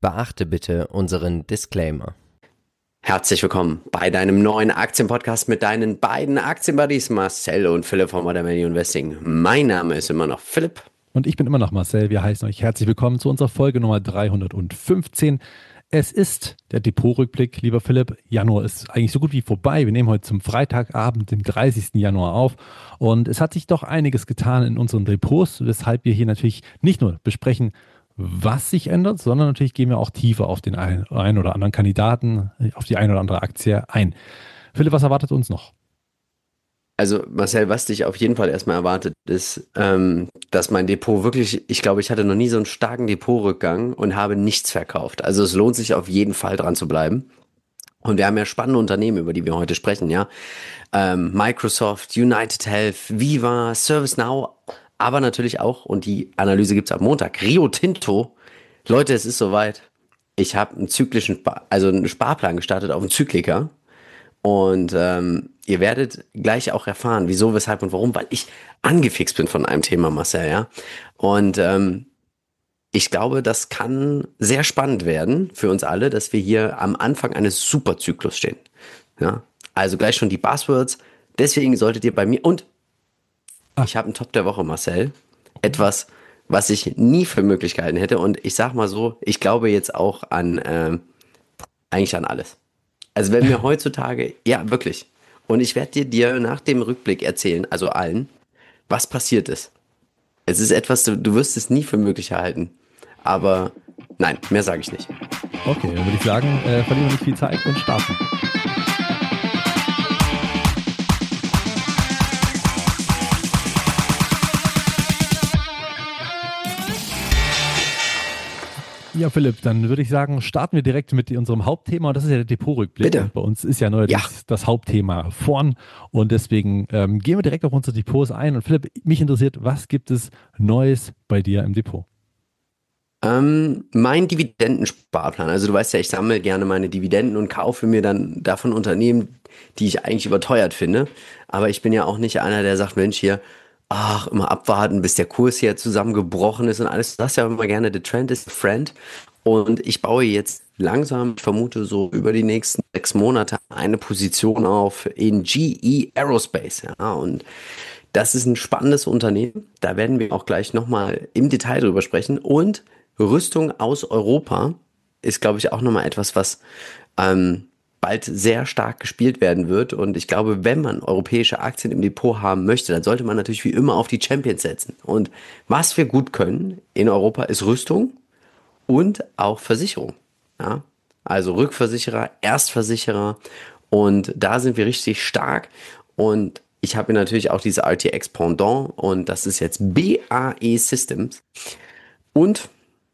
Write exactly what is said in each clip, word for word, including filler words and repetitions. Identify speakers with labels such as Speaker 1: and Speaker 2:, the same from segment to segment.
Speaker 1: Beachte bitte unseren Disclaimer.
Speaker 2: Herzlich willkommen bei deinem neuen Aktienpodcast mit deinen beiden Aktienbuddies Marcel und Philipp von Modern Value Investing. Mein Name ist immer noch Philipp.
Speaker 3: Und ich bin immer noch Marcel. Wir heißen euch herzlich willkommen zu unserer Folge Nummer dreihundertfünfzehn. Es ist der Depotrückblick, lieber Philipp. Januar ist eigentlich so gut wie vorbei. Wir nehmen heute zum Freitagabend, den dreißigsten Januar auf. Und es hat sich doch einiges getan in unseren Depots, weshalb wir hier natürlich nicht nur besprechen, was sich ändert, sondern natürlich gehen wir auch tiefer auf den einen, einen oder anderen Kandidaten, auf die eine oder andere Aktie ein. Philipp, was erwartet uns noch?
Speaker 2: Also Marcel, was dich auf jeden Fall erstmal erwartet, ist, ähm, dass mein Depot wirklich, ich glaube, ich hatte noch nie so einen starken Depotrückgang und habe nichts verkauft. Also es lohnt sich auf jeden Fall dran zu bleiben. Und wir haben ja spannende Unternehmen, über die wir heute sprechen, ja. Ähm, Microsoft, United Health, Viva, ServiceNow, aber natürlich auch, und die Analyse gibt's am Montag, Rio Tinto. Leute, es ist soweit. Ich habe einen zyklischen, Spar- also einen Sparplan gestartet auf einen Zykliker. Und ähm, ihr werdet gleich auch erfahren, wieso, weshalb und warum, weil ich angefixt bin von einem Thema, Marcel, ja. Und ähm, ich glaube, das kann sehr spannend werden für uns alle, dass wir hier am Anfang eines Superzyklus stehen. Ja, also gleich schon die Buzzwords. Deswegen solltet ihr bei mir, und ich habe einen Top der Woche, Marcel. Etwas, was ich nie für Möglichkeiten hätte. Und ich sag mal so, ich glaube jetzt auch an, ähm, eigentlich an alles. Also wenn wir heutzutage, ja wirklich, und ich werde dir, dir nach dem Rückblick erzählen, also allen, was passiert ist. Es ist etwas, du, du wirst es nie für möglich halten. Aber nein, mehr sage ich nicht.
Speaker 3: Okay, dann würde ich sagen, äh, verlieren wir nicht viel Zeit und starten. Ja, Philipp, dann würde ich sagen, starten wir direkt mit unserem Hauptthema. Das ist ja der Depotrückblick.
Speaker 2: Bitte.
Speaker 3: Bei uns ist ja neuerdings
Speaker 2: Ja.
Speaker 3: das Hauptthema vorn. Und deswegen ähm, gehen wir direkt auf unsere Depots ein. Und Philipp, mich interessiert, was gibt es Neues bei dir im Depot?
Speaker 2: Ähm, mein Dividendensparplan, also du weißt ja, ich sammle gerne meine Dividenden und kaufe mir dann davon Unternehmen, die ich eigentlich überteuert finde. Aber ich bin ja auch nicht einer, der sagt, Mensch, hier, ach, immer abwarten, bis der Kurs hier zusammengebrochen ist und alles. Du sagst ja immer gerne, the trend is a friend. Und ich baue jetzt langsam, ich vermute so über die nächsten sechs Monate, eine Position auf in G E Aerospace. Ja, und das ist ein spannendes Unternehmen. Da werden wir auch gleich nochmal im Detail drüber sprechen. Und Rüstung aus Europa ist, glaube ich, auch nochmal etwas, was ähm, bald sehr stark gespielt werden wird. Und ich glaube, wenn man europäische Aktien im Depot haben möchte, dann sollte man natürlich wie immer auf die Champions setzen. Und was wir gut können in Europa ist Rüstung und auch Versicherung. Ja? Also Rückversicherer, Erstversicherer. Und da sind wir richtig stark. Und ich habe hier natürlich auch diese R T X Pendant und das ist jetzt B A E Systems. Und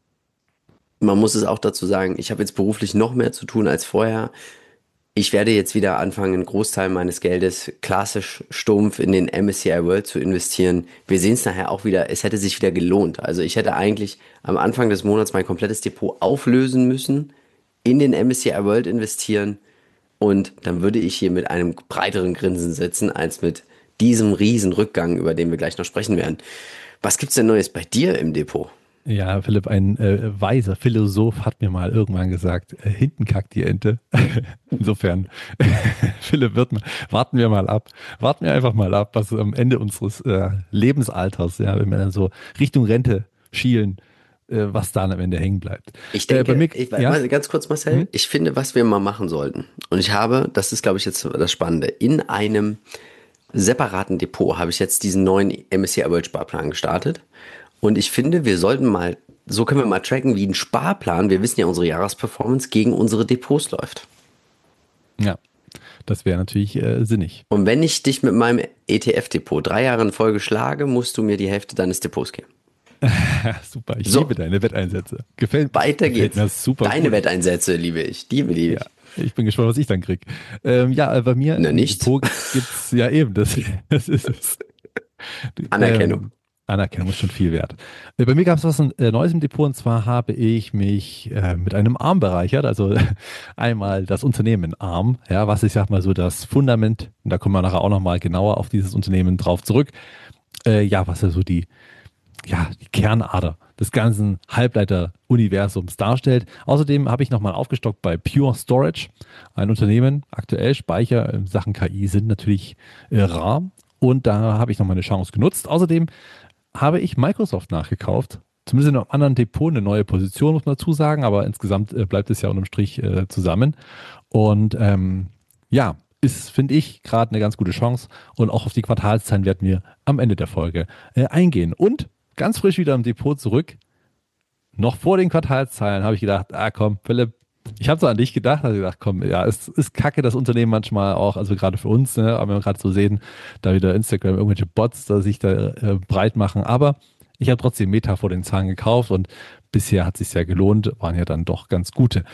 Speaker 2: man muss es auch dazu sagen, ich habe jetzt beruflich noch mehr zu tun als vorher. Ich werde jetzt wieder anfangen, einen Großteil meines Geldes klassisch stumpf in den M S C I World zu investieren. Wir sehen es nachher auch wieder, es hätte sich wieder gelohnt. Also ich hätte eigentlich am Anfang des Monats mein komplettes Depot auflösen müssen, in den M S C I World investieren und dann würde ich hier mit einem breiteren Grinsen sitzen, als mit diesem riesen Rückgang, über den wir gleich noch sprechen werden. Was gibt's denn Neues bei dir im Depot?
Speaker 3: Ja, Philipp, ein äh, weiser Philosoph hat mir mal irgendwann gesagt, äh, hinten kackt die Ente. Insofern, Philipp, wird, warten wir mal ab. Warten wir einfach mal ab, was am Ende unseres äh, Lebensalters, ja, wenn wir dann so Richtung Rente schielen, äh, was da am Ende hängen bleibt.
Speaker 2: Ich denke,
Speaker 3: äh, bei mir,
Speaker 2: ich,
Speaker 3: ja?
Speaker 2: mal, ganz kurz, Marcel, hm? ich finde, was wir mal machen sollten, und ich habe, das ist, glaube ich, jetzt das Spannende, in einem separaten Depot habe ich jetzt diesen neuen M S C I World Sparplan gestartet. Und ich finde, wir sollten mal, so können wir mal tracken, wie ein Sparplan, wir wissen ja, unsere Jahresperformance gegen unsere Depots läuft.
Speaker 3: Ja, das wäre natürlich äh, sinnig.
Speaker 2: Und wenn ich dich mit meinem E T F-Depot drei Jahre in Folge schlage, musst du mir die Hälfte deines Depots geben.
Speaker 3: Super, ich
Speaker 2: so.
Speaker 3: liebe deine Wetteinsätze. Gefällt,
Speaker 2: Weiter
Speaker 3: gefällt
Speaker 2: geht's.
Speaker 3: mir super
Speaker 2: Deine
Speaker 3: gut.
Speaker 2: Wetteinsätze liebe ich, die liebe ich.
Speaker 3: Ja. Ich bin gespannt, was ich dann krieg. Ähm, ja, bei mir
Speaker 2: Na,
Speaker 3: im
Speaker 2: nicht.
Speaker 3: Depot gibt's ja eben, das, das ist es.
Speaker 2: Anerkennung.
Speaker 3: Ähm, Anerkennung ist schon viel wert. Äh, Bei mir gab es was äh, Neues im Depot und zwar habe ich mich äh, mit einem Arm bereichert. Also einmal das Unternehmen Arm, ja, was ich sag mal so das Fundament, und da kommen wir nachher auch nochmal genauer auf dieses Unternehmen drauf zurück. Äh, ja, was ja so die, ja, die Kernader des ganzen Halbleiter-Universums darstellt. Außerdem habe ich nochmal aufgestockt bei Pure Storage, ein Unternehmen. Aktuell Speicher in Sachen K I sind natürlich äh, rar und da habe ich nochmal eine Chance genutzt. Außerdem habe ich Microsoft nachgekauft. Zumindest in einem anderen Depot eine neue Position, muss man dazu sagen, aber insgesamt äh, bleibt es ja unterm Strich äh, zusammen. Und ähm, ja, ist, finde ich, gerade eine ganz gute Chance. Und auch auf die Quartalszahlen werden wir am Ende der Folge äh, eingehen. Und ganz frisch wieder im Depot zurück. Noch vor den Quartalszahlen habe ich gedacht, ah komm, Philipp, ich habe so an dich gedacht, also gedacht, komm, ja, es ist kacke, das Unternehmen manchmal auch, also gerade für uns, ne, aber wenn wir gerade so sehen, da wieder Instagram, irgendwelche Bots, da sich da äh, breit machen. Aber ich habe trotzdem Meta vor den Zahlen gekauft und bisher hat es sich ja gelohnt, waren ja dann doch ganz gute.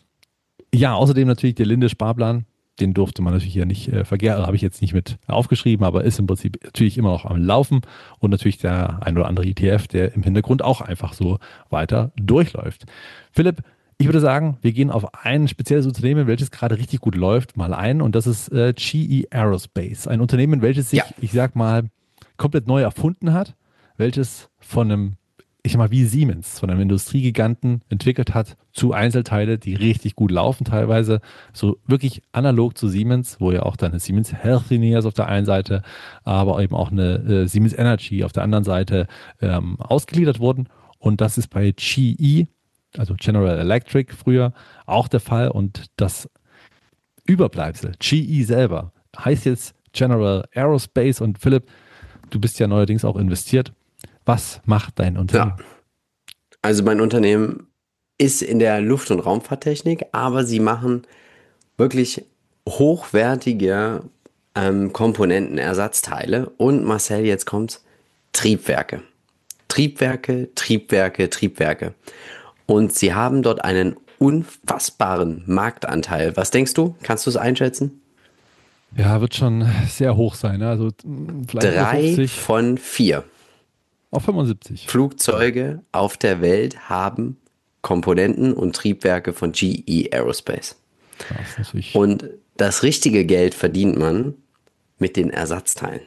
Speaker 3: Ja, außerdem natürlich der Linde-Sparplan. Den durfte man natürlich hier nicht äh, vergessen, habe ich jetzt nicht mit aufgeschrieben, aber ist im Prinzip natürlich immer noch am Laufen und natürlich der ein oder andere E T F, der im Hintergrund auch einfach so weiter durchläuft. Philipp, ich würde sagen, wir gehen auf ein spezielles Unternehmen, welches gerade richtig gut läuft, mal ein und das ist äh, G E Aerospace. Ein Unternehmen, welches sich, ja. ich sag mal, komplett neu erfunden hat, welches von einem, ich sag mal, wie Siemens, von einem Industriegiganten entwickelt hat zu Einzelteile, die richtig gut laufen teilweise. So wirklich analog zu Siemens, wo ja auch dann eine Siemens Healthineers auf der einen Seite, aber eben auch eine äh, Siemens Energy auf der anderen Seite ähm, ausgegliedert wurden. Und das ist bei G E, also General Electric früher, auch der Fall. Und das Überbleibsel, G E selber, heißt jetzt General Aerospace. Und Philipp, du bist ja neuerdings auch investiert. Was macht dein Unternehmen?
Speaker 2: Ja. Also mein Unternehmen ist in der Luft- und Raumfahrttechnik, aber sie machen wirklich hochwertige ähm, Komponenten, Ersatzteile und Marcel, jetzt kommt's, Triebwerke. Triebwerke, Triebwerke, Triebwerke. Und sie haben dort einen unfassbaren Marktanteil. Was denkst du? Kannst du es einschätzen?
Speaker 3: Ja, wird schon sehr hoch sein. Ne? Also vielleicht
Speaker 2: Drei
Speaker 3: fünfzig
Speaker 2: von vier.
Speaker 3: Auf fünfundsiebzig.
Speaker 2: Flugzeuge auf der Welt haben Komponenten und Triebwerke von G E Aerospace.
Speaker 3: Das ist
Speaker 2: und das richtige Geld verdient man mit den Ersatzteilen.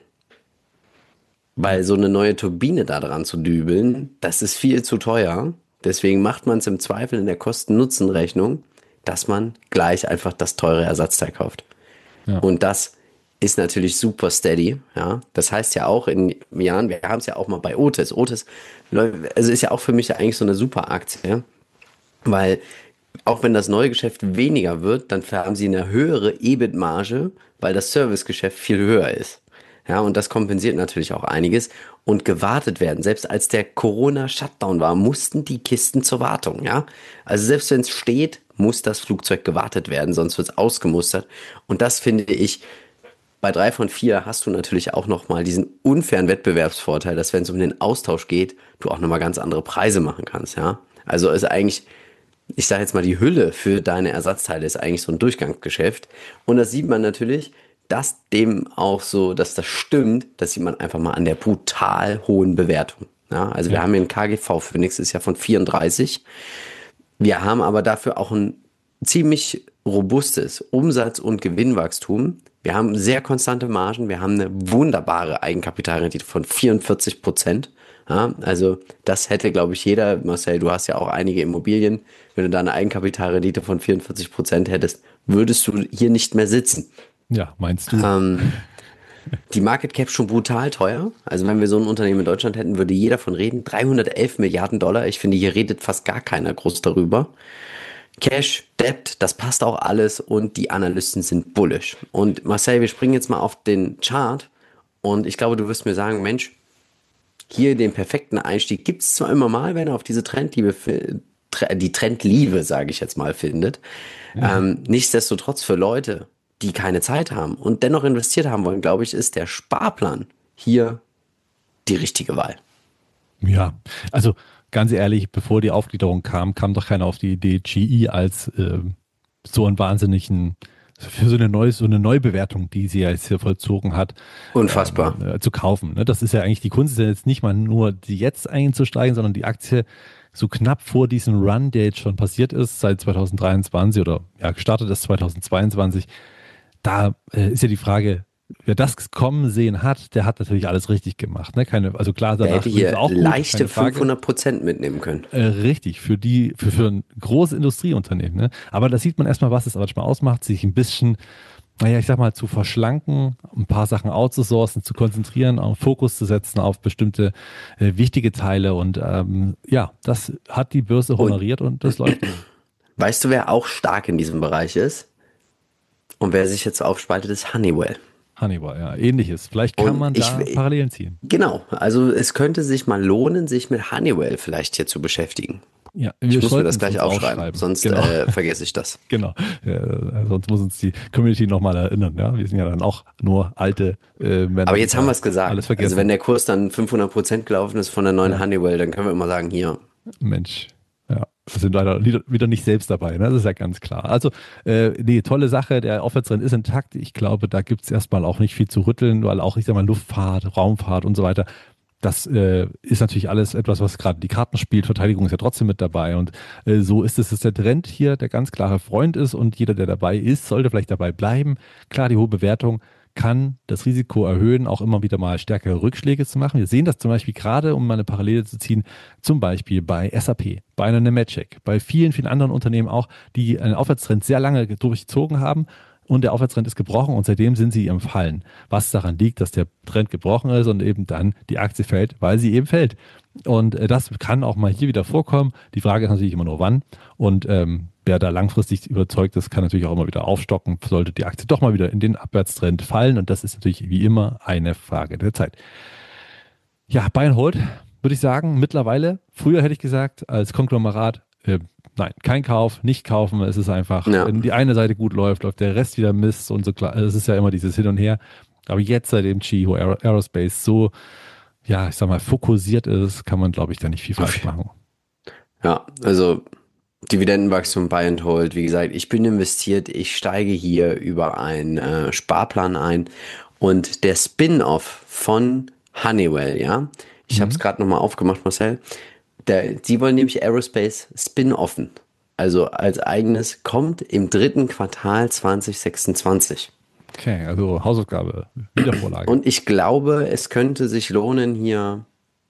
Speaker 2: Weil so eine neue Turbine da dran zu dübeln, das ist viel zu teuer. Deswegen macht man es im Zweifel in der Kosten-Nutzen-Rechnung, dass man gleich einfach das teure Ersatzteil kauft. Ja. Und das ist natürlich super steady, ja. Das heißt ja auch in Jahren, wir haben es ja auch mal bei Otis. Otis, also ist ja auch für mich ja eigentlich so eine super Aktie, weil auch wenn das neue Geschäft weniger wird, dann haben sie eine höhere E B I T-Marge, weil das Servicegeschäft viel höher ist. Ja, und das kompensiert natürlich auch einiges und gewartet werden. Selbst als der Corona-Shutdown war, mussten die Kisten zur Wartung, ja. Also selbst wenn es steht, muss das Flugzeug gewartet werden, sonst wird es ausgemustert. Und das finde ich, bei drei von vier hast du natürlich auch nochmal diesen unfairen Wettbewerbsvorteil, dass wenn es um den Austausch geht, du auch nochmal ganz andere Preise machen kannst, ja. Also ist eigentlich, ich sage jetzt mal, die Hülle für deine Ersatzteile ist eigentlich so ein Durchgangsgeschäft. Und das sieht man natürlich, dass dem auch so, dass das stimmt, das sieht man einfach mal an der brutal hohen Bewertung. Ja, also ja. Wir haben hier ein K G V für nächstes Jahr von vierunddreißig. Wir haben aber dafür auch ein ziemlich robustes Umsatz- und Gewinnwachstum. Wir haben sehr konstante Margen. Wir haben eine wunderbare Eigenkapitalrendite von vierundvierzig Prozent. Ja, also das hätte, glaube ich, jeder. Marcel, du hast ja auch einige Immobilien. Wenn du da eine Eigenkapitalrendite von vierundvierzig Prozent hättest, würdest du hier nicht mehr sitzen.
Speaker 3: Ja, meinst du?
Speaker 2: Ähm, die Market Cap schon brutal teuer. Also wenn wir so ein Unternehmen in Deutschland hätten, würde jeder von reden. dreihundertelf Milliarden Dollar. Ich finde, hier redet fast gar keiner groß darüber. Cash, Debt, das passt auch alles und die Analysten sind bullish. Und Marcel, wir springen jetzt mal auf den Chart und ich glaube, du wirst mir sagen, Mensch, hier den perfekten Einstieg gibt es zwar immer mal, wenn er auf diese Trendliebe, die Trendliebe, sage ich jetzt mal, findet. Ja. Ähm, nichtsdestotrotz für Leute, die keine Zeit haben und dennoch investiert haben wollen, glaube ich, ist der Sparplan hier die richtige Wahl.
Speaker 3: Ja, also ganz ehrlich, bevor die Aufgliederung kam, kam doch keiner auf die Idee, G E als äh, so einen wahnsinnigen, für so eine, neue, so eine Neubewertung, die sie ja jetzt hier vollzogen hat,
Speaker 2: unfassbar
Speaker 3: ähm, äh, zu kaufen. Ne? Das ist ja eigentlich, die Kunst ist ja jetzt nicht mal nur, die jetzt einzusteigen, sondern die Aktie so knapp vor diesem Run, der jetzt schon passiert ist, seit zwanzig dreiundzwanzig oder ja, gestartet ist zwanzig zweiundzwanzig. Da äh, ist ja die Frage, wer das kommen sehen hat, der hat natürlich alles richtig gemacht. Ne? Keine, also klar,
Speaker 2: Der
Speaker 3: danach
Speaker 2: hätte
Speaker 3: ist
Speaker 2: hier
Speaker 3: es auch gut,
Speaker 2: leichte
Speaker 3: keine Frage.
Speaker 2: fünfhundert Prozent mitnehmen können.
Speaker 3: Äh, richtig, für die, für, für ein großes Industrieunternehmen. Ne? Aber da sieht man erstmal, was es manchmal ausmacht, sich ein bisschen, naja, ich sag mal, zu verschlanken, ein paar Sachen outzusourcen, zu konzentrieren, auf Fokus zu setzen auf bestimmte äh, wichtige Teile. Und ähm, ja, das hat die Börse honoriert und, und das läuft.
Speaker 2: Weißt du, wer auch stark in diesem Bereich ist? Und wer sich jetzt aufspaltet, ist Honeywell.
Speaker 3: Honeywell, ja, ähnliches. Vielleicht kann
Speaker 2: Und
Speaker 3: man
Speaker 2: ich,
Speaker 3: da Parallelen ziehen.
Speaker 2: Genau, also es könnte sich mal lohnen, sich mit Honeywell vielleicht hier zu beschäftigen.
Speaker 3: Ja,
Speaker 2: Ich muss mir das
Speaker 3: sollten
Speaker 2: gleich
Speaker 3: uns
Speaker 2: aufschreiben, sonst
Speaker 3: Genau.
Speaker 2: äh, vergesse ich das.
Speaker 3: Genau, ja, sonst muss uns die Community nochmal erinnern. Ja? Wir sind ja dann auch nur alte äh, Männer.
Speaker 2: Aber jetzt haben wir es gesagt.
Speaker 3: Alles vergessen.
Speaker 2: Also wenn der Kurs dann fünfhundert Prozent gelaufen ist von der neuen
Speaker 3: Ja.
Speaker 2: Honeywell, dann können wir immer sagen, hier.
Speaker 3: Mensch, ja, wir sind leider wieder nicht selbst dabei, ne? Das ist ja ganz klar. Also, äh, nee, tolle Sache, der Aufwärtstrend ist intakt. Ich glaube, da gibt es erstmal auch nicht viel zu rütteln, weil auch, ich sag mal, Luftfahrt, Raumfahrt und so weiter, das äh, ist natürlich alles etwas, was gerade die Karten spielt. Verteidigung ist ja trotzdem mit dabei. Und äh, so ist es, dass der Trend hier der ganz klare Freund ist und jeder, der dabei ist, sollte vielleicht dabei bleiben. Klar, die hohe Bewertung kann das Risiko erhöhen, auch immer wieder mal stärkere Rückschläge zu machen. Wir sehen das zum Beispiel gerade, um mal eine Parallele zu ziehen, zum Beispiel bei S A P, bei einer Nemetschek, bei vielen, vielen anderen Unternehmen auch, die einen Aufwärtstrend sehr lange durchgezogen haben. Und der Aufwärtstrend ist gebrochen und seitdem sind sie im Fallen. Was daran liegt, dass der Trend gebrochen ist und eben dann die Aktie fällt, weil sie eben fällt. Und äh, das kann auch mal hier wieder vorkommen. Die Frage ist natürlich immer nur wann. Und ähm, wer da langfristig überzeugt ist, kann natürlich auch immer wieder aufstocken, sollte die Aktie doch mal wieder in den Abwärtstrend fallen. Und das ist natürlich wie immer eine Frage der Zeit. Ja, Buy and Hold, würde ich sagen, mittlerweile, früher hätte ich gesagt, als Konglomerat, äh, nein, kein Kauf, nicht kaufen. Es ist einfach,
Speaker 2: Ja.
Speaker 3: wenn die eine Seite gut läuft, läuft der Rest wieder Mist und so klar. Es ist ja immer dieses Hin und Her. Aber jetzt, seitdem Chiho Aerospace so, ja, ich sag mal, fokussiert ist, kann man, glaube ich, da nicht viel falsch machen.
Speaker 2: Ja, also Dividendenwachstum, Buy and Hold. Wie gesagt, ich bin investiert. Ich steige hier über einen äh, Sparplan ein. Und der Spin-off von Honeywell, ja, ich
Speaker 3: Mhm.
Speaker 2: habe es gerade nochmal aufgemacht, Marcel. Der, sie wollen nämlich Aerospace spin-offen. Also als eigenes, kommt im dritten Quartal zwanzig sechsundzwanzig.
Speaker 3: Okay, also Hausaufgabe, Wiedervorlage.
Speaker 2: Und ich glaube, es könnte sich lohnen, hier,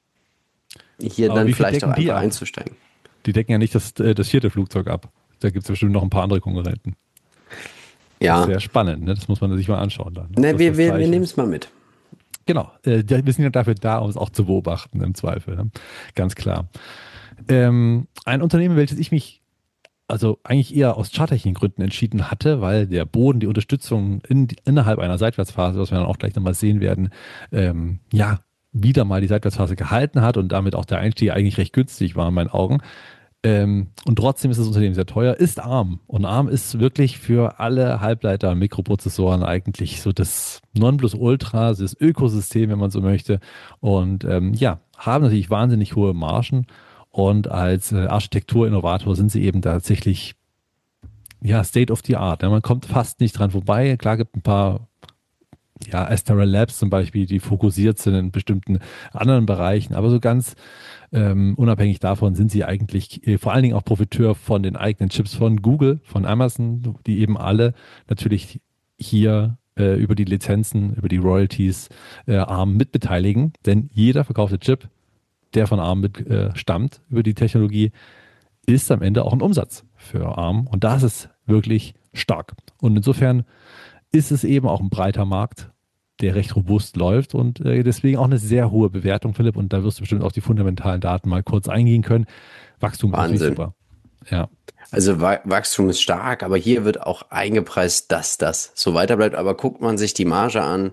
Speaker 2: hier
Speaker 3: Aber
Speaker 2: dann
Speaker 3: wie viel
Speaker 2: vielleicht auch
Speaker 3: decken die
Speaker 2: einfach
Speaker 3: ab?
Speaker 2: einzusteigen.
Speaker 3: Die decken ja nicht das, äh, das vierte Flugzeug ab. Da gibt es bestimmt noch ein paar andere Konkurrenten. Das
Speaker 2: Ja,
Speaker 3: ist sehr spannend, ne? Das muss man sich mal anschauen dann.
Speaker 2: ne,
Speaker 3: was
Speaker 2: wir,
Speaker 3: das
Speaker 2: wir, wir
Speaker 3: Gleiche
Speaker 2: nehmen
Speaker 3: ist.
Speaker 2: es mal mit.
Speaker 3: Genau, äh, der- wir sind ja dafür da, um es auch zu beobachten, im Zweifel. Ne? Ganz klar. Ähm, ein Unternehmen, welches ich mich also eigentlich eher aus charttechnischen Gründen entschieden hatte, weil der Boden, die Unterstützung in, innerhalb einer Seitwärtsphase, was wir dann auch gleich nochmal sehen werden, ähm, ja, wieder mal die Seitwärtsphase gehalten hat und damit auch der Einstieg eigentlich recht günstig war in meinen Augen. Ähm, und trotzdem ist das Unternehmen sehr teuer, ist ARM. Und ARM ist wirklich für alle Halbleiter, Mikroprozessoren eigentlich so das Nonplusultra, das Ökosystem, wenn man so möchte. Und ähm, ja, haben natürlich wahnsinnig hohe Margen. Und als äh, Architekturinnovator sind sie eben tatsächlich ja, State of the Art. Ja, man kommt fast nicht dran vorbei. Klar gibt ein paar, ja, Astera Labs zum Beispiel, die fokussiert sind in bestimmten anderen Bereichen, aber so ganz ähm, unabhängig davon sind sie eigentlich äh, vor allen Dingen auch Profiteur von den eigenen Chips von Google, von Amazon, die eben alle natürlich hier äh, über die Lizenzen, über die Royalties äh, ARM mitbeteiligen, denn jeder verkaufte Chip, der von ARM mit, äh, stammt, über die Technologie, ist am Ende auch ein Umsatz für ARM und das ist wirklich stark. Und insofern ist es eben auch ein breiter Markt, der recht robust läuft und äh, deswegen auch eine sehr hohe Bewertung, Philipp. Und da wirst du bestimmt auf die fundamentalen Daten mal kurz eingehen können. Wachstum ist natürlich
Speaker 2: Wahnsinn.
Speaker 3: super. Ja,
Speaker 2: Also Wa- Wachstum ist stark, aber hier wird auch eingepreist, dass das so weiter bleibt. Aber guckt man sich die Marge an,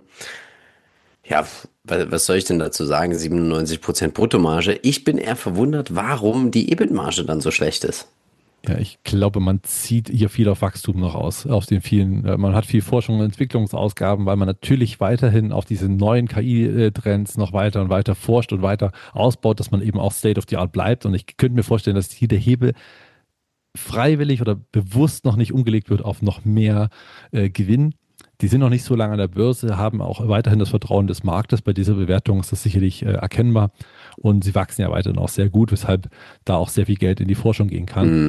Speaker 2: ja, wa- was soll ich denn dazu sagen? siebenundneunzig Prozent Bruttomarge. Ich bin eher verwundert, warum die E B I T-Marge dann so schlecht ist.
Speaker 3: ja, ich glaube, man zieht hier viel auf Wachstum noch aus, auf den vielen, äh, man hat viel Forschung und Entwicklungsausgaben, weil man natürlich weiterhin auf diese neuen K I-Trends noch weiter und weiter forscht und weiter ausbaut, dass man eben auch State of the Art bleibt. Und ich könnte mir vorstellen, dass hier der Hebel freiwillig oder bewusst noch nicht umgelegt wird auf noch mehr äh, Gewinn. Die sind noch nicht so lange an der Börse, haben auch weiterhin das Vertrauen des Marktes. Bei dieser Bewertung ist das sicherlich äh, erkennbar. Und sie wachsen ja weiterhin auch sehr gut, weshalb da auch sehr viel Geld in die Forschung gehen kann.
Speaker 2: Mhm.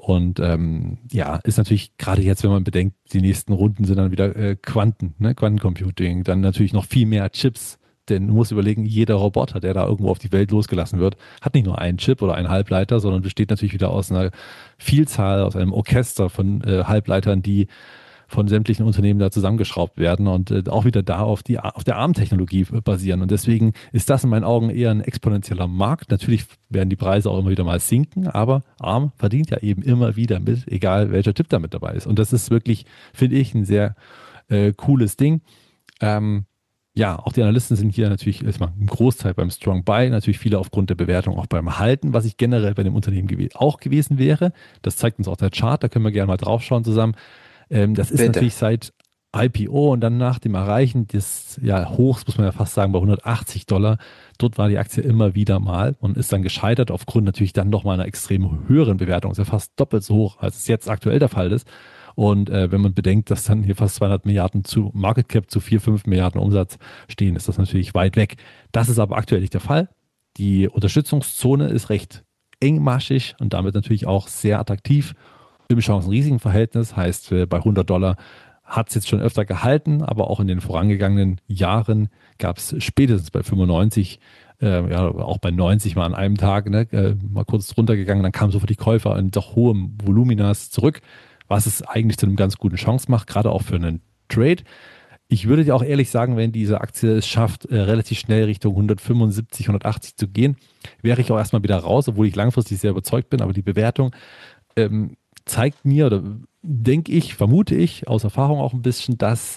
Speaker 3: Und ähm, ja, ist natürlich gerade jetzt, wenn man bedenkt, die nächsten Runden sind dann wieder äh, Quanten, ne? Quantencomputing, dann natürlich noch viel mehr Chips. Denn du musst überlegen, jeder Roboter, der da irgendwo auf die Welt losgelassen wird, hat nicht nur einen Chip oder einen Halbleiter, sondern besteht natürlich wieder aus einer Vielzahl, aus einem Orchester von äh, Halbleitern, die von sämtlichen Unternehmen da zusammengeschraubt werden und äh, auch wieder da auf, die, auf der ARM-Technologie basieren. Und deswegen ist das in meinen Augen eher ein exponentieller Markt. Natürlich werden die Preise auch immer wieder mal sinken, aber ARM verdient ja eben immer wieder mit, egal welcher Chip da mit dabei ist. Und das ist wirklich, finde ich, ein sehr äh, cooles Ding. Ähm, Ja, auch die Analysten sind hier natürlich erstmal im Großteil beim Strong Buy, natürlich viele aufgrund der Bewertung auch beim Halten, was ich generell bei dem Unternehmen gew auch gewesen wäre. Das zeigt uns auch der Chart, da können wir gerne mal drauf schauen zusammen. Ähm, das ist
Speaker 2: Bitte.
Speaker 3: natürlich seit I P O und dann nach dem Erreichen des ja, Hochs, muss man ja fast sagen, bei hundertachtzig Dollar, dort war die Aktie immer wieder mal und ist dann gescheitert aufgrund natürlich dann nochmal einer extrem höheren Bewertung. Ist ja fast doppelt so hoch, als es jetzt aktuell der Fall ist. Und äh, wenn man bedenkt, dass dann hier fast zweihundert Milliarden zu Market Cap zu vier, fünf Milliarden Umsatz stehen, ist das natürlich weit weg. Das ist aber aktuell nicht der Fall. Die Unterstützungszone ist recht engmaschig und damit natürlich auch sehr attraktiv im Chancen-Risiken-Verhältnis. Heißt, äh, bei hundert Dollar hat es jetzt schon öfter gehalten, aber auch in den vorangegangenen Jahren gab es spätestens bei fünfundneunzig, äh, ja, auch bei neunzig mal an einem Tag, ne, äh, mal kurz runtergegangen, dann kamen sofort die Käufer in doch hohem Voluminas zurück, was es eigentlich zu einem ganz guten Chance macht, gerade auch für einen Trade. Ich würde dir auch ehrlich sagen, wenn diese Aktie es schafft, äh, relativ schnell Richtung hundertfünfundsiebzig, hundertachtzig zu gehen, wäre ich auch erstmal wieder raus, obwohl ich langfristig sehr überzeugt bin, aber die Bewertung ähm, zeigt mir oder denke ich, vermute ich, aus Erfahrung auch ein bisschen, dass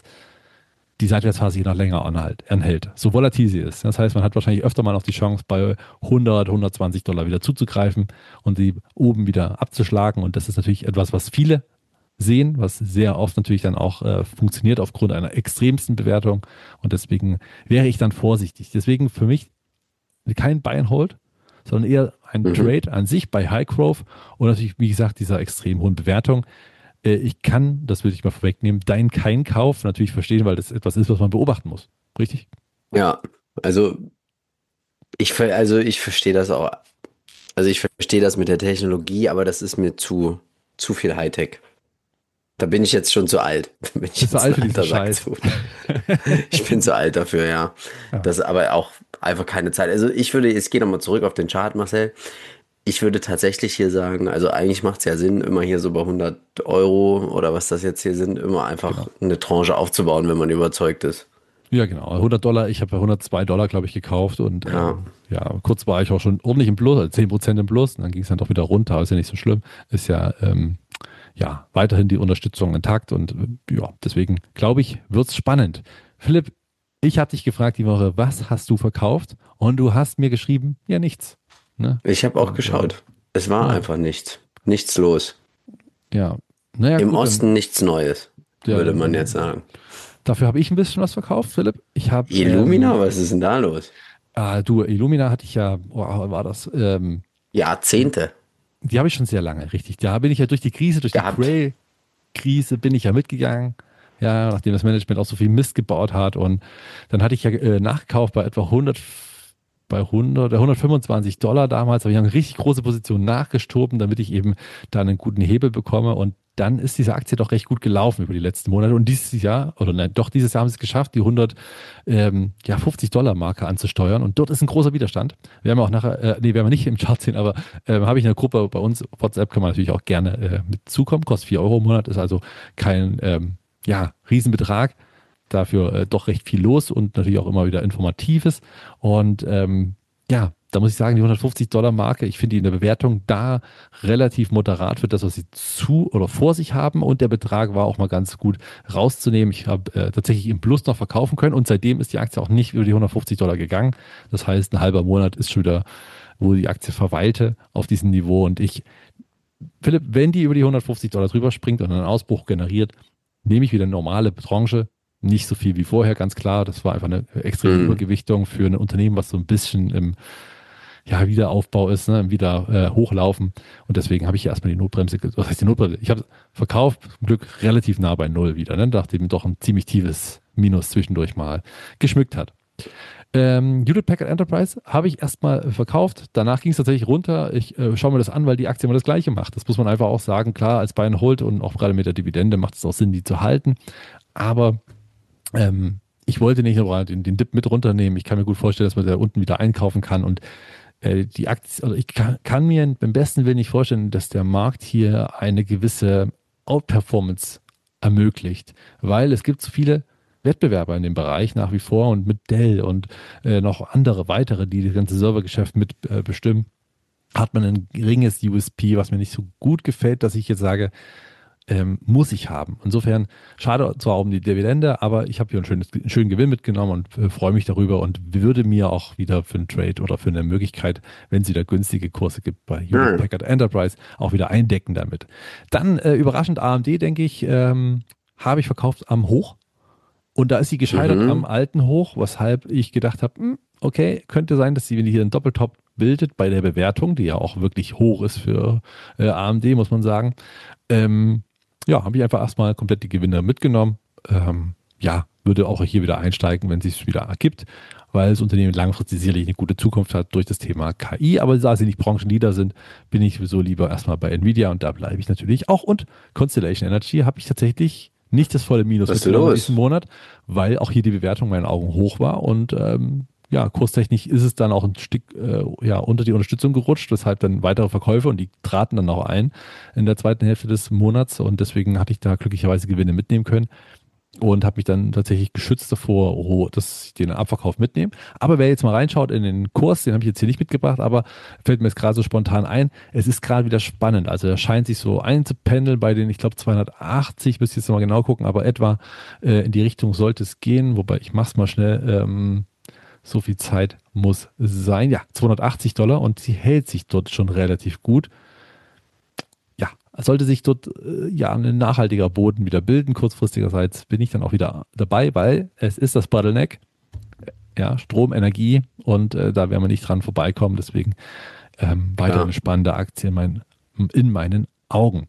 Speaker 3: die Seitwärtsphase sich noch länger anhalt, anhält, so volatil sie ist. Das heißt, man hat wahrscheinlich öfter mal noch die Chance, bei hundert, hundertzwanzig Dollar wieder zuzugreifen und sie oben wieder abzuschlagen. Und das ist natürlich etwas, was viele sehen, was sehr oft natürlich dann auch äh, funktioniert aufgrund einer extremsten Bewertung. Und deswegen wäre ich dann vorsichtig. Deswegen für mich kein Buy and Hold, sondern eher ein
Speaker 2: Mhm.
Speaker 3: Trade an sich bei High Growth und natürlich, wie gesagt, dieser extrem hohen Bewertung. Äh, ich kann, das würde ich mal vorwegnehmen, deinen keinen Kauf natürlich verstehen, weil das etwas ist, was man beobachten muss. Richtig?
Speaker 2: Ja, also ich, ver- also ich verstehe das auch. Also ich verstehe das mit der Technologie, aber das ist mir zu, zu viel Hightech. Da bin ich jetzt schon zu alt. Da bin ich
Speaker 3: Bist du
Speaker 2: jetzt
Speaker 3: alt für
Speaker 2: ein
Speaker 3: diesen
Speaker 2: alter Sack
Speaker 3: Scheiß?
Speaker 2: zu. Ich bin zu alt dafür, ja.
Speaker 3: Ja.
Speaker 2: Das ist aber auch einfach keine Zeit. Also ich würde, jetzt geh nochmal zurück auf den Chart, Marcel. Ich würde tatsächlich hier sagen, also eigentlich macht es ja Sinn, immer hier so bei hundert Euro oder was das jetzt hier sind, immer einfach
Speaker 3: Genau.
Speaker 2: eine Tranche aufzubauen, wenn man überzeugt ist.
Speaker 3: Ja, genau. hundert Dollar, ich habe bei hundertzwei Dollar, glaube ich, gekauft und
Speaker 2: Ja.
Speaker 3: ähm, ja, kurz war ich auch schon ordentlich im Plus, also zehn Prozent im Plus und dann ging es dann doch wieder runter, ist ja nicht so schlimm, ist ja, ähm, ja, weiterhin die Unterstützung intakt und äh, ja, deswegen glaube ich, wird es spannend. Philipp, ich habe dich gefragt die Woche, was hast du verkauft? Und du hast mir geschrieben, ja, nichts. Ne?
Speaker 2: Ich habe auch
Speaker 3: Und,
Speaker 2: geschaut. Es war
Speaker 3: Ja.
Speaker 2: einfach nichts. Nichts los.
Speaker 3: Ja, naja,
Speaker 2: Im
Speaker 3: gut, dann-
Speaker 2: Osten nichts Neues,
Speaker 3: Ja,
Speaker 2: würde
Speaker 3: dann-
Speaker 2: man jetzt sagen.
Speaker 3: Dafür habe ich ein bisschen was verkauft, Philipp. Ich habe
Speaker 2: Illumina,
Speaker 3: ähm,
Speaker 2: was ist denn da los?
Speaker 3: ah, du, Illumina hatte ich ja, oh, war das, ähm,
Speaker 2: Jahrzehnte.
Speaker 3: die habe ich schon sehr lange, richtig. Da bin ich ja durch die Krise, durch
Speaker 2: Gehabt.
Speaker 3: die Gray-Krise bin ich ja mitgegangen. Ja, nachdem das Management auch so viel Mist gebaut hat. Und dann hatte ich ja äh, nachgekauft bei etwa hundert, bei hundert, äh, hundertfünfundzwanzig Dollar damals. Habe ich eine richtig große Position nachgestoben, damit ich eben da einen guten Hebel bekomme. Und dann ist diese Aktie doch recht gut gelaufen über die letzten Monate. Und dieses Jahr, oder nein, doch dieses Jahr haben sie es geschafft, die hundertfünfzig Dollar Marke anzusteuern. Und dort ist ein großer Widerstand. Wir haben auch nachher, äh, nee, werden wir nicht im Chart sehen, aber äh, habe ich in der Gruppe bei uns, WhatsApp kann man natürlich auch gerne äh, mit zukommen. Kostet vier Euro im Monat, ist also kein ähm, ja, Riesenbetrag. Dafür äh, doch recht viel los und natürlich auch immer wieder Informatives. Und ähm, ja, da muss ich sagen, die hundertfünfzig Dollar Marke, ich finde die in der Bewertung da relativ moderat für das, was sie zu oder vor sich haben. Und der Betrag war auch mal ganz gut rauszunehmen. Ich habe äh, tatsächlich im Plus noch verkaufen können und seitdem ist die Aktie auch nicht über die hundertfünfzig Dollar gegangen. Das heißt, ein halber Monat ist schon wieder, wo die Aktie verweilte auf diesem Niveau. Und ich, Philipp, wenn die über die hundertfünfzig Dollar drüber springt und einen Ausbruch generiert, nehme ich wieder eine normale Tranche. Nicht so viel wie vorher, ganz klar. Das war einfach eine extreme
Speaker 2: Mhm.
Speaker 3: Übergewichtung für ein Unternehmen, was so ein bisschen im ja, Wiederaufbau ist, ne, im wieder äh, hochlaufen. Und deswegen habe ich hier erstmal die Notbremse, ge- was heißt die Notbremse? Ich habe verkauft, zum Glück relativ nah bei Null wieder, ne, nachdem doch ein ziemlich tiefes Minus zwischendurch mal geschmückt hat. Ähm, Hewlett Packard Enterprise habe ich erstmal verkauft. Danach ging es tatsächlich runter. Ich äh, schaue mir das an, weil die Aktie immer das Gleiche macht. Das muss man einfach auch sagen. Klar, als Buy and Hold und auch gerade mit der Dividende macht es auch Sinn, die zu halten. Aber ähm, ich wollte nicht nur den, den Dip mit runternehmen. Ich kann mir gut vorstellen, dass man da unten wieder einkaufen kann. Und äh, die Aktie, also ich kann, kann mir beim besten Willen nicht vorstellen, dass der Markt hier eine gewisse Outperformance ermöglicht. Weil es gibt so viele Wettbewerber in dem Bereich nach wie vor und mit Dell und äh, noch andere weitere, die das ganze Servergeschäft mit äh, bestimmen, hat man ein geringes U S P, was mir nicht so gut gefällt, dass ich jetzt sage, ähm, muss ich haben. Insofern schade zwar um die Dividende, aber ich habe hier ein schönes, einen schönen Gewinn mitgenommen und äh, freue mich darüber und würde mir auch wieder für einen Trade oder für eine Möglichkeit, wenn es wieder günstige Kurse gibt bei Hewlett Packard Enterprise, auch wieder eindecken damit. Dann äh, überraschend A M D, denke ich, ähm, habe ich verkauft am Hoch. Und da ist sie gescheitert mhm. am alten Hoch, weshalb ich gedacht habe, okay, könnte sein, dass sie hier einen Doppeltop bildet bei der Bewertung, die ja auch wirklich hoch ist für äh, A M D, muss man sagen. Ähm, ja, habe ich einfach erstmal komplett die Gewinne mitgenommen. Ähm, ja, würde auch hier wieder einsteigen, wenn es sich wieder ergibt, weil das Unternehmen langfristig sicherlich eine gute Zukunft hat durch das Thema K I. Aber da sie nicht Branchenleader sind, bin ich sowieso lieber erstmal bei Nvidia und da bleibe ich natürlich auch. Und Constellation Energy habe ich tatsächlich nicht das volle Minus mitgenommen in diesem Monat, weil auch hier die Bewertung in meinen Augen hoch war und ähm, ja, kurstechnisch ist es dann auch ein Stück äh, ja, unter die Unterstützung gerutscht, weshalb dann weitere Verkäufe und die traten dann auch ein in der zweiten Hälfte des Monats und deswegen hatte ich da glücklicherweise Gewinne mitnehmen können und habe mich dann tatsächlich geschützt davor, oh, dass ich den Abverkauf mitnehme. Aber wer jetzt mal reinschaut in den Kurs, den habe ich jetzt hier nicht mitgebracht, aber fällt mir jetzt gerade so spontan ein, es ist gerade wieder spannend. Also er scheint sich so einzupendeln bei den, ich glaube zweihundertachtzig, müsste ich jetzt mal genau gucken, aber etwa äh, in die Richtung sollte es gehen, wobei ich mache es mal schnell, ähm, so viel Zeit muss sein. Ja, zweihundertachtzig Dollar und sie hält sich dort schon relativ gut. Ja, sollte sich dort äh, ja ein nachhaltiger Boden wieder bilden, kurzfristigerseits bin ich dann auch wieder dabei, weil es ist das Bottleneck, ja, Strom, Energie und äh, da werden wir nicht dran vorbeikommen, deswegen ähm, weiter ja. eine spannende Aktie in, mein, in meinen Augen.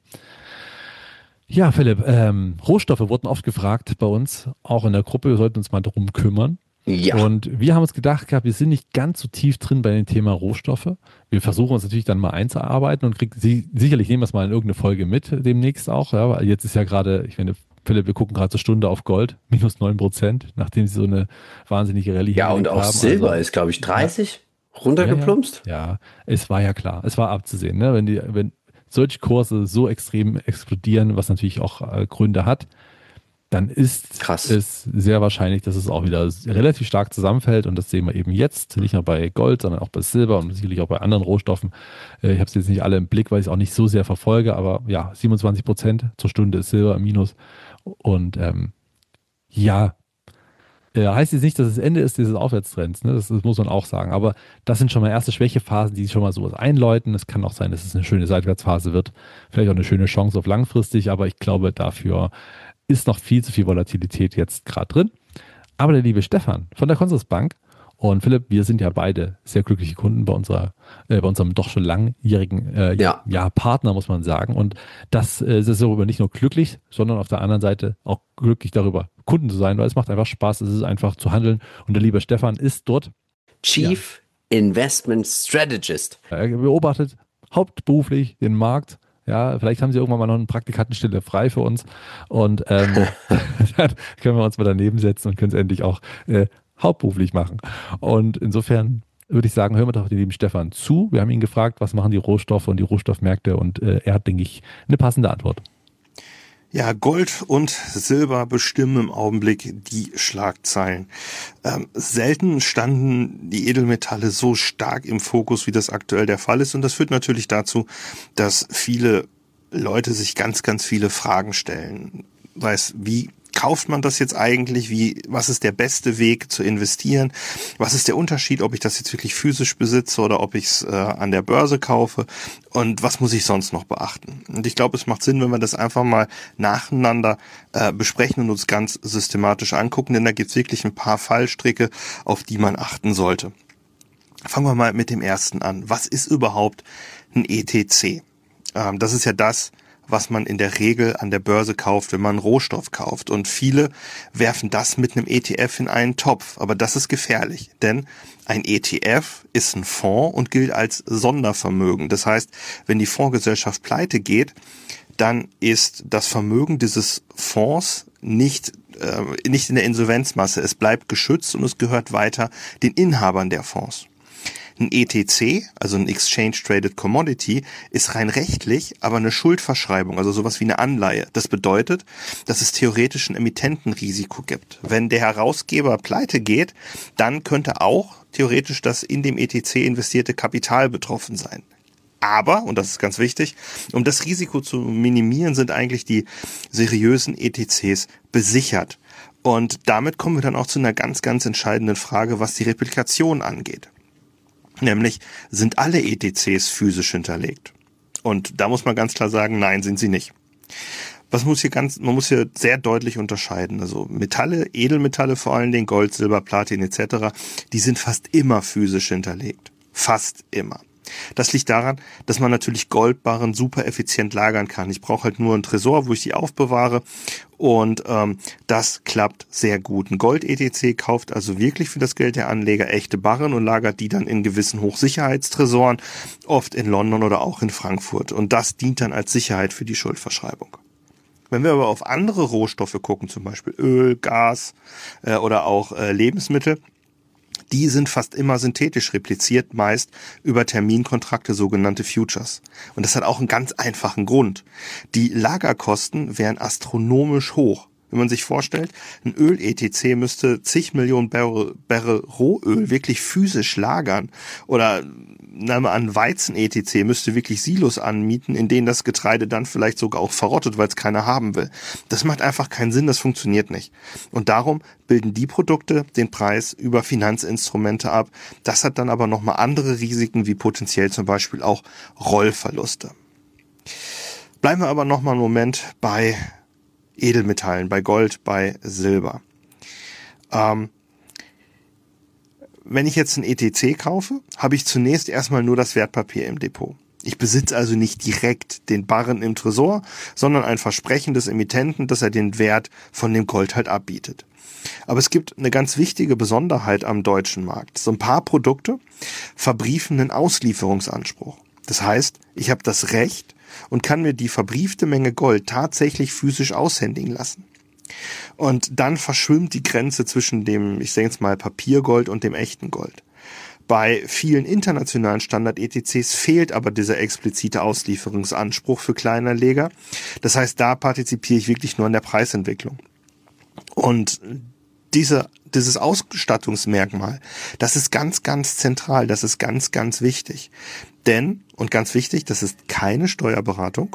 Speaker 3: Ja, Philipp, ähm, Rohstoffe wurden oft gefragt bei uns, auch in der Gruppe, wir sollten uns mal darum kümmern. Ja. Und wir haben uns gedacht gehabt, wir sind nicht ganz so tief drin bei dem Thema Rohstoffe. Wir versuchen uns natürlich dann mal einzuarbeiten und kriegen sie, sicherlich nehmen wir es mal in irgendeine Folge mit, demnächst auch. Ja, weil jetzt ist ja gerade, ich meine, Philipp, wir gucken gerade zur Stunde auf Gold, minus neun Prozent, nachdem sie so eine wahnsinnige Rallye
Speaker 2: haben. Ja, und auch
Speaker 3: haben.
Speaker 2: Silber also, ist, glaube ich, dreißig ja, runtergeplumpst.
Speaker 3: Ja, ja, ja, es war ja klar, es war abzusehen, ne? Wenn die, wenn solche Kurse so extrem explodieren, was natürlich auch äh, Gründe hat, dann ist Krass. es sehr wahrscheinlich, dass es auch wieder relativ stark zusammenfällt und das sehen wir eben jetzt, nicht nur bei Gold, sondern auch bei Silber und sicherlich auch bei anderen Rohstoffen. Ich habe es jetzt nicht alle im Blick, weil ich es auch nicht so sehr verfolge, aber ja, siebenundzwanzig Prozent zur Stunde ist Silber im Minus und ähm, ja, äh, heißt jetzt nicht, dass es Ende ist dieses Aufwärtstrends, ne? das, das muss man auch sagen, aber das sind schon mal erste Schwächephasen, die schon mal sowas einläuten. Es kann auch sein, dass es eine schöne Seitwärtsphase wird, vielleicht auch eine schöne Chance auf langfristig, aber ich glaube dafür ist noch viel zu viel Volatilität jetzt gerade drin. Aber der liebe Stefan von der Consorsbank und Philipp, wir sind ja beide sehr glückliche Kunden bei unserer, äh, bei unserem doch schon langjährigen äh, ja. Ja, Partner, muss man sagen. Und das äh, ist darüber nicht nur glücklich, sondern auf der anderen Seite auch glücklich darüber, Kunden zu sein, weil es macht einfach Spaß, es ist einfach zu handeln. Und der liebe Stefan ist dort
Speaker 2: Chief ja, Investment Strategist.
Speaker 3: Er beobachtet hauptberuflich den Markt. Ja, vielleicht haben sie irgendwann mal noch eine Praktikantenstelle frei für uns und ähm, dann können wir uns mal daneben setzen und können es endlich auch äh, hauptberuflich machen. Und insofern würde ich sagen, hören wir doch den lieben Stefan zu. Wir haben ihn gefragt, was machen die Rohstoffe und die Rohstoffmärkte und äh, er hat, denke ich, eine passende Antwort.
Speaker 4: Ja, Gold und Silber bestimmen im Augenblick die Schlagzeilen. Ähm, selten standen die Edelmetalle so stark im Fokus, wie das aktuell der Fall ist. Und das führt natürlich dazu, dass viele Leute sich ganz, ganz viele Fragen stellen. Sei es, wie kauft man das jetzt eigentlich? Wie, was ist der beste Weg zu investieren? Was ist der Unterschied, ob ich das jetzt wirklich physisch besitze oder ob ich es äh, an der Börse kaufe? Und was muss ich sonst noch beachten? Und ich glaube, es macht Sinn, wenn wir das einfach mal nacheinander äh, besprechen und uns ganz systematisch angucken, denn da gibt es wirklich ein paar Fallstricke, auf die man achten sollte. Fangen wir mal mit dem ersten an. Was ist überhaupt ein E T C? Ähm, das ist ja das, was man in der Regel an der Börse kauft, wenn man einen Rohstoff kauft. Und viele werfen das mit einem E T F in einen Topf. Aber das ist gefährlich, denn ein E T F ist ein Fonds und gilt als Sondervermögen. Das heißt, wenn die Fondsgesellschaft pleite geht, dann ist das Vermögen dieses Fonds nicht, äh, nicht in der Insolvenzmasse. Es bleibt geschützt und es gehört weiter den Inhabern der Fonds. Ein E T C, also ein Exchange Traded Commodity, ist rein rechtlich aber eine Schuldverschreibung, also sowas wie eine Anleihe. Das bedeutet, dass es theoretisch ein Emittentenrisiko gibt. Wenn der Herausgeber pleite geht, dann könnte auch theoretisch das in dem E T C investierte Kapital betroffen sein. Aber, und das ist ganz wichtig, um das Risiko zu minimieren, sind eigentlich die seriösen E T Cs besichert. Und damit kommen wir dann auch zu einer ganz, ganz entscheidenden Frage, was die Replikation angeht. Nämlich, sind alle E T Cs physisch hinterlegt? Und da muss man ganz klar sagen, nein, sind sie nicht. Was muss hier ganz, man muss hier sehr deutlich unterscheiden. Also Metalle, Edelmetalle vor allen Dingen, Gold, Silber, Platin et cetera, die sind fast immer physisch hinterlegt. Fast immer. Das liegt daran, dass man natürlich Goldbarren super effizient lagern kann. Ich brauche halt nur einen Tresor, wo ich die aufbewahre, und ähm, das klappt sehr gut. Ein Gold-E T C kauft also wirklich für das Geld der Anleger echte Barren und lagert die dann in gewissen Hochsicherheitstresoren, oft in London oder auch in Frankfurt. Und das dient dann als Sicherheit für die Schuldverschreibung. Wenn wir aber auf andere Rohstoffe gucken, zum Beispiel Öl, Gas äh, oder auch äh, Lebensmittel, die sind fast immer synthetisch repliziert, meist über Terminkontrakte, sogenannte Futures. Und das hat auch einen ganz einfachen Grund. Die Lagerkosten wären astronomisch hoch. Wenn man sich vorstellt, ein Öl-E T C müsste zig Millionen Barrel, Barrel Rohöl wirklich physisch lagern. Oder nehmen wir an, Weizen-E T C müsste wirklich Silos anmieten, in denen das Getreide dann vielleicht sogar auch verrottet, weil es keiner haben will. Das macht einfach keinen Sinn, das funktioniert nicht. Und darum bilden die Produkte den Preis über Finanzinstrumente ab. Das hat dann aber nochmal andere Risiken, wie potenziell zum Beispiel auch Rollverluste. Bleiben wir aber nochmal einen Moment bei Edelmetallen, bei Gold, bei Silber. Ähm, wenn ich jetzt ein E T C kaufe, habe ich zunächst erstmal nur das Wertpapier im Depot. Ich besitze also nicht direkt den Barren im Tresor, sondern ein Versprechen des Emittenten, dass er den Wert von dem Gold halt abbietet. Aber es gibt eine ganz wichtige Besonderheit am deutschen Markt. So ein paar Produkte verbriefen einen Auslieferungsanspruch. Das heißt, ich habe das Recht und kann mir die verbriefte Menge Gold tatsächlich physisch aushändigen lassen. Und dann verschwimmt die Grenze zwischen dem, ich sage jetzt mal, Papiergold und dem echten Gold. Bei vielen internationalen Standard-E T Cs fehlt aber dieser explizite Auslieferungsanspruch für Kleinanleger. Das heißt, da partizipiere ich wirklich nur an der Preisentwicklung. Und diese, dieses Ausstattungsmerkmal, das ist ganz, ganz zentral, das ist ganz, ganz wichtig. Denn, und ganz wichtig, das ist keine Steuerberatung,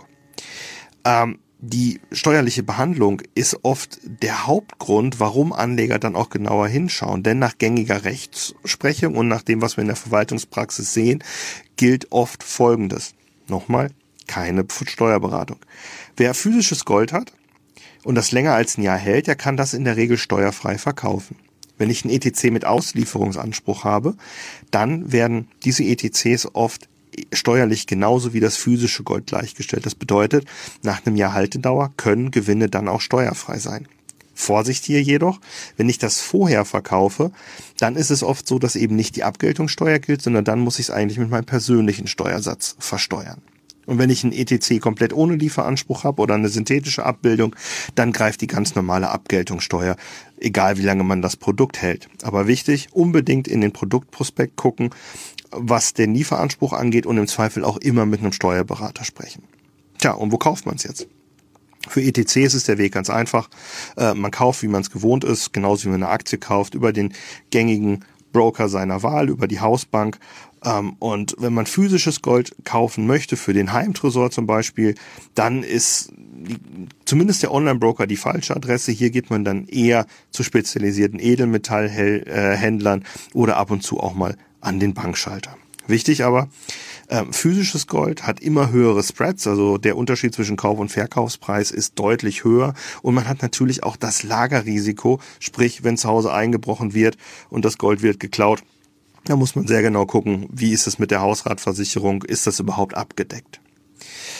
Speaker 4: ähm, die steuerliche Behandlung ist oft der Hauptgrund, warum Anleger dann auch genauer hinschauen. Denn nach gängiger Rechtsprechung und nach dem, was wir in der Verwaltungspraxis sehen, gilt oft Folgendes. Nochmal, keine Steuerberatung. Wer physisches Gold hat und das länger als ein Jahr hält, der kann das in der Regel steuerfrei verkaufen. Wenn ich ein E T C mit Auslieferungsanspruch habe, dann werden diese E T Cs oft steuerlich genauso wie das physische Gold gleichgestellt. Das bedeutet, nach einem Jahr Haltedauer können Gewinne dann auch steuerfrei sein. Vorsicht hier jedoch, wenn ich das vorher verkaufe, dann ist es oft so, dass eben nicht die Abgeltungssteuer gilt, sondern dann muss ich es eigentlich mit meinem persönlichen Steuersatz versteuern. Und wenn ich ein E T C komplett ohne Lieferanspruch habe oder eine synthetische Abbildung, dann greift die ganz normale Abgeltungssteuer, egal wie lange man das Produkt hält. Aber wichtig, unbedingt in den Produktprospekt gucken, was den Lieferanspruch angeht, und im Zweifel auch immer mit einem Steuerberater sprechen. Tja, und wo kauft man es jetzt? Für E T Cs ist der Weg ganz einfach. Äh, man kauft, wie man es gewohnt ist, genauso wie man eine Aktie kauft, über den gängigen Broker seiner Wahl, über die Hausbank. Ähm, und wenn man physisches Gold kaufen möchte, für den Heimtresor zum Beispiel, dann ist die, zumindest der Online-Broker die falsche Adresse. Hier geht man dann eher zu spezialisierten Edelmetallhändlern oder ab und zu auch mal an den Bankschalter. Wichtig aber, äh, physisches Gold hat immer höhere Spreads, also der Unterschied zwischen Kauf- und Verkaufspreis ist deutlich höher, und man hat natürlich auch das Lagerrisiko, sprich, wenn zu Hause eingebrochen wird und das Gold wird geklaut, da muss man sehr genau gucken, wie ist es mit der Hausratversicherung, ist das überhaupt abgedeckt.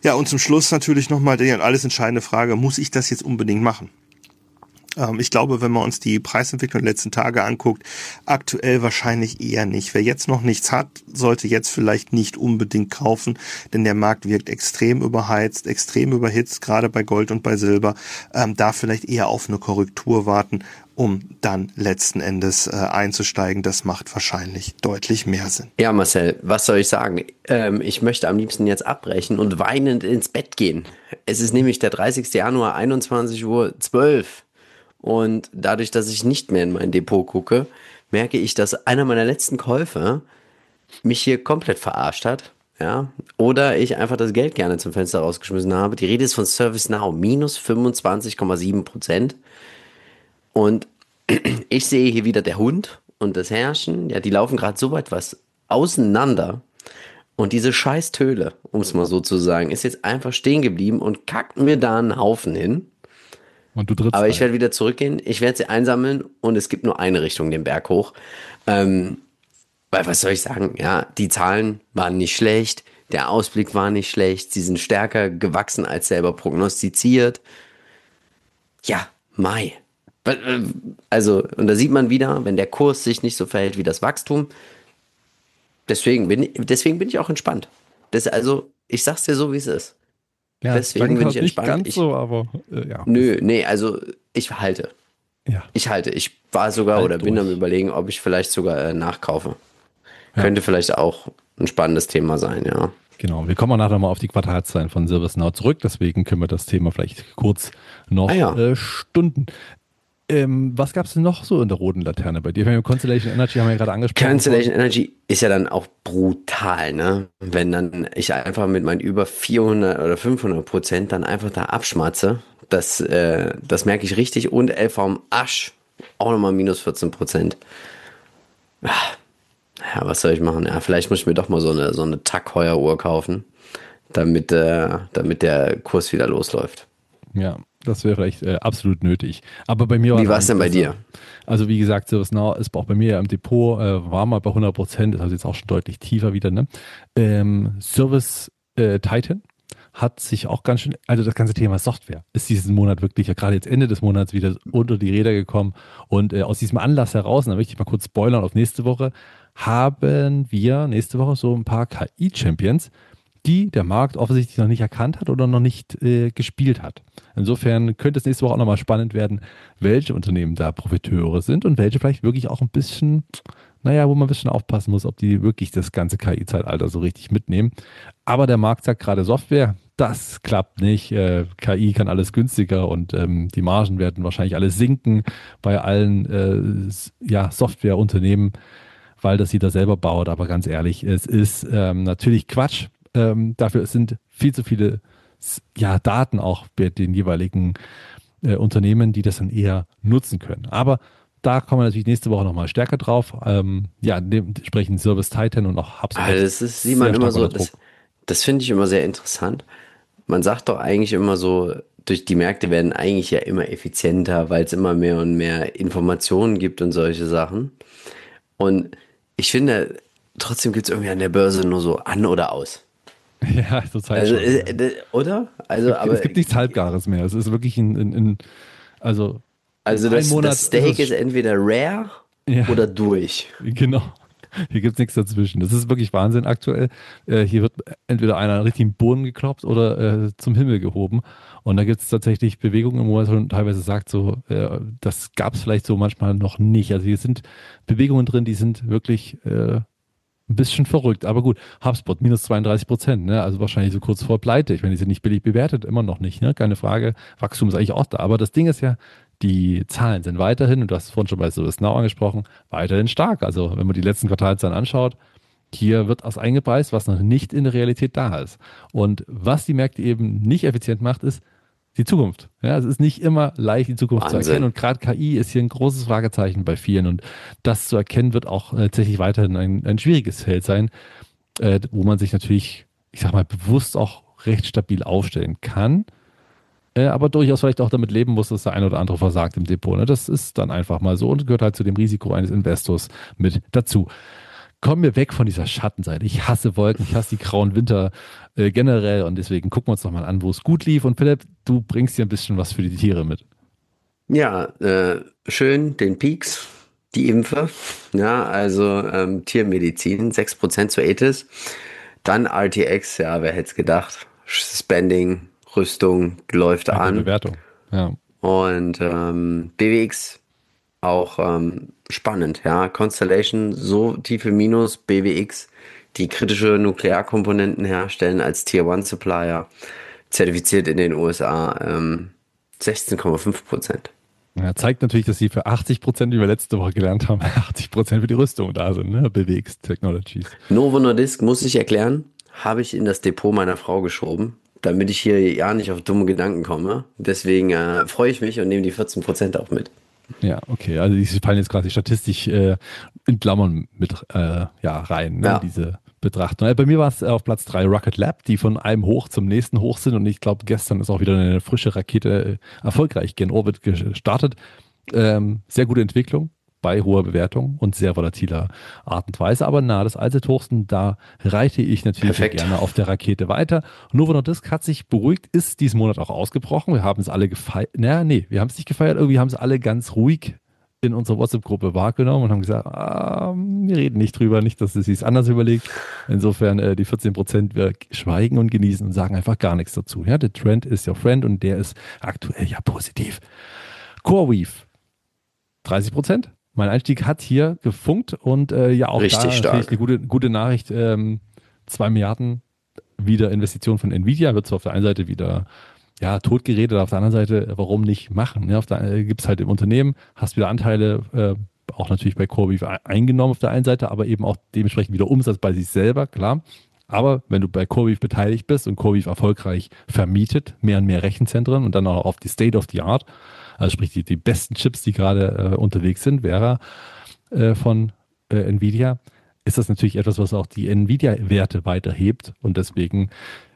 Speaker 4: Ja, und zum Schluss natürlich nochmal die alles entscheidende Frage, muss ich das jetzt unbedingt machen? Ähm, ich glaube, wenn man uns die Preisentwicklung der letzten Tage anguckt, aktuell wahrscheinlich eher nicht. Wer jetzt noch nichts hat, sollte jetzt vielleicht nicht unbedingt kaufen, denn der Markt wirkt extrem überheizt, extrem überhitzt, gerade bei Gold und bei Silber. Ähm, da vielleicht eher auf eine Korrektur warten, um dann letzten Endes äh, einzusteigen. Das macht wahrscheinlich deutlich mehr Sinn.
Speaker 2: Ja, Marcel, was soll ich sagen? Ähm, ich möchte am liebsten jetzt abbrechen und weinend ins Bett gehen. Es ist nämlich der dreißigster Januar, einundzwanzig Uhr zwölf. Und dadurch, dass ich nicht mehr in mein Depot gucke, merke ich, dass einer meiner letzten Käufe mich hier komplett verarscht hat. Ja? Oder ich einfach das Geld gerne zum Fenster rausgeschmissen habe. Die Rede ist von ServiceNow, minus fünfundzwanzig Komma sieben Prozent. Und ich sehe hier wieder der Hund und das Herrchen. Ja, die laufen gerade so weit was auseinander. Und diese scheiß Töle, um es mal so zu sagen, ist jetzt einfach stehen geblieben und kackt mir da einen Haufen hin.
Speaker 3: Und du trittst
Speaker 2: Aber ich
Speaker 3: ein.
Speaker 2: werde wieder zurückgehen, ich werde sie einsammeln und es gibt nur eine Richtung, den Berg hoch. Ähm, weil was soll ich sagen, ja, die Zahlen waren nicht schlecht, der Ausblick war nicht schlecht, sie sind stärker gewachsen als selber prognostiziert. Ja, Mai. Also, und da sieht man wieder, wenn der Kurs sich nicht so verhält wie das Wachstum, deswegen bin, deswegen bin ich auch entspannt. Das, also, ich sag's dir so, wie es ist.
Speaker 3: Ja,
Speaker 2: Deswegen bin ich
Speaker 3: nicht
Speaker 2: entspannt.
Speaker 3: ganz
Speaker 2: Ich,
Speaker 3: so, aber äh, ja.
Speaker 2: nö, nee, also ich halte.
Speaker 3: Ja.
Speaker 2: Ich halte. Ich war sogar
Speaker 3: Halt
Speaker 2: oder bin
Speaker 3: durch.
Speaker 2: am Überlegen, ob ich vielleicht sogar äh, nachkaufe.
Speaker 3: Ja.
Speaker 2: Könnte vielleicht auch ein spannendes Thema sein, ja.
Speaker 3: Genau, wir kommen auch nachher mal auf die Quartalszahlen von ServiceNow zurück, deswegen können wir das Thema vielleicht kurz noch
Speaker 2: Ah ja.
Speaker 3: äh, stunden. Ähm, was gab es denn noch so in der roten Laterne bei dir? Wir haben ja Constellation Energy haben wir ja gerade angesprochen.
Speaker 2: Constellation Energy ist ja dann auch brutal, ne? Wenn dann ich einfach mit meinen über vierhundert oder fünfhundert Prozent dann einfach da abschmatze, das, äh, das merke ich richtig. Und L V M Asch auch nochmal minus vierzehn Prozent. Ja, was soll ich machen? Ja, vielleicht muss ich mir doch mal so eine, so eine Tag-Heuer-Uhr kaufen, damit, äh, damit der Kurs wieder losläuft.
Speaker 3: Ja, das wäre vielleicht äh, absolut nötig. Aber bei mir war
Speaker 2: Wie war es denn bei dir?
Speaker 3: Also wie gesagt, ServiceNow ist auch bei mir im Depot, äh, war mal bei hundert Prozent, ist also jetzt auch schon deutlich tiefer wieder. Ne? Ähm, Service äh, Titan hat sich auch ganz schön, also das ganze Thema Software ist diesen Monat wirklich, ja, gerade jetzt Ende des Monats wieder unter die Räder gekommen. Und äh, aus diesem Anlass heraus, da möchte ich mal kurz spoilern auf nächste Woche, haben wir nächste Woche so ein paar K I-Champions, die der Markt offensichtlich noch nicht erkannt hat oder noch nicht äh, gespielt hat. Insofern könnte es nächste Woche auch nochmal spannend werden, welche Unternehmen da Profiteure sind und welche vielleicht wirklich auch ein bisschen, naja, wo man ein bisschen aufpassen muss, ob die wirklich das ganze K I-Zeitalter so richtig mitnehmen. Aber der Markt sagt gerade Software, das klappt nicht. Äh, K I kann alles günstiger und ähm, die Margen werden wahrscheinlich alle sinken bei allen äh, ja, Softwareunternehmen, weil das jeder selber baut. Aber ganz ehrlich, es ist ähm, natürlich Quatsch. Ähm, dafür sind viel zu viele ja, Daten auch bei den jeweiligen äh, Unternehmen, die das dann eher nutzen können. Aber da kommen wir natürlich nächste Woche nochmal stärker drauf. Ähm, ja, dementsprechend Service Titan und auch HubSpot.
Speaker 2: Also das ist, sieht man immer so, das, das finde ich immer sehr interessant. Man sagt doch eigentlich immer so, durch die Märkte werden eigentlich ja immer effizienter, weil es immer mehr und mehr Informationen gibt und solche Sachen. Und ich finde, trotzdem gibt es irgendwie an der Börse nur so an oder aus.
Speaker 3: Ja, total.
Speaker 2: Also,
Speaker 3: schon,
Speaker 2: äh, oder? Also,
Speaker 3: es,
Speaker 2: aber
Speaker 3: es gibt nichts Halbgares mehr. Es ist wirklich ein, ein, ein also,
Speaker 2: also
Speaker 3: ein
Speaker 2: das,
Speaker 3: Monat
Speaker 2: das Steak
Speaker 3: ist,
Speaker 2: ist entweder rare
Speaker 3: ja,
Speaker 2: oder durch.
Speaker 3: Genau. Hier gibt es nichts dazwischen. Das ist wirklich Wahnsinn aktuell. Äh, hier wird entweder einer richtig im Boden gekloppt oder äh, zum Himmel gehoben. Und da gibt es tatsächlich Bewegungen, wo man schon teilweise sagt, so, äh, das gab es vielleicht so manchmal noch nicht. Also hier sind Bewegungen drin, die sind wirklich äh, ein bisschen verrückt. Aber gut, HubSpot minus zweiunddreißig Prozent, ne? Also wahrscheinlich so kurz vor Pleite. Ich meine, die sind nicht billig bewertet, immer noch nicht, ne? Keine Frage. Wachstum ist eigentlich auch da. Aber das Ding ist ja, die Zahlen sind weiterhin, und du hast es vorhin schon bei ServiceNow angesprochen, weiterhin stark. Also wenn man die letzten Quartalszahlen anschaut, hier wird was eingepreist, was noch nicht in der Realität da ist. Und was die Märkte eben nicht effizient macht, ist die Zukunft. Ja, es ist nicht immer leicht, die Zukunft
Speaker 2: Wahnsinn.
Speaker 3: zu erkennen. Und gerade K I ist hier ein großes Fragezeichen bei vielen. Und das zu erkennen, wird auch tatsächlich weiterhin ein, ein schwieriges Feld sein, äh, wo man sich natürlich, ich sag mal, bewusst auch recht stabil aufstellen kann. Äh, aber durchaus vielleicht auch damit leben muss, dass der ein oder andere versagt im Depot. Ne? Das ist dann einfach mal so und gehört halt zu dem Risiko eines Investors mit dazu. kommen wir weg von dieser Schattenseite. Ich hasse Wolken, ich hasse die grauen Winter äh, generell und deswegen gucken wir uns doch mal an, wo es gut lief. Und Philipp, du bringst dir ein bisschen was für die Tiere mit.
Speaker 2: Ja, äh, schön den Peaks, die Impfe, ja, also ähm, Tiermedizin, sechs Prozent zu ATIS. Dann R T X, ja, wer hätte es gedacht? Spending, Rüstung läuft
Speaker 3: Danke,
Speaker 2: an.
Speaker 3: Bewertung, ja.
Speaker 2: Und ähm, B W X auch ähm, spannend, ja. Constellation, so tiefe Minus, B W X, die kritische Nuklearkomponenten herstellen als Tier One Supplier, zertifiziert in den U S A, ähm, sechzehn Komma fünf Prozent.
Speaker 3: Ja, zeigt natürlich, dass sie für achtzig Prozent, wie wir letzte Woche gelernt haben, achtzig Prozent für die Rüstung da sind, ne? B W X Technologies.
Speaker 2: Novo Nordisk, muss ich erklären, habe ich in das Depot meiner Frau geschoben, damit ich hier ja nicht auf dumme Gedanken komme. Deswegen äh, freue ich mich und nehme die vierzehn Prozent auch mit.
Speaker 3: Ja, okay. Also die fallen jetzt quasi statistisch äh, in Klammern mit äh, ja, rein, ne?
Speaker 2: Ja.
Speaker 3: Diese Betrachtung. Bei mir war es auf Platz drei Rocket Lab, die von einem hoch zum nächsten hoch sind und ich glaube, gestern ist auch wieder eine frische Rakete äh, erfolgreich gen Orbit gestartet. Ähm, sehr gute Entwicklung bei hoher Bewertung und sehr volatiler Art und Weise, aber nahe des Allzeithochsten, da reite ich natürlich
Speaker 2: Perfekt.
Speaker 3: gerne auf der Rakete weiter. Novo Nordisk hat sich beruhigt, ist diesen Monat auch ausgebrochen. Wir haben es alle gefeiert, naja, nee, wir haben es nicht gefeiert, irgendwie haben es alle ganz ruhig in unserer WhatsApp-Gruppe wahrgenommen und haben gesagt, ah, wir reden nicht drüber, nicht, dass es sich anders überlegt. Insofern äh, die vierzehn Prozent, wir schweigen und genießen und sagen einfach gar nichts dazu. Ja, der Trend ist your friend und der ist aktuell ja positiv. CoreWeave, dreißig Prozent. Mein Einstieg hat hier gefunkt und äh, ja auch
Speaker 2: Richtig
Speaker 3: da
Speaker 2: stark.
Speaker 3: natürlich eine gute, gute Nachricht. Ähm, zwei Milliarden wieder Investition von Nvidia wird zwar auf der einen Seite wieder ja, totgeredet, auf der anderen Seite, warum nicht machen? Ja, auf der äh, gibt es halt im Unternehmen, hast wieder Anteile, äh, auch natürlich bei CoreWeave e- eingenommen auf der einen Seite, aber eben auch dementsprechend wieder Umsatz bei sich selber, klar. Aber wenn du bei CoreWeave beteiligt bist und CoreWeave erfolgreich vermietet, mehr und mehr Rechenzentren und dann auch auf die State of the Art, also sprich die, die besten Chips, die gerade äh, unterwegs sind, Vera äh, von äh, Nvidia, ist das natürlich etwas, was auch die Nvidia-Werte weiterhebt und deswegen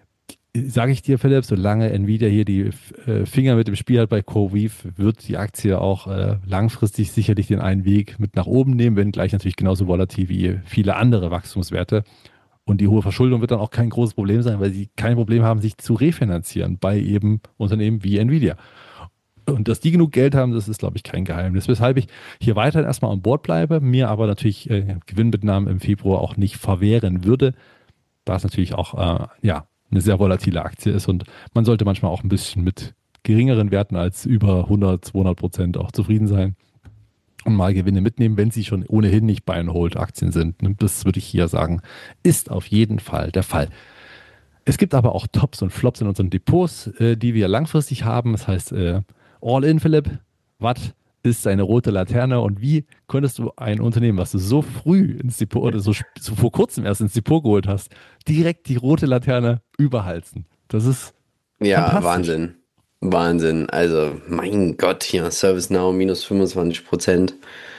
Speaker 3: sage ich dir, Philipp, solange Nvidia hier die äh, Finger mit dem Spiel hat bei CoreWeave, wird die Aktie auch äh, langfristig sicherlich den einen Weg mit nach oben nehmen, wenn gleich natürlich genauso volatil wie viele andere Wachstumswerte. Und die hohe Verschuldung wird dann auch kein großes Problem sein, weil sie kein Problem haben, sich zu refinanzieren bei eben Unternehmen wie Nvidia. Und dass die genug Geld haben, das ist, glaube ich, kein Geheimnis. Weshalb ich hier weiterhin erstmal an Bord bleibe, mir aber natürlich äh, Gewinnmitnahmen im Februar auch nicht verwehren würde, da es natürlich auch äh, ja, eine sehr volatile Aktie ist und man sollte manchmal auch ein bisschen mit geringeren Werten als über hundert, zweihundert Prozent auch zufrieden sein und mal Gewinne mitnehmen, wenn sie schon ohnehin nicht Buy-and-Hold-Aktien sind. Das würde ich hier sagen, ist auf jeden Fall der Fall. Es gibt aber auch Tops und Flops in unseren Depots, äh, die wir langfristig haben. Das heißt, äh, All-in, Philipp, was ist eine rote Laterne und wie könntest du ein Unternehmen, was du so früh ins Depot oder so, so vor kurzem erst ins Depot geholt hast, direkt die rote Laterne überhalten? Das ist
Speaker 2: Ja,
Speaker 3: fantastisch.
Speaker 2: Wahnsinn. Wahnsinn. Also, mein Gott, hier ServiceNow minus fünfundzwanzig Prozent.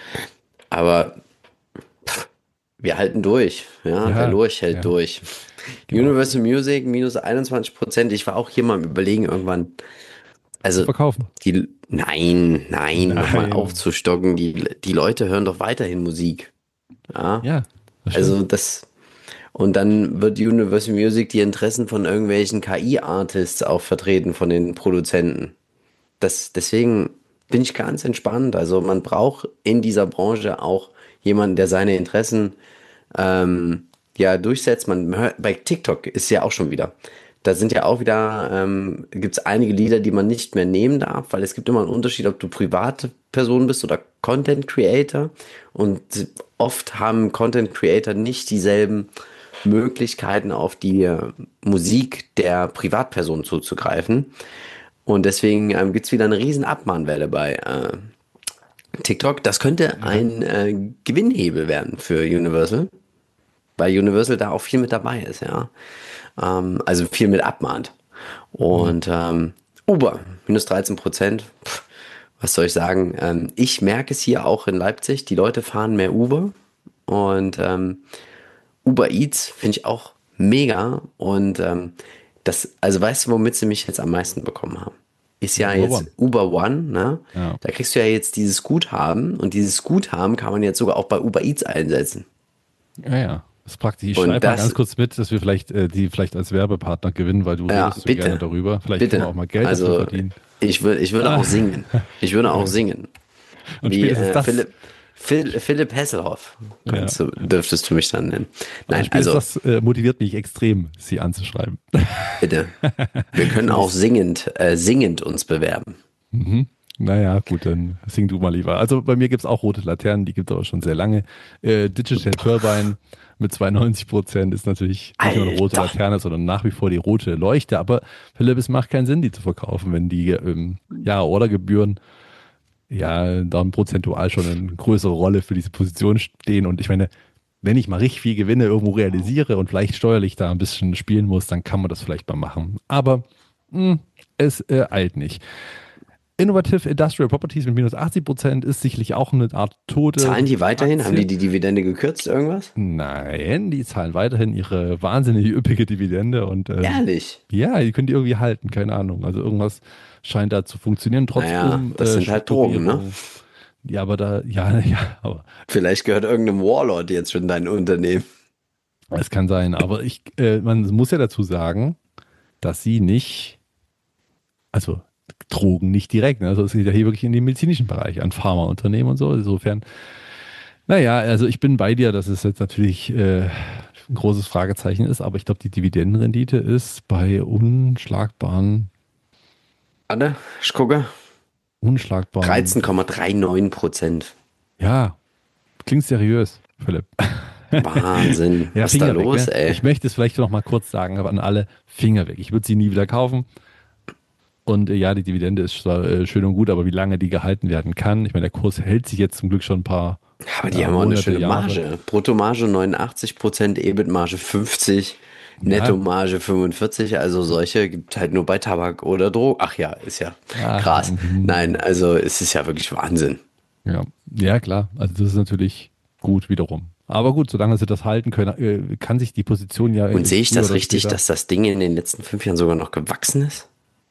Speaker 2: Aber pff, wir halten durch. Ja,
Speaker 3: Ja,
Speaker 2: wer Lurch hält
Speaker 3: ja.
Speaker 2: durch.
Speaker 3: Genau.
Speaker 2: Universal Music minus einundzwanzig Prozent. Ich war auch hier mal am Überlegen irgendwann. Also,
Speaker 3: Verkaufen.
Speaker 2: die, nein, nein, nochmal
Speaker 3: Nein.
Speaker 2: aufzustocken. Die, die Leute hören doch weiterhin Musik. Ja,
Speaker 3: Ja. Das
Speaker 2: also
Speaker 3: stimmt.
Speaker 2: das. Und dann wird Universal Music die Interessen von irgendwelchen K I-Artists auch vertreten, von den Produzenten. Das, deswegen bin ich ganz entspannt. Also man braucht in dieser Branche auch jemanden, der seine Interessen ähm, ja durchsetzt. Man hört, bei TikTok ist ja auch schon wieder. Da sind ja auch wieder, ähm, gibt es einige Lieder, die man nicht mehr nehmen darf, weil es gibt immer einen Unterschied, ob du private Person bist oder Content Creator. Und oft haben Content Creator nicht dieselben Möglichkeiten, auf die äh, Musik der Privatperson zuzugreifen. Und deswegen ähm, gibt es wieder eine riesen Abmahnwelle bei äh, TikTok. Das könnte ein äh, Gewinnhebel werden für Universal, weil Universal da auch viel mit dabei ist, ja. Ähm, also viel mit abmahnt. Und ähm, Uber, minus dreizehn Prozent. Pff, was soll ich sagen? Ähm, ich merke es hier auch in Leipzig, die Leute fahren mehr Uber. Und ähm, Uber Eats finde ich auch mega. Und ähm, das, also weißt du, womit sie mich jetzt am meisten bekommen haben? Ist ja
Speaker 3: Uber
Speaker 2: jetzt
Speaker 3: One.
Speaker 2: Uber One, ne?
Speaker 3: Ja.
Speaker 2: Da kriegst du ja jetzt dieses Guthaben und dieses Guthaben kann man jetzt sogar auch bei Uber Eats einsetzen.
Speaker 3: Ja, ja. Das ist praktisch. Ich
Speaker 2: Und
Speaker 3: schreibe mal
Speaker 2: das-
Speaker 3: ganz kurz mit, dass wir vielleicht äh, die vielleicht als Werbepartner gewinnen, weil du
Speaker 2: Ja,
Speaker 3: redest so
Speaker 2: bitte.
Speaker 3: gerne darüber. Vielleicht
Speaker 2: Bitte.
Speaker 3: können wir auch mal Geld
Speaker 2: Also,
Speaker 3: dafür verdienen.
Speaker 2: Ich, würde, ich würde auch singen. Ich würde auch singen.
Speaker 3: Und
Speaker 2: Wie
Speaker 3: spätestens
Speaker 2: äh,
Speaker 3: das,
Speaker 2: Philipp, Phil, Philipp Hasselhoff, kannst
Speaker 3: Ja.
Speaker 2: du, dürftest du mich dann nennen. Nein,
Speaker 3: spätestens
Speaker 2: also
Speaker 3: das äh, motiviert mich extrem, sie anzuschreiben.
Speaker 2: bitte. Wir können auch singend, äh, singend uns bewerben.
Speaker 3: Mhm. Naja, gut, dann sing du mal lieber. Also bei mir gibt es auch rote Laternen, die gibt es aber schon sehr lange. Äh, Digital Turbine mit zweiundneunzig Prozent ist natürlich nicht nur eine rote
Speaker 2: Alter.
Speaker 3: Laterne, sondern nach wie vor die rote Leuchte. Aber Philipp, es macht keinen Sinn, die zu verkaufen, wenn die ähm, ja, Ordergebühren ja dann prozentual schon eine größere Rolle für diese Position stehen. Und ich meine, wenn ich mal richtig viel Gewinne irgendwo realisiere und vielleicht steuerlich da ein bisschen spielen muss, dann kann man das vielleicht mal machen. Aber mh, es äh, eilt nicht. Innovative Industrial Properties mit minus achtzig Prozent ist sicherlich auch eine Art tote
Speaker 2: Zahlen die weiterhin?
Speaker 3: Aktie.
Speaker 2: Haben die die Dividende gekürzt, irgendwas?
Speaker 3: Nein, die zahlen weiterhin ihre wahnsinnig üppige Dividende und ähm,
Speaker 2: Ehrlich?
Speaker 3: ja, die können die irgendwie halten, keine Ahnung. Also irgendwas scheint da zu funktionieren, trotz
Speaker 2: Naja,
Speaker 3: um,
Speaker 2: das sind halt Drogen, ne?
Speaker 3: Strukturierung. Ja, aber da, ja, ja, aber
Speaker 2: Vielleicht gehört irgendeinem Warlord jetzt schon dein Unternehmen.
Speaker 3: es kann sein. Aber ich, äh, man muss ja dazu sagen, dass sie nicht, also Drogen nicht direkt, ne? Also es geht ja hier wirklich in den medizinischen Bereich, an Pharmaunternehmen und so. Insofern, naja, also ich bin bei dir, dass es jetzt natürlich äh, ein großes Fragezeichen ist, aber ich glaube, die Dividendenrendite ist bei unschlagbaren,
Speaker 2: Warte, ich gucke.
Speaker 3: unschlagbaren.
Speaker 2: dreizehn Komma neununddreißig Prozent.
Speaker 3: Ja, klingt seriös, Philipp.
Speaker 2: Wahnsinn.
Speaker 3: Ja,
Speaker 2: Was ist da
Speaker 3: Finger weg,
Speaker 2: los,
Speaker 3: ne?
Speaker 2: ey?
Speaker 3: Ich möchte es vielleicht noch mal kurz sagen, aber an alle Finger weg. Ich würde sie nie wieder kaufen. Und äh, ja, die Dividende ist zwar äh, schön und gut, aber wie lange die gehalten werden kann, ich meine, der Kurs hält sich jetzt zum Glück schon ein paar
Speaker 2: Aber die
Speaker 3: ja,
Speaker 2: haben auch eine
Speaker 3: Monate,
Speaker 2: schöne
Speaker 3: Jahre.
Speaker 2: Marge. Bruttomarge neunundachtzig Prozent, E B I T-Marge fünfzig, Nettomarge fünfundvierzig. Also solche gibt es halt nur bei Tabak oder Drogen. Ach ja, ist ja
Speaker 3: Ah,
Speaker 2: krass.
Speaker 3: mhm.
Speaker 2: Nein, also es ist ja wirklich Wahnsinn.
Speaker 3: Ja, ja klar. Also das ist natürlich gut wiederum. Aber gut, solange sie das halten können, äh, kann sich die Position ja.
Speaker 2: Und sehe ich das
Speaker 3: früher oder
Speaker 2: richtig,
Speaker 3: später-
Speaker 2: dass das Ding in den letzten fünf Jahren sogar noch gewachsen ist?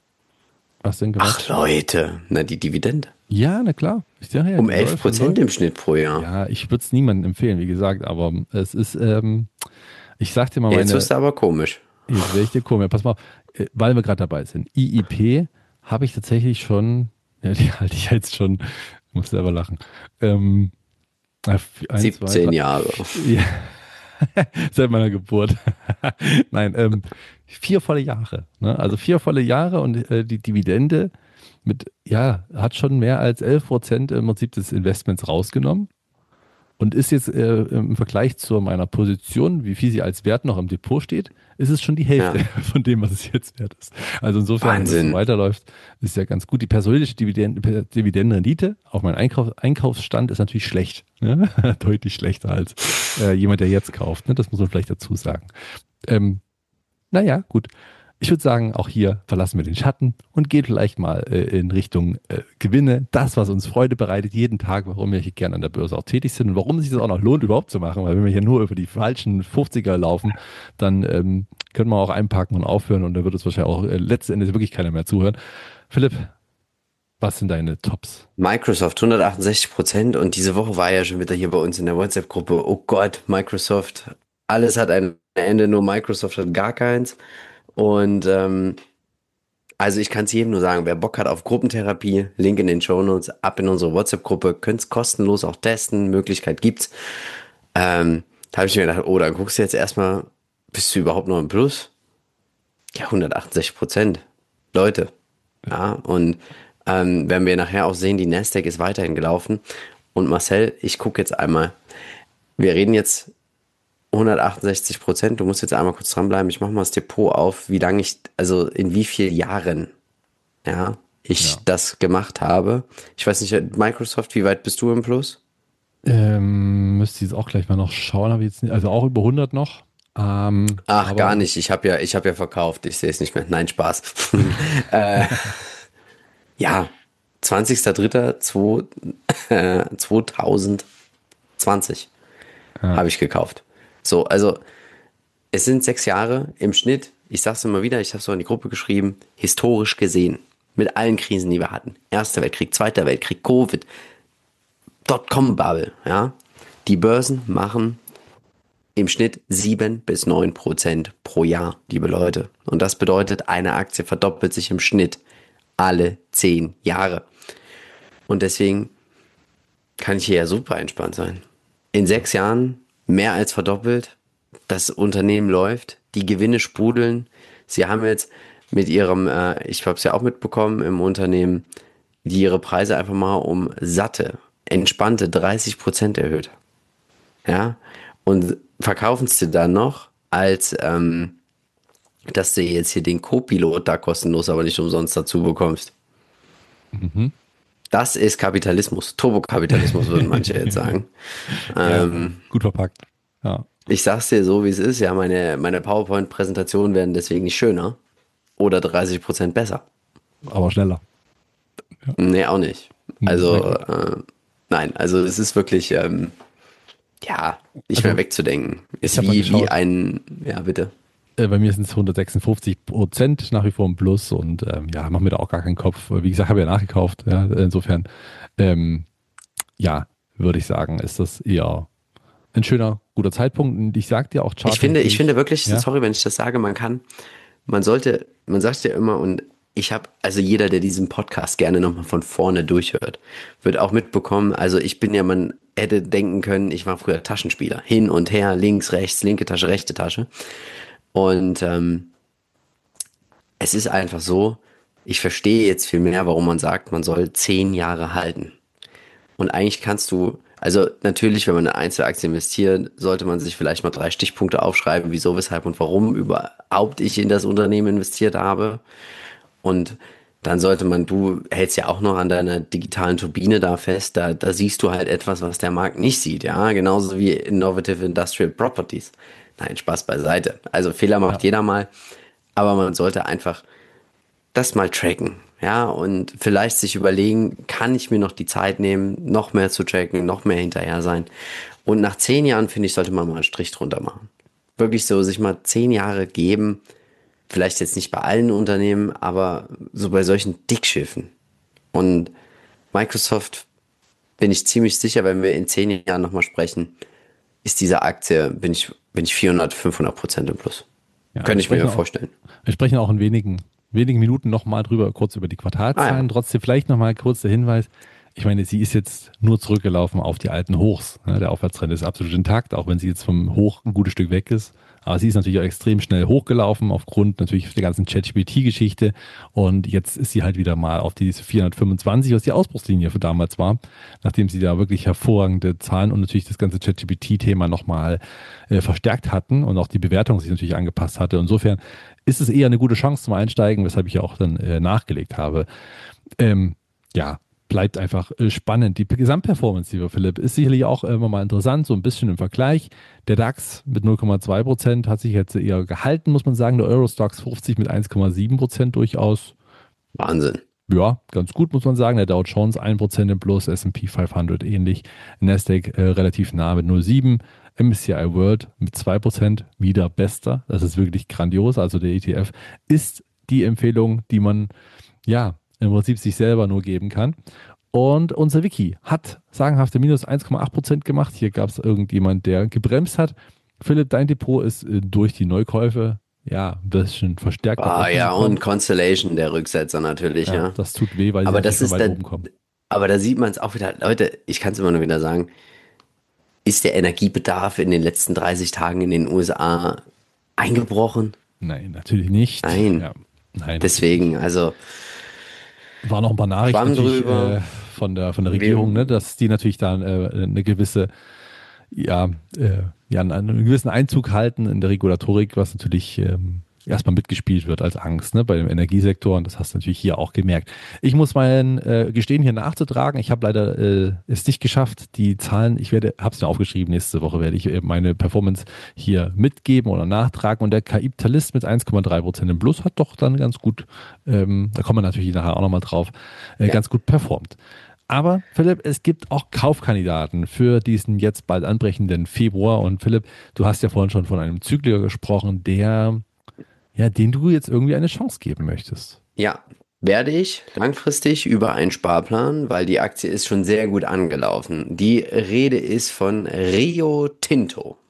Speaker 3: Was denn gemacht?
Speaker 2: Ach Leute, na die Dividende.
Speaker 3: Ja, na klar. Ich sag ja,
Speaker 2: Um
Speaker 3: die
Speaker 2: elf
Speaker 3: läuft,
Speaker 2: Prozent
Speaker 3: die
Speaker 2: im Schnitt pro Jahr.
Speaker 3: läuft. Ja, ich würde es niemandem empfehlen, wie gesagt, aber es ist, ähm, ich sag dir mal meine.
Speaker 2: Jetzt wirst du aber komisch.
Speaker 3: Jetzt wäre ich dir komisch. Pass mal, auf, äh, weil wir gerade dabei sind. I I P habe ich tatsächlich schon, ja, die halte ich jetzt schon, ich muss selber lachen. Ähm, äh, eins,
Speaker 2: siebzehn
Speaker 3: zwei, drei-
Speaker 2: Jahre.
Speaker 3: Ja. Seit meiner Geburt. Nein, ähm, vier volle Jahre. Ne? Also vier volle Jahre und äh, die Dividende mit, ja, hat schon mehr als elf Prozent im Prinzip des Investments rausgenommen und ist jetzt äh, im Vergleich zu meiner Position, wie viel sie als Wert noch im Depot steht, ist es schon die Hälfte
Speaker 2: Ja.
Speaker 3: von dem, was es jetzt wert ist. Also insofern, wenn
Speaker 2: Wahnsinn.
Speaker 3: es so weiterläuft, ist ja ganz gut. Die persönliche Dividenden, Dividendenrendite auf meinen Einkauf, Einkaufsstand ist natürlich schlecht. Ne? Deutlich schlechter als äh, jemand, der jetzt kauft. Ne? Das muss man vielleicht dazu sagen. Ähm, naja, gut. Ich würde sagen, auch hier verlassen wir den Schatten und gehen vielleicht mal äh, in Richtung äh, Gewinne. Das, was uns Freude bereitet, jeden Tag, warum wir hier gerne an der Börse auch tätig sind und warum es sich das auch noch lohnt, überhaupt zu machen. Weil wenn wir hier nur über die falschen fünfziger laufen, dann ähm, können wir auch einpacken und aufhören und dann wird es wahrscheinlich auch äh, letzten Endes wirklich keiner mehr zuhören. Philipp, was sind deine Tops?
Speaker 2: Microsoft hundertachtundsechzig Prozent und diese Woche war ja schon wieder hier bei uns in der WhatsApp-Gruppe. Oh Gott, Microsoft, alles hat ein Ende, nur Microsoft hat gar keins. Und ähm, also ich kann es jedem nur sagen, wer Bock hat auf Gruppentherapie, Link in den Shownotes, ab in unsere WhatsApp-Gruppe, könnt es kostenlos auch testen, Möglichkeit gibt's. Ähm, da habe ich mir gedacht, oh, dann guckst du jetzt erstmal, bist du überhaupt noch im Plus? Ja, hundertachtundsechzig Prozent. Leute. Ja, und ähm, werden wir nachher auch sehen, die Nasdaq ist weiterhin gelaufen. Und Marcel, ich gucke jetzt einmal, wir reden jetzt hundertachtundsechzig Prozent, du musst jetzt einmal kurz dranbleiben, ich mache mal das Depot auf, wie lange ich, also in wie vielen Jahren, ja, ich
Speaker 3: Ja.
Speaker 2: das gemacht habe. Ich weiß nicht, Microsoft, wie weit bist du im Plus?
Speaker 3: Ähm, müsste ich jetzt auch gleich mal noch schauen, habe ich jetzt nicht, also auch über hundert noch. Ähm,
Speaker 2: Ach,
Speaker 3: aber-
Speaker 2: gar nicht, ich habe ja, ich habe ja verkauft, ich sehe es nicht mehr, nein, Spaß. äh, ja, zwanzigster dritter zweitausendzwanzig
Speaker 3: Ja.
Speaker 2: habe ich gekauft. So, also es sind sechs Jahre im Schnitt. Ich sag's immer wieder, ich habe es auch in die Gruppe geschrieben, historisch gesehen, mit allen Krisen, die wir hatten. Erster Weltkrieg, Zweiter Weltkrieg, Covid, Dotcom-Bubble, ja. Die Börsen machen Im Schnitt sieben bis neun Prozent pro Jahr, liebe Leute. Und das bedeutet, eine Aktie verdoppelt sich im Schnitt alle zehn Jahre. Und deswegen kann ich hier ja super entspannt sein. In sechs Jahren mehr als verdoppelt. Das Unternehmen läuft, die Gewinne sprudeln. Sie haben jetzt mit ihrem, äh, ich habe es ja auch mitbekommen, im Unternehmen, die ihre Preise einfach mal um satte, entspannte dreißig Prozent erhöht. Ja, und verkaufen es dir dann noch, als ähm, dass du jetzt hier den Co-Pilot da kostenlos, aber nicht umsonst dazu bekommst. Mhm. Das ist Kapitalismus, Turbokapitalismus würden manche jetzt sagen.
Speaker 3: Ja,
Speaker 2: ähm,
Speaker 3: gut verpackt. Ja.
Speaker 2: Ich sag's dir so, wie es ist. Ja, meine, meine PowerPoint-Präsentationen werden deswegen nicht schöner oder dreißig Prozent besser.
Speaker 3: Aber schneller.
Speaker 2: Ja. Nee, auch nicht. Also, äh, nein, also es ist wirklich, ähm, ja, nicht also, mehr wegzudenken. Ist wie, wie ein, ja, bitte.
Speaker 3: Äh, bei mir sind es hundertsechsundfünfzig Prozent nach wie vor im Plus und ähm, ja, mach mir da auch gar keinen Kopf. Wie gesagt, habe ja nachgekauft. Ja, insofern, ähm, ja, würde ich sagen, ist das eher ein schöner, guter Zeitpunkt. Und ich sag dir auch,
Speaker 2: Chart. Ich finde, ich finde wirklich, ja? sorry, wenn ich das sage, man kann, man sollte, man sagt ja immer, und ich habe, also jeder, der diesen Podcast gerne nochmal von vorne durchhört, wird auch mitbekommen, also ich bin ja, man hätte denken können, ich war früher Taschenspieler. Hin und her, links, rechts, linke Tasche, rechte Tasche. Und ähm, es ist einfach so, ich verstehe jetzt viel mehr, warum man sagt, man soll zehn Jahre halten. Und eigentlich kannst du, also natürlich, wenn man eine Einzelaktie investiert, sollte man sich vielleicht mal drei Stichpunkte aufschreiben, wieso, weshalb und warum überhaupt ich in das Unternehmen investiert habe. Und dann sollte man, du hältst ja auch noch an deiner digitalen Turbine da fest, da, da siehst du halt etwas, was der Markt nicht sieht, ja, genauso wie Innovative Industrial Properties. Nein, Spaß beiseite. Also Fehler macht ja jeder mal, aber man sollte einfach das mal tracken, ja, und vielleicht sich überlegen, kann ich mir noch die Zeit nehmen, noch mehr zu tracken, noch mehr hinterher sein. Und nach zehn Jahren, finde ich, sollte man mal einen Strich drunter machen. Wirklich so, sich mal zehn Jahre geben, vielleicht jetzt nicht bei allen Unternehmen, aber so bei solchen Dickschiffen. Und Microsoft, bin ich ziemlich sicher, wenn wir in zehn Jahren nochmal sprechen, ist diese Aktie, bin ich, bin ich vierhundert, fünfhundert Prozent im Plus. Ja, Könnte ich mir ja vorstellen.
Speaker 3: Auch, wir sprechen auch in wenigen, wenigen Minuten nochmal drüber, kurz über die Quartalzahlen. Ah, ja. Trotzdem vielleicht nochmal kurz der Hinweis. Ich meine, sie ist jetzt nur zurückgelaufen auf die alten Hochs. Der Aufwärtstrend ist absolut intakt, auch wenn sie jetzt vom Hoch ein gutes Stück weg ist. Aber sie ist natürlich auch extrem schnell hochgelaufen aufgrund natürlich der ganzen ChatGPT-Geschichte. Und jetzt ist sie halt wieder mal auf diese vierhundertfünfundzwanzig, was die Ausbruchslinie für damals war, nachdem sie da wirklich hervorragende Zahlen und natürlich das ganze ChatGPT-Thema nochmal äh, verstärkt hatten und auch die Bewertung sich natürlich angepasst hatte. Insofern ist es eher eine gute Chance zum Einsteigen, weshalb ich ja auch dann äh, nachgelegt habe. Ähm, ja, bleibt einfach spannend. Die Gesamtperformance, lieber Philipp, ist sicherlich auch immer mal interessant, so ein bisschen im Vergleich. Der DAX mit null Komma zwei Prozent hat sich jetzt eher gehalten, muss man sagen. Der Eurostoxx fünfzig mit eins Komma sieben Prozent durchaus.
Speaker 2: Wahnsinn.
Speaker 3: Ja, ganz gut, muss man sagen. Der Dow Jones ein Prozent im Plus, S und P fünfhundert ähnlich. Nasdaq äh, relativ nah mit null Komma sieben. M S C I World mit zwei Prozent, wieder bester. Das ist wirklich grandios. Also der E T F ist die Empfehlung, die man, ja, im Prinzip sich selber nur geben kann. Und unser Wiki hat sagenhafte minus eins Komma acht Prozent gemacht. Hier gab es irgendjemand, der gebremst hat. Philipp, dein Depot ist äh, durch die Neukäufe ja ein bisschen verstärkt.
Speaker 2: Ah ja, und Constellation, der Rücksetzer natürlich. Ja, ja.
Speaker 3: Das tut weh, weil
Speaker 2: aber
Speaker 3: sie
Speaker 2: das ist
Speaker 3: weit
Speaker 2: da,
Speaker 3: oben kommen.
Speaker 2: Aber da sieht man es auch wieder. Leute, ich kann es immer nur wieder sagen, ist der Energiebedarf in den letzten dreißig Tagen in den U S A eingebrochen?
Speaker 3: Nein, natürlich nicht.
Speaker 2: Nein,
Speaker 3: ja, nein
Speaker 2: deswegen, also
Speaker 3: war noch ein paar Nachrichten äh, von der von der Regierung, ne, dass die natürlich da äh, eine gewisse, ja, äh, ja, einen gewissen Einzug halten in der Regulatorik, was natürlich ähm, erstmal mitgespielt wird als Angst, ne, bei dem Energiesektor, und das hast du natürlich hier auch gemerkt. Ich muss mein äh, Gestehen hier nachzutragen. Ich habe leider äh, es nicht geschafft, die Zahlen, ich werde, habe es mir aufgeschrieben, nächste Woche werde ich äh, meine Performance hier mitgeben oder nachtragen, und der Capitalist mit eins Komma drei Prozent im Plus hat doch dann ganz gut, ähm, da kommen wir natürlich nachher auch nochmal drauf, äh, ja. ganz gut performt. Aber Philipp, es gibt auch Kaufkandidaten für diesen jetzt bald anbrechenden Februar, und Philipp, du hast ja vorhin schon von einem Zykliker gesprochen, der ja, den du jetzt irgendwie eine Chance geben möchtest.
Speaker 2: Ja, werde ich langfristig über einen Sparplan, weil die Aktie ist schon sehr gut angelaufen. Die Rede ist von Rio Tinto.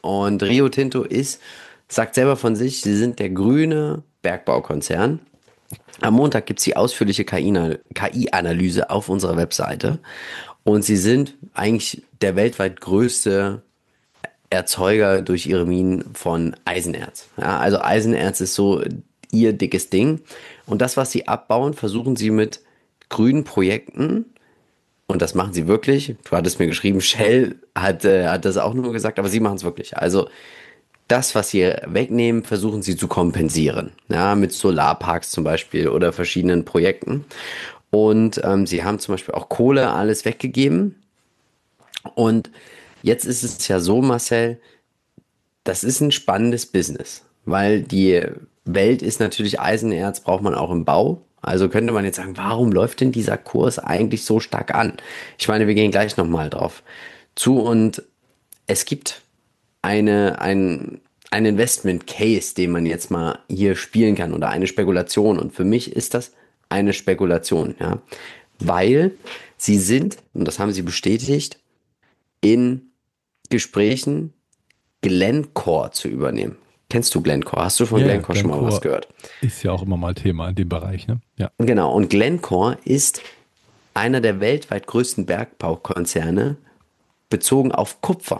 Speaker 2: Und Rio Tinto ist, sagt selber von sich, sie sind der grüne Bergbaukonzern. Am Montag gibt es die ausführliche K I-Analyse auf unserer Webseite. Und sie sind eigentlich der weltweit größte Erzeuger durch ihre Minen von Eisenerz. Ja, also Eisenerz ist so ihr dickes Ding. Und das, was sie abbauen, versuchen sie mit grünen Projekten, und das machen sie wirklich. Du hattest mir geschrieben, Shell hat, äh, hat das auch nur gesagt, aber sie machen es wirklich. Also das, was sie wegnehmen, versuchen sie zu kompensieren. Ja, mit Solarparks zum Beispiel oder verschiedenen Projekten. Und ähm, sie haben zum Beispiel auch Kohle alles weggegeben. Und jetzt ist es ja so, Marcel, das ist ein spannendes Business, weil die Welt ist natürlich Eisenerz, braucht man auch im Bau. Also könnte man jetzt sagen, warum läuft denn dieser Kurs eigentlich so stark an? Ich meine, wir gehen gleich nochmal drauf zu und es gibt eine, ein, ein Investment Case, den man jetzt mal hier spielen kann oder eine Spekulation. Und für mich ist das eine Spekulation, ja, weil sie sind, und das haben sie bestätigt, in Gesprächen Glencore zu übernehmen. Kennst du Glencore? Hast du von
Speaker 3: Ja, ja,
Speaker 2: Glencore schon mal was gehört?
Speaker 3: Ist ja auch immer mal Thema in dem Bereich, ne? Ja.
Speaker 2: Genau, und Glencore ist einer der weltweit größten Bergbaukonzerne bezogen auf Kupfer.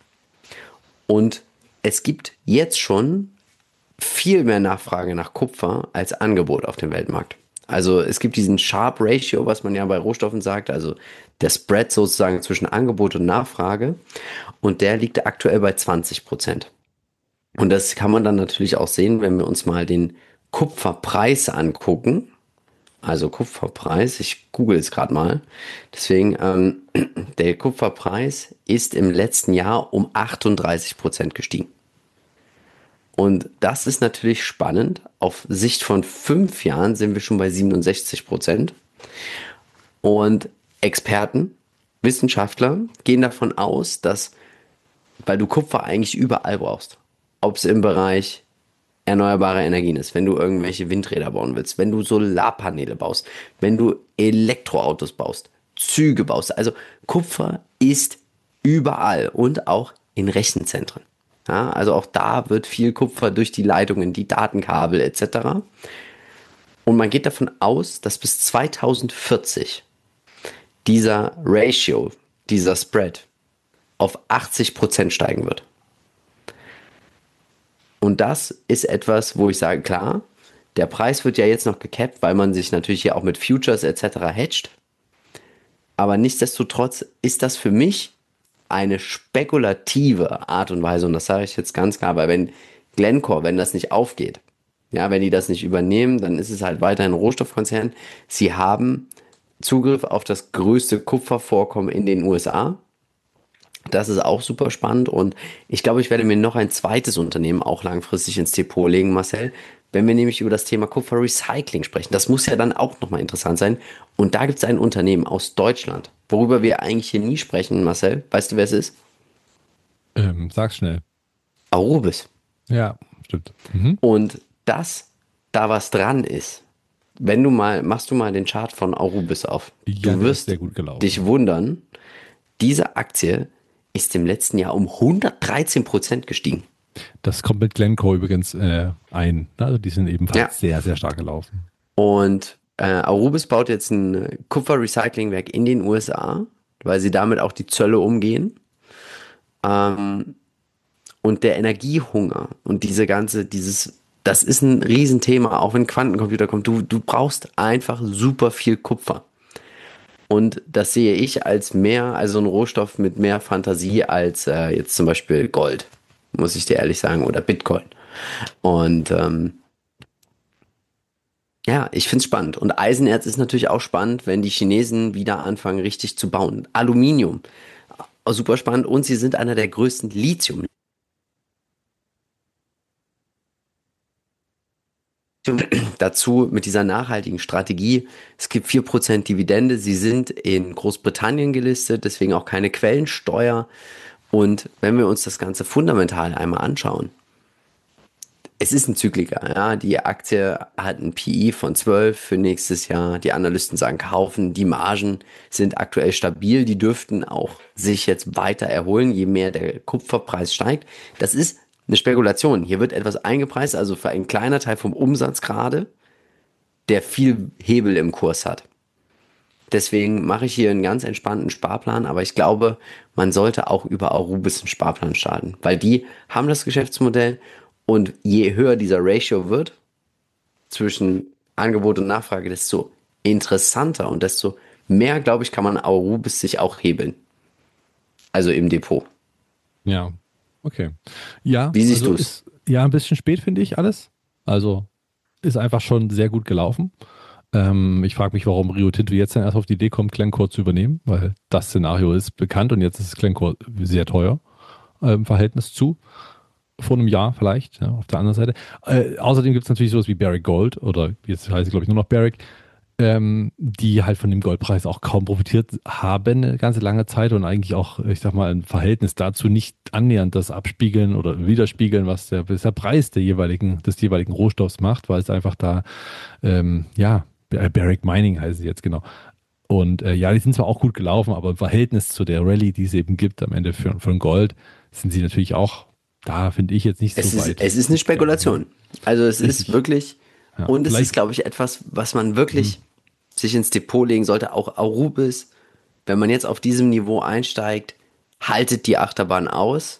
Speaker 2: Und es gibt jetzt schon viel mehr Nachfrage nach Kupfer als Angebot auf dem Weltmarkt. Also es gibt diesen Sharp Ratio, was man ja bei Rohstoffen sagt, also der Spread sozusagen zwischen Angebot und Nachfrage. Und der liegt aktuell bei zwanzig Prozent. Und das kann man dann natürlich auch sehen, wenn wir uns mal den Kupferpreis angucken. Also Kupferpreis, ich google es gerade mal. Deswegen, ähm, der Kupferpreis ist im letzten Jahr um achtunddreißig Prozent gestiegen. Und das ist natürlich spannend. Auf Sicht von fünf Jahren sind wir schon bei siebenundsechzig Prozent. Und Experten, Wissenschaftler gehen davon aus, dass, weil du Kupfer eigentlich überall brauchst, ob es im Bereich erneuerbare Energien ist, wenn du irgendwelche Windräder bauen willst, wenn du Solarpaneele baust, wenn du Elektroautos baust, Züge baust. Also Kupfer ist überall und auch in Rechenzentren. Ja, also auch da wird viel Kupfer durch die Leitungen, die Datenkabel et cetera. Und man geht davon aus, dass bis zweitausendvierzig dieser Ratio, dieser Spread auf achtzig Prozent steigen wird. Und das ist etwas, wo ich sage, klar, der Preis wird ja jetzt noch gecapped, weil man sich natürlich hier auch mit Futures et cetera hedgt. Aber nichtsdestotrotz ist das für mich eine spekulative Art und Weise, und das sage ich jetzt ganz klar, weil wenn Glencore, wenn das nicht aufgeht, ja, wenn die das nicht übernehmen, dann ist es halt weiterhin ein Rohstoffkonzern. Sie haben Zugriff auf das größte Kupfervorkommen in den U S A. Das ist auch super spannend und ich glaube, ich werde mir noch ein zweites Unternehmen auch langfristig ins Depot legen, Marcel, wenn wir nämlich über das Thema Kupferrecycling sprechen. Das muss ja dann auch nochmal interessant sein. Und da gibt es ein Unternehmen aus Deutschland, worüber wir eigentlich hier nie sprechen, Marcel. Weißt du, wer es ist?
Speaker 3: Ähm, sag's schnell.
Speaker 2: Aurubis.
Speaker 3: Ja, stimmt. Mhm.
Speaker 2: Und dass da was dran ist, wenn du mal, machst du mal den Chart von Aurubis auf.
Speaker 3: Ja,
Speaker 2: Du
Speaker 3: der ist
Speaker 2: wirst
Speaker 3: sehr gut gelaufen.
Speaker 2: dich wundern, diese Aktie ist im letzten Jahr um hundertdreizehn Prozent gestiegen.
Speaker 3: Das kommt mit Glencore übrigens äh, ein. Also die sind ebenfalls
Speaker 2: Ja.
Speaker 3: sehr, sehr stark gelaufen.
Speaker 2: Und äh, Aurubis baut jetzt ein Kupferrecyclingwerk in den U S A, weil sie damit auch die Zölle umgehen. Ähm, und der Energiehunger und diese ganze, dieses, das ist ein Riesenthema, auch wenn Quantencomputer kommt. Du, du brauchst einfach super viel Kupfer. Und das sehe ich als mehr, also ein Rohstoff mit mehr Fantasie als äh, jetzt zum Beispiel Gold, muss ich dir ehrlich sagen, oder Bitcoin. Und ähm, ja, ich finde es spannend. Und Eisenerz ist natürlich auch spannend, wenn die Chinesen wieder anfangen, richtig zu bauen. Aluminium, auch super spannend. Und sie sind einer der größten Lithium. Dazu mit dieser nachhaltigen Strategie, es gibt vier Prozent Dividende, sie sind in Großbritannien gelistet, deswegen auch keine Quellensteuer. Und wenn wir uns das Ganze fundamental einmal anschauen, es ist ein Zykliker, ja. Die Aktie hat ein P E von zwölf für nächstes Jahr. Die Analysten sagen kaufen. Die Margen sind aktuell stabil. Die dürften auch sich jetzt weiter erholen, je mehr der Kupferpreis steigt. Das ist eine Spekulation. Hier wird etwas eingepreist, also für einen kleiner Teil vom Umsatz gerade, der viel Hebel im Kurs hat. Deswegen mache ich hier einen ganz entspannten Sparplan, aber ich glaube, man sollte auch über Arubis einen Sparplan starten, weil die haben das Geschäftsmodell. Und je höher dieser Ratio wird zwischen Angebot und Nachfrage, desto interessanter und desto mehr, glaube ich, kann man Arubis sich auch hebeln. Also im Depot.
Speaker 3: Ja, okay. Ja,
Speaker 2: Wie siehst
Speaker 3: also
Speaker 2: du es?
Speaker 3: ist- Ja, ein bisschen spät finde ich alles. Also ist einfach schon sehr gut gelaufen. Ähm, ich frage mich, warum Rio Tinto jetzt dann erst auf die Idee kommt, Glencore zu übernehmen, weil das Szenario ist bekannt und jetzt ist Glencore sehr teuer äh, im Verhältnis zu. Vor einem Jahr vielleicht, ja, auf der anderen Seite. Äh, außerdem gibt es natürlich sowas wie Barrick Gold oder jetzt heißt es, glaube ich, nur noch Barrick, ähm, die halt von dem Goldpreis auch kaum profitiert haben eine ganze lange Zeit und eigentlich auch, ich sag mal, im Verhältnis dazu nicht annähernd das abspiegeln oder widerspiegeln, was der, was der Preis der jeweiligen, des jeweiligen Rohstoffs macht, weil es einfach da, ähm, ja, Barrick Mining heißt es jetzt genau. Und äh, ja, die sind zwar auch gut gelaufen, aber im Verhältnis zu der Rallye, die es eben gibt am Ende für, für ein Gold, sind sie natürlich auch, da finde ich jetzt nicht
Speaker 2: Es
Speaker 3: so
Speaker 2: ist,
Speaker 3: weit.
Speaker 2: es ist eine Spekulation. Also es
Speaker 3: Richtig.
Speaker 2: ist wirklich,
Speaker 3: Ja,
Speaker 2: und es
Speaker 3: vielleicht-
Speaker 2: ist, glaube ich, etwas, was man wirklich sich ins Depot legen sollte. Auch Arubis, wenn man jetzt auf diesem Niveau einsteigt, haltet die Achterbahn aus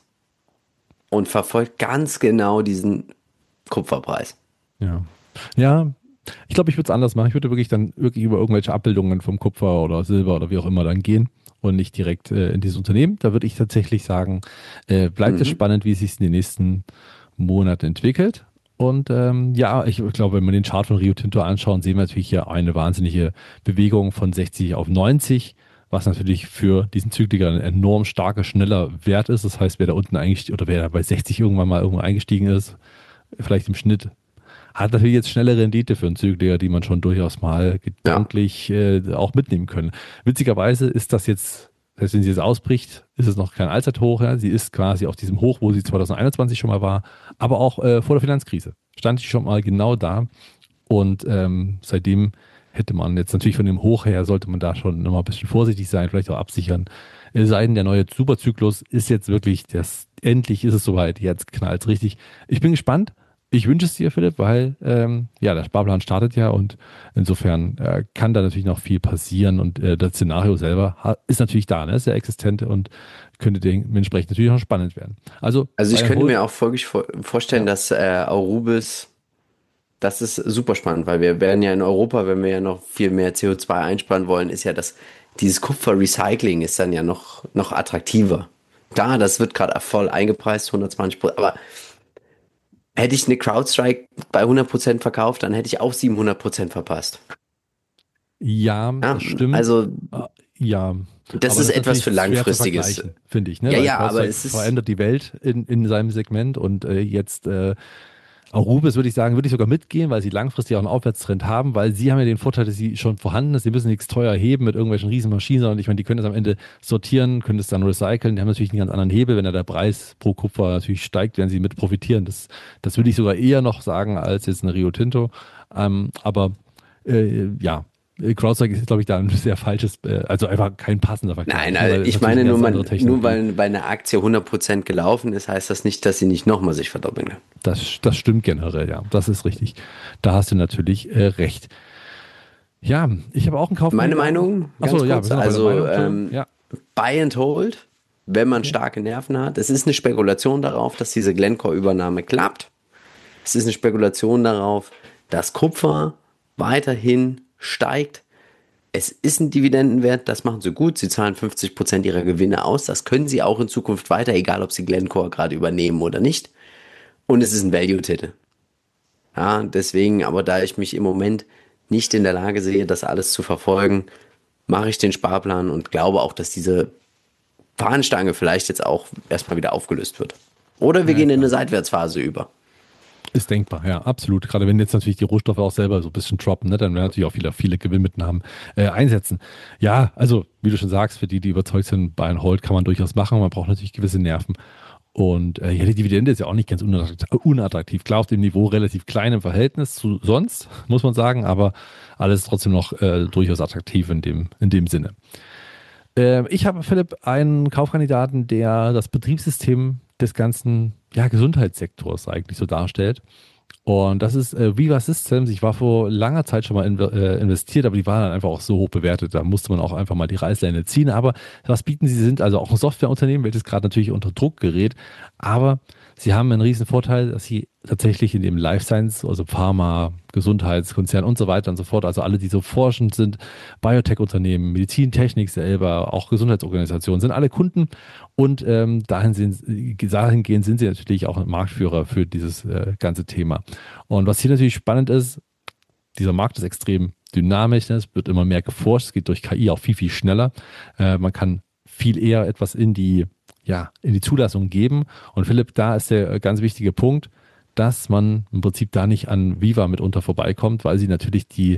Speaker 2: und verfolgt ganz genau diesen Kupferpreis.
Speaker 3: Ja. Ja, ich glaube, ich würde es anders machen. Ich würde wirklich dann wirklich über irgendwelche Abbildungen vom Kupfer oder Silber oder wie auch immer dann gehen und nicht direkt äh, in dieses Unternehmen. Da würde ich tatsächlich sagen, äh, bleibt es
Speaker 2: Mhm.
Speaker 3: spannend, wie es sich in den nächsten Monaten entwickelt. Und ähm, ja, ich glaube, wenn wir den Chart von Rio Tinto anschauen, sehen wir natürlich hier eine wahnsinnige Bewegung von sechzig auf neunzig, was natürlich für diesen Zykliker ein enorm starker, schneller Wert ist. Das heißt, wer da unten eigentlich oder wer da bei sechzig irgendwann mal irgendwo eingestiegen ist, vielleicht im Schnitt, hat natürlich jetzt schnelle Rendite für einen Zykliker, die man schon durchaus mal gedanklich äh, auch mitnehmen können. Witzigerweise ist das jetzt, das heißt, wenn sie jetzt ausbricht, ist es noch kein Allzeithoch. Ja? Sie ist quasi auf diesem Hoch, wo sie zwanzig einundzwanzig schon mal war, aber auch äh, vor der Finanzkrise stand sie schon mal genau da. Und ähm, seitdem hätte man jetzt natürlich von dem Hoch her, sollte man da schon nochmal ein bisschen vorsichtig sein, vielleicht auch absichern. Es sei denn, der neue Superzyklus ist jetzt wirklich, das, endlich ist es soweit, jetzt knallt es richtig. Ich bin gespannt. Ich wünsche es dir, Philipp, weil ähm, ja, der Sparplan startet ja und insofern äh, kann da natürlich noch viel passieren und äh, das Szenario selber ha- ist natürlich da, ne? Sehr existent und könnte dementsprechend natürlich noch spannend werden. Also,
Speaker 2: Also ich
Speaker 3: Bayern
Speaker 2: könnte
Speaker 3: holt-
Speaker 2: mir auch folglich vor- vorstellen, dass äh, Arubis, das ist super spannend, weil wir werden ja in Europa, wenn wir ja noch viel mehr C O zwei einsparen wollen, ist ja das, dieses Kupferrecycling ist dann ja noch, noch attraktiver. Da, das wird gerade voll eingepreist, hundertzwanzig Prozent, aber hätte ich eine CrowdStrike bei hundert Prozent verkauft, dann hätte ich auch siebenhundert Prozent verpasst.
Speaker 3: ja,
Speaker 2: Ja,
Speaker 3: das stimmt.
Speaker 2: also
Speaker 3: Äh, ja.
Speaker 2: das
Speaker 3: Aber
Speaker 2: ist etwas für
Speaker 3: natürlich schwer zu
Speaker 2: langfristiges.
Speaker 3: vergleichen, finde ich. Ne?
Speaker 2: Ja,
Speaker 3: Weil
Speaker 2: ja, aber
Speaker 3: CrowdStrike
Speaker 2: es ist-
Speaker 3: verändert die Welt in, in seinem Segment und äh, jetzt äh, Arubis würde ich sagen, würde ich sogar mitgehen, weil sie langfristig auch einen Aufwärtstrend haben, weil sie haben ja den Vorteil, dass sie schon vorhanden ist. Sie müssen nichts teuer heben mit irgendwelchen riesen Maschinen, sondern ich meine, die können das am Ende sortieren, können es dann recyceln. Die haben natürlich einen ganz anderen Hebel. Wenn da der Preis pro Kupfer natürlich steigt, werden sie mit profitieren. Das, das würde ich sogar eher noch sagen als jetzt eine Rio Tinto. Ähm, aber äh, ja, CrowdStrike ist, glaube ich, da ein sehr falsches, äh, also einfach kein passender Vergleich.
Speaker 2: Nein,
Speaker 3: ne,
Speaker 2: also
Speaker 3: weil das
Speaker 2: ich
Speaker 3: natürlich
Speaker 2: meine,
Speaker 3: eine
Speaker 2: nur,
Speaker 3: ganz
Speaker 2: man,
Speaker 3: andere
Speaker 2: nur
Speaker 3: Technologie.
Speaker 2: weil bei einer Aktie hundert Prozent gelaufen ist, heißt das nicht, dass sie nicht nochmal sich verdoppeln kann.
Speaker 3: Das, das stimmt generell, ja. Das ist richtig. Da hast du natürlich äh, recht. Ja, ich habe auch einen Kauf.
Speaker 2: Meine Meinung, ganz
Speaker 3: Achso, ja,
Speaker 2: kurz,
Speaker 3: wir sind noch bei der
Speaker 2: also
Speaker 3: Meinung.
Speaker 2: ähm,
Speaker 3: ja.
Speaker 2: Buy and Hold, wenn man starke Nerven hat. Es ist eine Spekulation darauf, dass diese Glencore-Übernahme klappt. Es ist eine Spekulation darauf, dass Kupfer weiterhin steigt. Es ist ein Dividendenwert, das machen sie gut. Sie zahlen fünfzig Prozent ihrer Gewinne aus. Das können sie auch in Zukunft weiter, egal ob sie Glencore gerade übernehmen oder nicht. Und es ist ein Value-Titel. Ja, deswegen, aber da ich mich im Moment nicht in der Lage sehe, das alles zu verfolgen, mache ich den Sparplan und glaube auch, dass diese Fahnenstange vielleicht jetzt auch erstmal wieder aufgelöst wird. Oder wir
Speaker 3: Ja,
Speaker 2: gehen in
Speaker 3: klar.
Speaker 2: eine Seitwärtsphase über.
Speaker 3: Ist denkbar, ja, absolut. Gerade wenn jetzt natürlich die Rohstoffe auch selber so ein bisschen droppen, ne, dann werden natürlich auch viele, viele Gewinnmitnahmen äh, einsetzen. Ja, also wie du schon sagst, für die, die überzeugt sind, Buy and Hold kann man durchaus machen. Man braucht natürlich gewisse Nerven. Und äh, ja, die Dividende ist ja auch nicht ganz unattraktiv. Klar, auf dem Niveau relativ klein im Verhältnis zu sonst, muss man sagen, aber alles trotzdem noch äh, durchaus attraktiv in dem, in dem Sinne. Äh, ich habe, Philipp, einen Kaufkandidaten, der das Betriebssystem des ganzen ja, Gesundheitssektors eigentlich so darstellt. Und das ist äh, Viva Systems. Ich war vor langer Zeit schon mal in, äh, investiert, aber die waren dann einfach auch so hoch bewertet. Da musste man auch einfach mal die Reißleine ziehen. Aber was bieten sie? Sie sind also auch ein Softwareunternehmen, welches gerade natürlich unter Druck gerät. Aber sie haben einen riesen Vorteil, dass sie tatsächlich in dem Life Science, also Pharma, Gesundheitskonzern und so weiter und so fort, also alle, die so forschend sind, Biotech-Unternehmen, Medizintechnik selber, auch Gesundheitsorganisationen, sind alle Kunden. Und ähm, dahin sind, dahingehend sind sie natürlich auch ein Marktführer für dieses äh, ganze Thema. Und was hier natürlich spannend ist, dieser Markt ist extrem dynamisch, ne? Es wird immer mehr geforscht, es geht durch K I auch viel, viel schneller. Äh, man kann viel eher etwas in die, ja, in die Zulassung geben. Und Philipp, da ist der ganz wichtige Punkt, dass man im Prinzip da nicht an Viva mitunter vorbeikommt, weil sie natürlich die,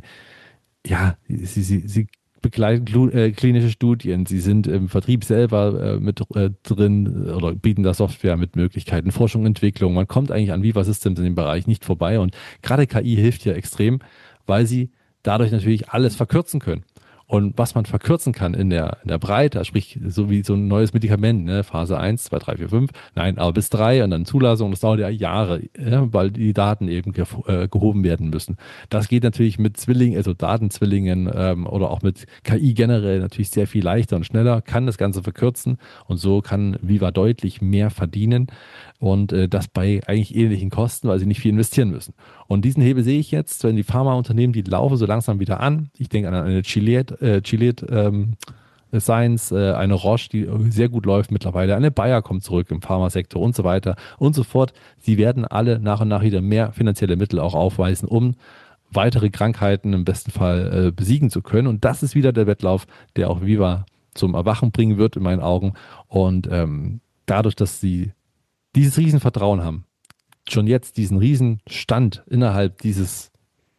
Speaker 3: ja, sie, sie, sie begleiten äh, klinische Studien, sie sind im Vertrieb selber äh, mit äh, drin oder bieten da Software mit Möglichkeiten, Forschung, Entwicklung. Man kommt eigentlich an Viva Systems in dem Bereich nicht vorbei und gerade K I hilft hier extrem, weil sie dadurch natürlich alles verkürzen können. Und was man verkürzen kann in der, in der Breite, sprich so wie so ein neues Medikament, ne, Phase eins, zwei, drei, vier, fünf, nein, aber bis drei und dann Zulassung, das dauert ja Jahre, ja, weil die Daten eben ge äh, gehoben werden müssen. Das geht natürlich mit Zwillingen, also Datenzwillingen ähm, oder auch mit K I generell natürlich sehr viel leichter und schneller, kann das Ganze verkürzen und so kann Viva deutlich mehr verdienen und äh, das bei eigentlich ähnlichen Kosten, weil sie nicht viel investieren müssen. Und diesen Hebel sehe ich jetzt, wenn die Pharmaunternehmen, die laufen so langsam wieder an. Ich denke an eine Gilead, äh, Gilead ähm, Science, äh, eine Roche, die sehr gut läuft mittlerweile. Eine Bayer kommt zurück im Pharmasektor und so weiter und so fort. Sie werden alle nach und nach wieder mehr finanzielle Mittel auch aufweisen, um weitere Krankheiten im besten Fall äh, besiegen zu können. Und das ist wieder der Wettlauf, der auch Viva zum Erwachen bringen wird in meinen Augen. Und ähm, dadurch, dass sie dieses Riesenvertrauen haben, schon jetzt diesen Riesenstand innerhalb dieses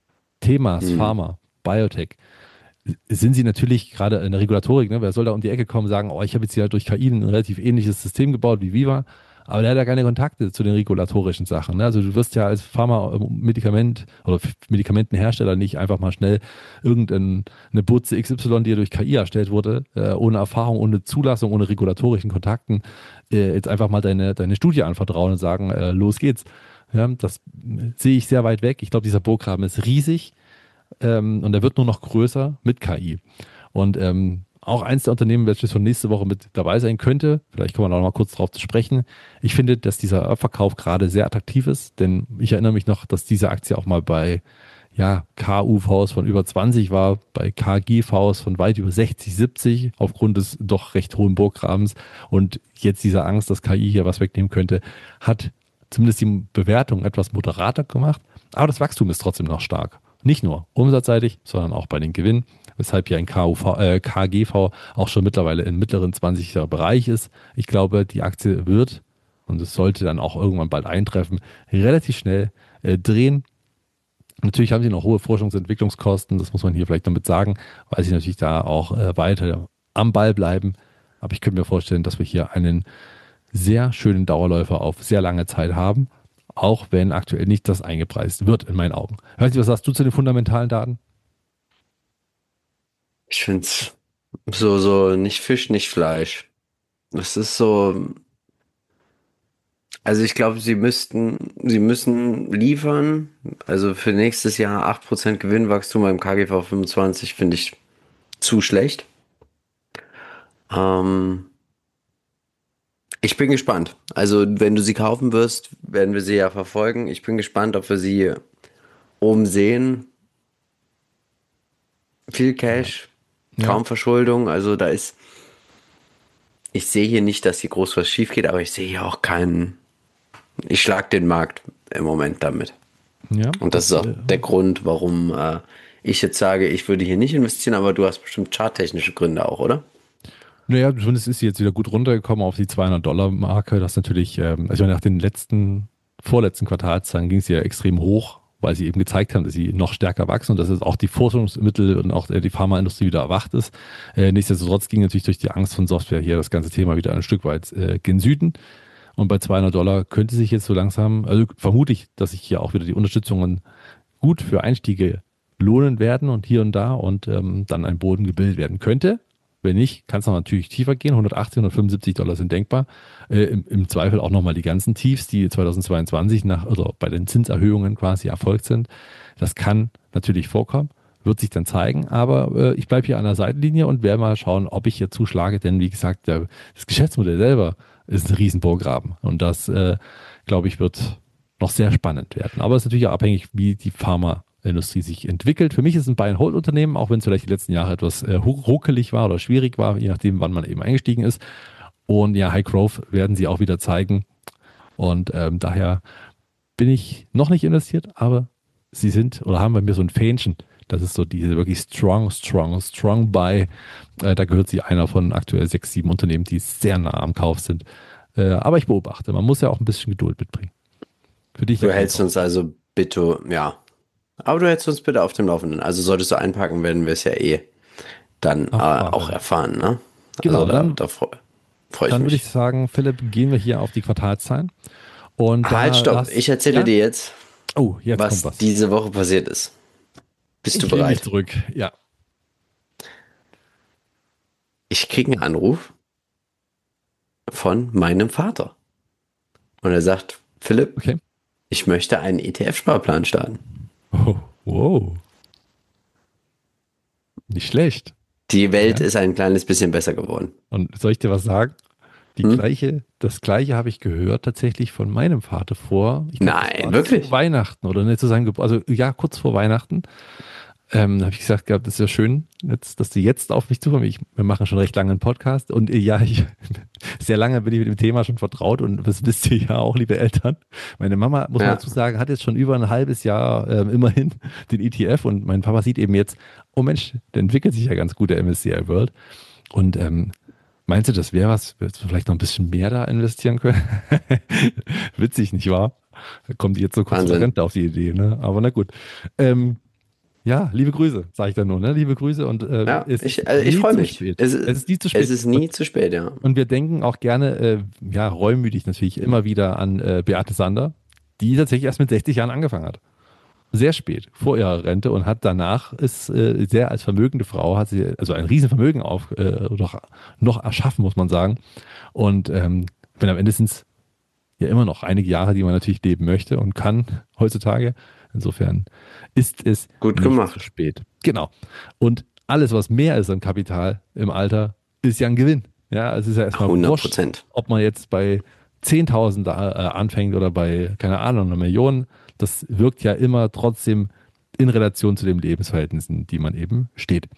Speaker 3: Themas mhm. Pharma, Biotech, sind sie natürlich gerade in der Regulatorik, ne? Wer soll da um die Ecke kommen und sagen, oh, ich habe jetzt hier durch K I ein relativ ähnliches System gebaut wie Viva, aber der hat ja keine Kontakte zu den regulatorischen Sachen. Ne? Also du wirst ja als Pharma-Medikament oder Medikamentenhersteller nicht einfach mal schnell irgendeine Butze X Y, die ja durch K I erstellt wurde, äh, ohne Erfahrung, ohne Zulassung, ohne regulatorischen Kontakten, äh, jetzt einfach mal deine, deine Studie anvertrauen und sagen, äh, los geht's. Ja, das sehe ich sehr weit weg. Ich glaube, dieser Burggraben ist riesig ähm, und er wird nur noch größer mit K I. Und ähm, auch eins der Unternehmen, welches schon nächste Woche mit dabei sein könnte, vielleicht kommen wir noch mal kurz drauf zu sprechen. Ich finde, dass dieser Verkauf gerade sehr attraktiv ist, denn ich erinnere mich noch, dass diese Aktie auch mal bei ja, K U Vs von über zwanzig war, bei K G Vs von weit über sechzig, siebzig, aufgrund des doch recht hohen Burggrabens. Und jetzt diese Angst, dass K I hier was wegnehmen könnte, hat zumindest die Bewertung etwas moderater gemacht. Aber das Wachstum ist trotzdem noch stark. Nicht nur umsatzseitig, sondern auch bei den Gewinnen, weshalb hier ein K U V, äh, K G V auch schon mittlerweile im mittleren zwanziger Bereich ist. Ich glaube, die Aktie wird, und es sollte dann auch irgendwann bald eintreffen, relativ schnell äh, drehen. Natürlich haben sie noch hohe Forschungs- und Entwicklungskosten, das muss man hier vielleicht damit sagen, weil sie natürlich da auch äh, weiter am Ball bleiben. Aber ich könnte mir vorstellen, dass wir hier einen sehr schönen Dauerläufer auf sehr lange Zeit haben, auch wenn aktuell nicht das eingepreist wird, in meinen Augen. Hört ihr, was sagst du zu den fundamentalen Daten?
Speaker 2: Ich finde es so, so nicht Fisch, nicht Fleisch. Das ist so, also ich glaube, sie müssten, sie müssen liefern. Also für nächstes Jahr acht Prozent Gewinnwachstum beim K G V fünfundzwanzig finde ich zu schlecht. Ähm, ich bin gespannt. Also wenn du sie kaufen wirst, werden wir sie ja verfolgen. Ich bin gespannt, ob wir sie oben sehen. Viel Cash, ja. Kaum Verschuldung. Also da ist, ich sehe hier nicht, dass hier groß was schief geht, aber ich sehe hier auch keinen, ich schlag den Markt im Moment damit. Ja, und das ist auch äh, der Grund, warum äh, ich jetzt sage, ich würde hier nicht investieren, aber du hast bestimmt charttechnische Gründe auch, oder?
Speaker 3: Naja, zumindest ist sie jetzt wieder gut runtergekommen auf die zweihundert-Dollar-Marke. Das natürlich, ähm, also nach den letzten, vorletzten Quartalszahlen ging sie ja extrem hoch, weil sie eben gezeigt haben, dass sie noch stärker wachsen und dass es auch die Forschungsmittel und auch die Pharmaindustrie wieder erwacht ist. Äh, nichtsdestotrotz ging natürlich durch die Angst von Software hier das ganze Thema wieder ein Stück weit äh, gen Süden. Und bei zweihundert Dollar könnte sich jetzt so langsam, also vermute ich, dass sich hier auch wieder die Unterstützungen gut für Einstiege lohnen werden und hier und da und ähm, dann ein Boden gebildet werden könnte. Wenn nicht, kann es noch natürlich tiefer gehen. hundertachtzig, hundertfünfundsiebzig Dollar sind denkbar. Äh, im, Im Zweifel auch nochmal die ganzen Tiefs, die zweitausendzweiundzwanzig nach, also bei den Zinserhöhungen quasi erfolgt sind. Das kann natürlich vorkommen, wird sich dann zeigen. Aber äh, ich bleibe hier an der Seitenlinie und werde mal schauen, ob ich hier zuschlage. Denn wie gesagt, der, das Geschäftsmodell selber ist ein Riesenprogramm. Und das, äh, glaube ich, wird noch sehr spannend werden. Aber es ist natürlich auch abhängig, wie die Pharmaindustrie sich entwickelt. Für mich ist es ein Buy-and-Hold-Unternehmen, auch wenn es vielleicht die letzten Jahre etwas äh, ruckelig war oder schwierig war, je nachdem, wann man eben eingestiegen ist. Und ja, High Growth werden sie auch wieder zeigen. Und ähm, daher bin ich noch nicht investiert, aber sie sind oder haben bei mir so ein Fähnchen. Das ist so diese wirklich strong, strong, strong Buy. Äh, da gehört sie einer von aktuell sechs, sieben Unternehmen, die sehr nah am Kauf sind. Äh, aber ich beobachte, man muss ja auch ein bisschen Geduld mitbringen. Für dich
Speaker 2: Du hältst uns also bitte, ja. Aber du hältst uns bitte auf dem Laufenden. Also solltest du einpacken, werden wir es ja eh dann äh, auch erfahren, ne?
Speaker 3: Genau,
Speaker 2: also
Speaker 3: dann,
Speaker 2: da, da freue freu ich
Speaker 3: dann
Speaker 2: mich.
Speaker 3: würde ich sagen, Philipp, gehen wir hier auf die Quartalszahlen. Und
Speaker 2: halt,
Speaker 3: da,
Speaker 2: stopp.
Speaker 3: das,
Speaker 2: Ich erzähle
Speaker 3: ja?
Speaker 2: dir jetzt,
Speaker 3: oh, jetzt
Speaker 2: was,
Speaker 3: kommt was
Speaker 2: diese Woche passiert ist. Bist
Speaker 3: ich
Speaker 2: du
Speaker 3: lehne mich
Speaker 2: bereit?
Speaker 3: Zurück, ja.
Speaker 2: Ich kriege einen Anruf von meinem Vater. Und er sagt, Philipp,
Speaker 3: Okay.
Speaker 2: ich möchte einen E T F-Sparplan starten.
Speaker 3: Oh, wow. Nicht schlecht.
Speaker 2: Die Welt
Speaker 3: Ja.
Speaker 2: ist ein kleines bisschen besser geworden.
Speaker 3: Und soll ich dir was sagen? Die
Speaker 2: Hm?
Speaker 3: gleiche, das gleiche habe ich gehört tatsächlich von meinem Vater vor. Ich glaub, das
Speaker 2: Nein,
Speaker 3: war
Speaker 2: wirklich?
Speaker 3: Zu Weihnachten oder nicht zu seinem Geburtstag. Also ja, kurz vor Weihnachten. Ähm, habe ich gesagt gehabt, das ist ja schön, jetzt, dass du jetzt auf mich zukommst. Ich, wir machen schon recht lange einen Podcast und äh, ja, ich, sehr lange bin ich mit dem Thema schon vertraut und das wisst ihr ja auch, liebe Eltern. Meine Mama, muss
Speaker 2: Ja.
Speaker 3: man dazu sagen, hat jetzt schon über ein halbes Jahr ähm, immerhin den E T F und mein Papa sieht eben jetzt, oh Mensch, der entwickelt sich ja ganz gut, der M S C I World. Und ähm, meinst du, das wäre was, würdest du vielleicht noch ein bisschen mehr da investieren können? Witzig, nicht wahr? Da kommt die jetzt so kurz vor
Speaker 2: Wahnsinn.
Speaker 3: Rente auf die Idee, ne? Aber na gut. Ähm, ja, liebe Grüße, sage ich dann nur, ne? Liebe Grüße und äh,
Speaker 2: Ja,
Speaker 3: es
Speaker 2: ich,
Speaker 3: ist
Speaker 2: also ich
Speaker 3: nie
Speaker 2: freue
Speaker 3: zu
Speaker 2: mich.
Speaker 3: spät.
Speaker 2: Es,
Speaker 3: Es
Speaker 2: ist,
Speaker 3: ist nie zu spät.
Speaker 2: es ist nie zu spät, ja.
Speaker 3: Und wir denken auch gerne, äh, ja, reumütig natürlich immer wieder an äh, Beate Sander, die tatsächlich erst mit sechzig Jahren angefangen hat. Sehr spät, vor ihrer Rente und hat danach ist äh, sehr als vermögende Frau, hat sie also ein Riesenvermögen auf, äh, doch, noch erschaffen, muss man sagen. Und ähm, wenn am Ende sind es ja immer noch einige Jahre, die man natürlich leben möchte und kann heutzutage. Insofern ist es
Speaker 2: Gut
Speaker 3: nicht
Speaker 2: gemacht.
Speaker 3: zu spät. Genau. Und alles, was mehr ist an Kapital im Alter, ist ja ein Gewinn. Ja, es ist ja erstmal
Speaker 2: hundert
Speaker 3: wurscht,
Speaker 2: Prozent.
Speaker 3: ob man jetzt bei zehntausend äh, anfängt oder bei, keine Ahnung, einer Million. Das wirkt ja immer trotzdem in Relation zu den Lebensverhältnissen, die man eben steht.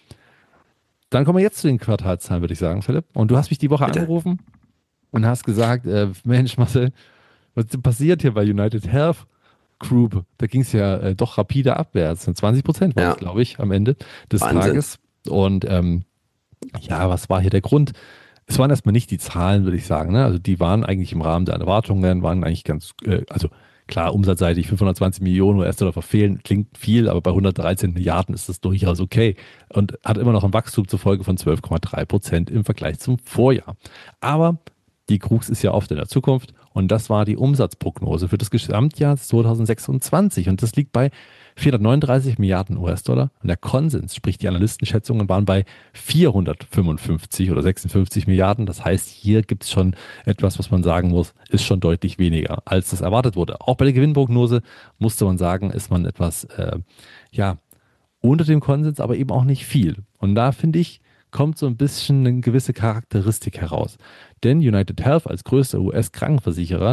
Speaker 3: Dann kommen wir jetzt zu den Quartalszahlen, würde ich sagen, Philipp. Und du hast mich die Woche
Speaker 2: Bitte.
Speaker 3: angerufen und hast gesagt, äh, Mensch, Marcel, was passiert hier bei United Health Group? Da ging es ja äh, doch rapide abwärts. zwanzig Prozent war
Speaker 2: Ja.
Speaker 3: es, glaube ich, am Ende des
Speaker 2: Wahnsinn.
Speaker 3: Tages. Und ähm, ja, was war hier der Grund? Es waren erstmal nicht die Zahlen, würde ich sagen. Ne? Also die waren eigentlich im Rahmen der Erwartungen, waren eigentlich ganz, äh, also klar, umsatzseitig fünfhundertzwanzig Millionen U S-Dollar verfehlen, klingt viel, aber bei hundertdreizehn Milliarden ist das durchaus okay und hat immer noch ein Wachstum zur Folge von zwölf Komma drei Prozent im Vergleich zum Vorjahr. Aber die Krux ist ja oft in der Zukunft und das war die Umsatzprognose für das Gesamtjahr zweitausendsechsundzwanzig und das liegt bei vierhundertneununddreißig Milliarden U S-Dollar und der Konsens, sprich die Analystenschätzungen waren bei vierhundertfünfundfünfzig oder sechsundfünfzig Milliarden. Das heißt, hier gibt es schon etwas, was man sagen muss, ist schon deutlich weniger, als das erwartet wurde. Auch bei der Gewinnprognose musste man sagen, ist man etwas, äh, ja, unter dem Konsens, aber eben auch nicht viel. Und da finde ich, kommt so ein bisschen eine gewisse Charakteristik heraus. Denn United Health als größter U S-Krankenversicherer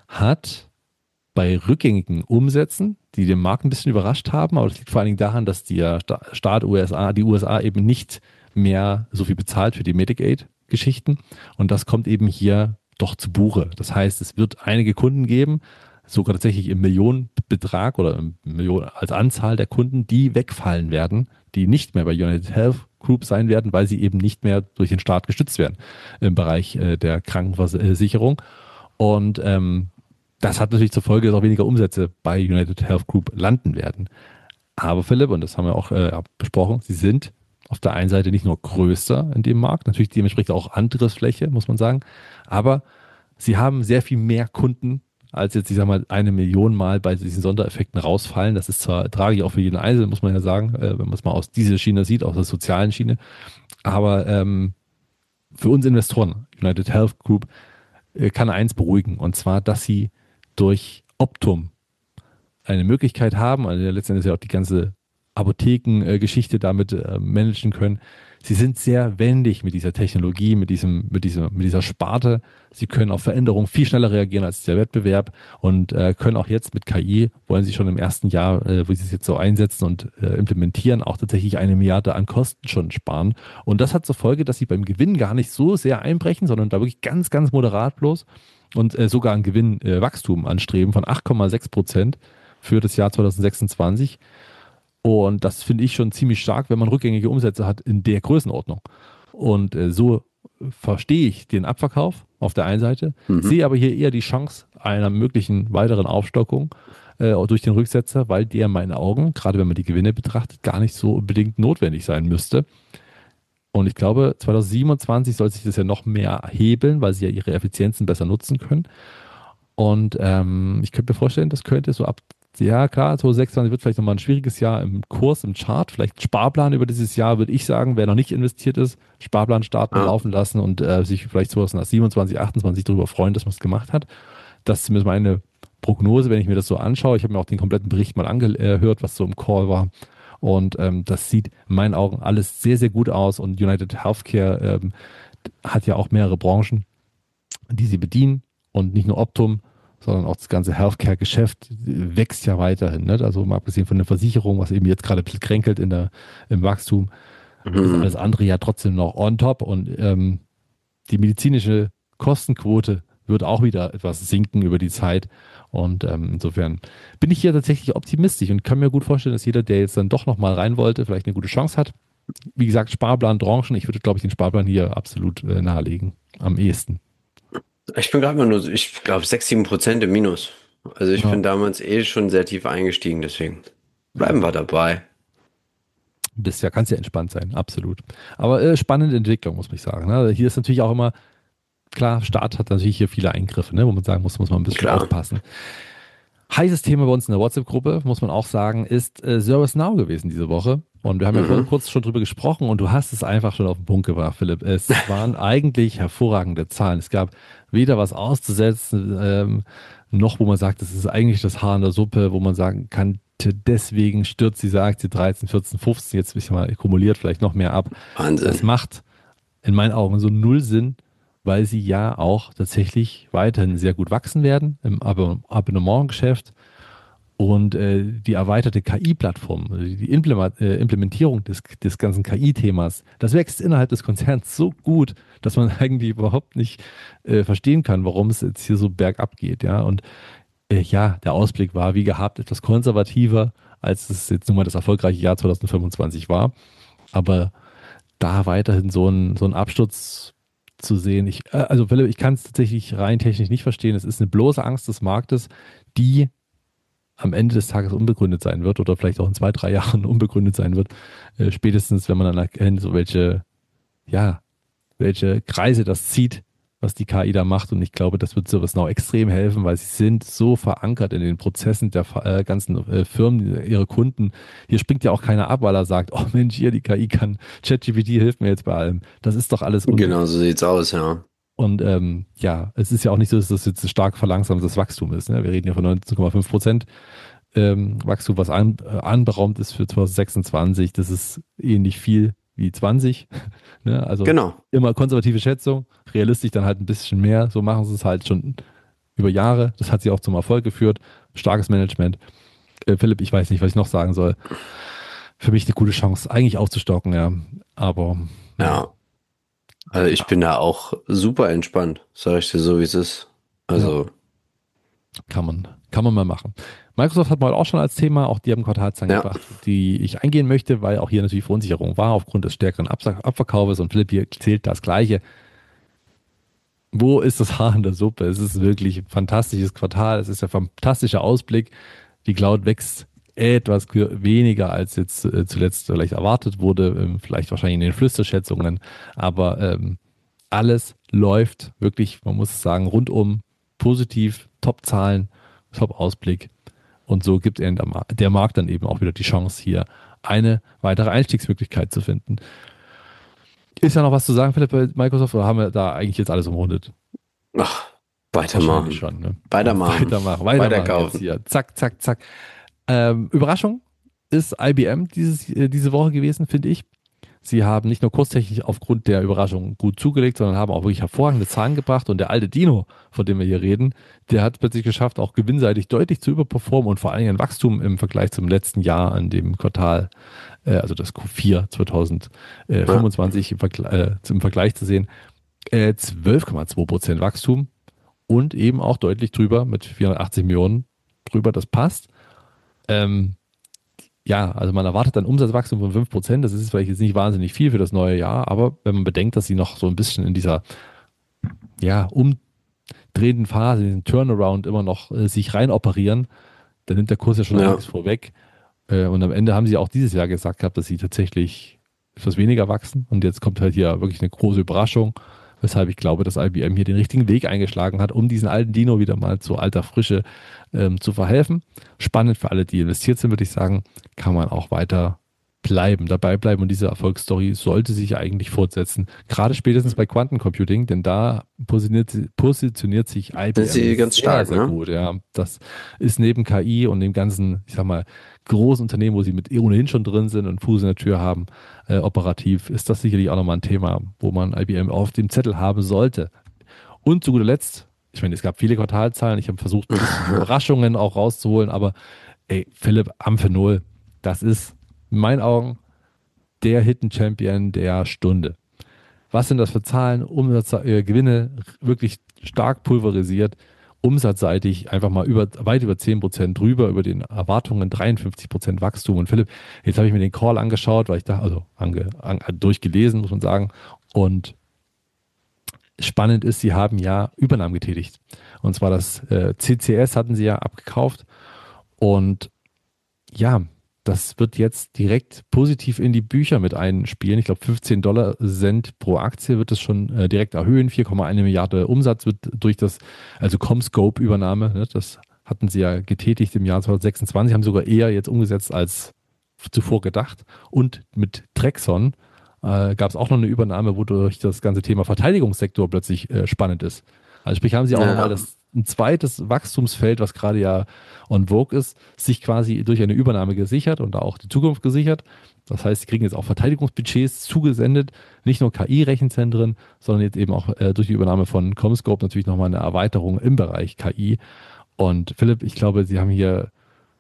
Speaker 3: hat bei rückgängigen Umsätzen, die den Markt ein bisschen überrascht haben, aber das liegt vor allen Dingen daran, dass der Staat U S A, die U S A eben nicht mehr so viel bezahlt für die Medicaid-Geschichten und das kommt eben hier doch zu Buche. Das heißt, es wird einige Kunden geben, sogar tatsächlich im Millionenbetrag oder im Million als Anzahl der Kunden, die wegfallen werden, die nicht mehr bei United Health Group sein werden, weil sie eben nicht mehr durch den Staat gestützt werden im Bereich äh, der Krankenversicherung. Und ähm, das hat natürlich zur Folge, dass auch weniger Umsätze bei United Health Group landen werden. Aber Philipp, und das haben wir auch äh, besprochen, sie sind auf der einen Seite nicht nur größer in dem Markt, natürlich dementsprechend auch Angriffsfläche, muss man sagen, aber Sie haben sehr viel mehr Kunden, als jetzt, ich sag mal, eine Million Mal bei diesen Sondereffekten rausfallen. Das ist zwar tragisch auch für jeden Einzelnen, muss man ja sagen, äh, wenn man es mal aus dieser Schiene sieht, aus der sozialen Schiene. Aber ähm, für uns Investoren, United Health Group, äh, kann eins beruhigen. Und zwar, dass sie durch Optum eine Möglichkeit haben, also letztendlich ja auch die ganze Apothekengeschichte damit äh, managen können. Sie sind sehr wendig mit dieser Technologie, mit diesem, mit dieser, mit dieser Sparte. Sie können auf Veränderungen viel schneller reagieren als der Wettbewerb und äh, können auch jetzt mit K I, wollen sie schon im ersten Jahr, äh, wo sie es jetzt so einsetzen und äh, implementieren, auch tatsächlich eine Milliarde an Kosten schon sparen. Und das hat zur Folge, dass sie beim Gewinn gar nicht so sehr einbrechen, sondern da wirklich ganz, ganz moderat bloß und äh, sogar ein Gewinnwachstum äh, anstreben von acht Komma sechs Prozent für das Jahr zwanzig sechsundzwanzig. Und das finde ich schon ziemlich stark, wenn man rückgängige Umsätze hat in der Größenordnung. Und äh, so verstehe ich den Abverkauf auf der einen Seite, mhm. sehe aber hier eher die Chance einer möglichen weiteren Aufstockung äh, durch den Rücksetzer, weil der in meinen Augen, gerade wenn man die Gewinne betrachtet, gar nicht so unbedingt notwendig sein müsste. Und ich glaube, zwanzig siebenundzwanzig soll sich das ja noch mehr hebeln, weil sie ja ihre Effizienzen besser nutzen können. Und ähm, ich könnte mir vorstellen, das könnte so ab ja, klar, zwanzig sechsundzwanzig wird vielleicht nochmal ein schwieriges Jahr im Kurs, im Chart. Vielleicht Sparplan über dieses Jahr, würde ich sagen, wer noch nicht investiert ist, Sparplan starten, ja. laufen lassen und äh, sich vielleicht sowas nach siebenundzwanzig, achtundzwanzig darüber freuen, dass man es gemacht hat. Das ist zumindest meine Prognose, wenn ich mir das so anschaue. Ich habe mir auch den kompletten Bericht mal angehört, was so im Call war. Und ähm, das sieht in meinen Augen alles sehr, sehr gut aus. Und United Healthcare ähm, hat ja auch mehrere Branchen, die sie bedienen und nicht nur Optum, sondern auch das ganze Healthcare-Geschäft wächst ja weiterhin. Ne? Also mal abgesehen von der Versicherung, was eben jetzt gerade ein bisschen kränkelt in der, im Wachstum, mhm. ist alles andere ja trotzdem noch on top. Und ähm, die medizinische Kostenquote wird auch wieder etwas sinken über die Zeit. Und ähm, insofern bin ich hier tatsächlich optimistisch und kann mir gut vorstellen, dass jeder, der jetzt dann doch nochmal rein wollte, vielleicht eine gute Chance hat. Wie gesagt, Sparplan, Branchen, ich würde, glaube ich, den Sparplan hier absolut äh, nahelegen, am ehesten.
Speaker 2: Ich bin gerade mal nur, ich glaube, sechs, sieben Prozent im Minus. Also ich ja. bin damals eh schon sehr tief eingestiegen, deswegen bleiben wir dabei.
Speaker 3: Das ja, kannst ja entspannt sein, absolut. Aber äh, spannende Entwicklung, muss ich sagen. Ne? Hier ist natürlich auch immer, klar, Staat hat natürlich hier viele Eingriffe, ne? wo man sagen muss, muss man ein bisschen klar. aufpassen. Heißes Thema bei uns in der WhatsApp-Gruppe, muss man auch sagen, ist äh, ServiceNow gewesen diese Woche. Und wir haben mhm. ja kurz schon drüber gesprochen und du hast es einfach schon auf den Punkt gebracht, Philipp. Es waren eigentlich hervorragende Zahlen. Es gab weder was auszusetzen, ähm, noch wo man sagt, das ist eigentlich das Haar in der Suppe, wo man sagen kann, deswegen stürzt diese Aktie dreizehn, vierzehn, fünfzehn, jetzt ein bisschen mal kumuliert, vielleicht noch mehr ab.
Speaker 2: Wahnsinn.
Speaker 3: Das macht in meinen Augen so null Sinn, weil sie ja auch tatsächlich weiterhin sehr gut wachsen werden im Abonnementgeschäft. Und äh, die erweiterte K I-Plattform, die Implement, äh, Implementierung des, des ganzen K I-Themas, das wächst innerhalb des Konzerns so gut, dass man eigentlich überhaupt nicht äh, verstehen kann, warum es jetzt hier so bergab geht. Ja? Und äh, ja, der Ausblick war wie gehabt etwas konservativer, als es jetzt nun mal das erfolgreiche Jahr zwanzig fünfundzwanzig war. Aber da weiterhin so ein, so ein Absturz zu sehen, ich, äh, also Philipp, ich kann es tatsächlich rein technisch nicht verstehen. Es ist eine bloße Angst des Marktes, die am Ende des Tages unbegründet sein wird oder vielleicht auch in zwei, drei Jahren unbegründet sein wird. Äh, spätestens, wenn man dann erkennt, so welche, ja, welche Kreise das zieht, was die K I da macht. Und ich glaube, das wird ServiceNow extrem helfen, weil sie sind so verankert in den Prozessen der äh, ganzen äh, Firmen, ihre Kunden. Hier springt ja auch keiner ab, weil er sagt, oh Mensch, hier die K I kann, ChatGPT hilft mir jetzt bei allem. Das ist doch alles
Speaker 2: unnötig. Genau, so sieht's aus, ja.
Speaker 3: Und ähm, ja, es ist ja auch nicht so, dass das jetzt stark verlangsamtes Wachstum ist. Ne? Wir reden ja von neunzehn Komma fünf Prozent ähm, Wachstum, was an, äh, anberaumt ist für zwanzig sechsundzwanzig. Das ist ähnlich viel wie zwanzig. ne? Also
Speaker 2: genau.
Speaker 3: Immer konservative Schätzung, realistisch dann halt ein bisschen mehr. So machen sie es halt schon über Jahre. Das hat sie auch zum Erfolg geführt. Starkes Management. Äh, Philipp, ich weiß nicht, was ich noch sagen soll. Für mich eine gute Chance, eigentlich aufzustocken, ja. Aber
Speaker 2: ja. Also ich bin da auch super entspannt, sage ich dir so, wie es ist. Also
Speaker 3: ja. kann man, kann man mal machen. Microsoft hat mal auch schon als Thema, auch die haben Quartalszahlen
Speaker 2: ja.
Speaker 3: gebracht, die ich eingehen möchte, weil auch hier natürlich Verunsicherung war aufgrund des stärkeren Abs- Abverkaufes und Philipp, hier zählt das Gleiche. Wo ist das Haar in der Suppe? Es ist wirklich ein fantastisches Quartal, es ist ein fantastischer Ausblick. Die Cloud wächst etwas weniger als jetzt äh, zuletzt vielleicht erwartet wurde, ähm, vielleicht wahrscheinlich in den Flüsterschätzungen, aber ähm, alles läuft wirklich, man muss sagen, rundum positiv, Top-Zahlen, Top-Ausblick. Und so gibt er der Markt dann eben auch wieder die Chance, hier eine weitere Einstiegsmöglichkeit zu finden. Ist ja noch was zu sagen, Philipp, bei Microsoft, oder haben wir da eigentlich jetzt alles umrundet?
Speaker 2: Ach, weitermachen.
Speaker 3: Schon, ne?
Speaker 2: Weitermachen.
Speaker 3: Weitermachen. Weitermachen.
Speaker 2: Weiterkaufen.
Speaker 3: Hier. Zack, zack, zack. Ähm, Überraschung ist I B M dieses, äh, diese Woche gewesen, finde ich. Sie haben nicht nur kurstechnisch aufgrund der Überraschung gut zugelegt, sondern haben auch wirklich hervorragende Zahlen gebracht. Und der alte Dino, von dem wir hier reden, der hat plötzlich geschafft, auch gewinnseitig deutlich zu überperformen und vor allen Dingen ein Wachstum im Vergleich zum letzten Jahr an dem Quartal, äh, also das Q vier zweitausendfünfundzwanzig ja. im, Vergle äh, im Vergleich zu sehen, äh, zwölf Komma zwei Prozent Wachstum und eben auch deutlich drüber mit vierhundertachtzig Millionen drüber, das passt. Ähm, Ja, also man erwartet ein Umsatzwachstum von fünf Prozent. Das ist vielleicht jetzt nicht wahnsinnig viel für das neue Jahr, aber wenn man bedenkt, dass sie noch so ein bisschen in dieser ja, umdrehenden Phase, in den Turnaround immer noch äh, sich rein operieren, dann nimmt der Kurs ja schon
Speaker 2: ja.
Speaker 3: einiges vorweg. Äh, und am Ende haben sie auch dieses Jahr gesagt gehabt, dass sie tatsächlich etwas weniger wachsen. Und jetzt kommt halt hier wirklich eine große Überraschung, weshalb ich glaube, dass I B M hier den richtigen Weg eingeschlagen hat, um diesen alten Dino wieder mal zu alter Frische ähm, zu verhelfen. Spannend für alle, die investiert sind, würde ich sagen, kann man auch weiter bleiben, dabei bleiben und diese Erfolgsstory sollte sich eigentlich fortsetzen. Gerade spätestens bei Quantencomputing, denn da positioniert, positioniert sich I B M
Speaker 2: das ist ganz
Speaker 3: sehr,
Speaker 2: stark,
Speaker 3: sehr
Speaker 2: ne?
Speaker 3: gut. Ja. Das ist neben K I und dem ganzen, ich sag mal, großen Unternehmen, wo sie mit ohnehin schon drin sind und Fuß in der Tür haben, äh, operativ, ist das sicherlich auch nochmal ein Thema, wo man I B M auf dem Zettel haben sollte. Und zu guter Letzt, ich meine, es gab viele Quartalzahlen, ich habe versucht, ein bisschen Überraschungen auch rauszuholen, aber ey, Philipp Amphenol, das ist in meinen Augen der Hidden Champion der Stunde. Was sind das für Zahlen? Umsatz, äh, Gewinne wirklich stark pulverisiert, umsatzseitig einfach mal über, weit über zehn Prozent drüber, über den Erwartungen dreiundfünfzig Prozent Wachstum. Und Philipp, jetzt habe ich mir den Call angeschaut, weil ich da, also ange, an, durchgelesen, muss man sagen. Und spannend ist, sie haben ja Übernahmen getätigt. Und zwar das äh, C C S hatten sie ja abgekauft. Und ja, das wird jetzt direkt positiv in die Bücher mit einspielen. Ich glaube, fünfzehn Dollar Cent pro Aktie wird es schon äh, direkt erhöhen. vier Komma eins Milliarden Umsatz wird durch das, also CommScope-Übernahme, ne, das hatten sie ja getätigt im Jahr zweitausendsechsundzwanzig, haben sogar eher jetzt umgesetzt als zuvor gedacht. Und mit Trexon äh, gab es auch noch eine Übernahme, wodurch das ganze Thema Verteidigungssektor plötzlich äh, spannend ist. Also sprich, haben sie auch
Speaker 2: Ja.
Speaker 3: nochmal das ein zweites Wachstumsfeld, was gerade ja on vogue ist, sich quasi durch eine Übernahme gesichert und da auch die Zukunft gesichert. Das heißt, sie kriegen jetzt auch Verteidigungsbudgets zugesendet, nicht nur K I-Rechenzentren, sondern jetzt eben auch äh, durch die Übernahme von CommScope natürlich nochmal eine Erweiterung im Bereich K I. Und Philipp, ich glaube, Sie haben hier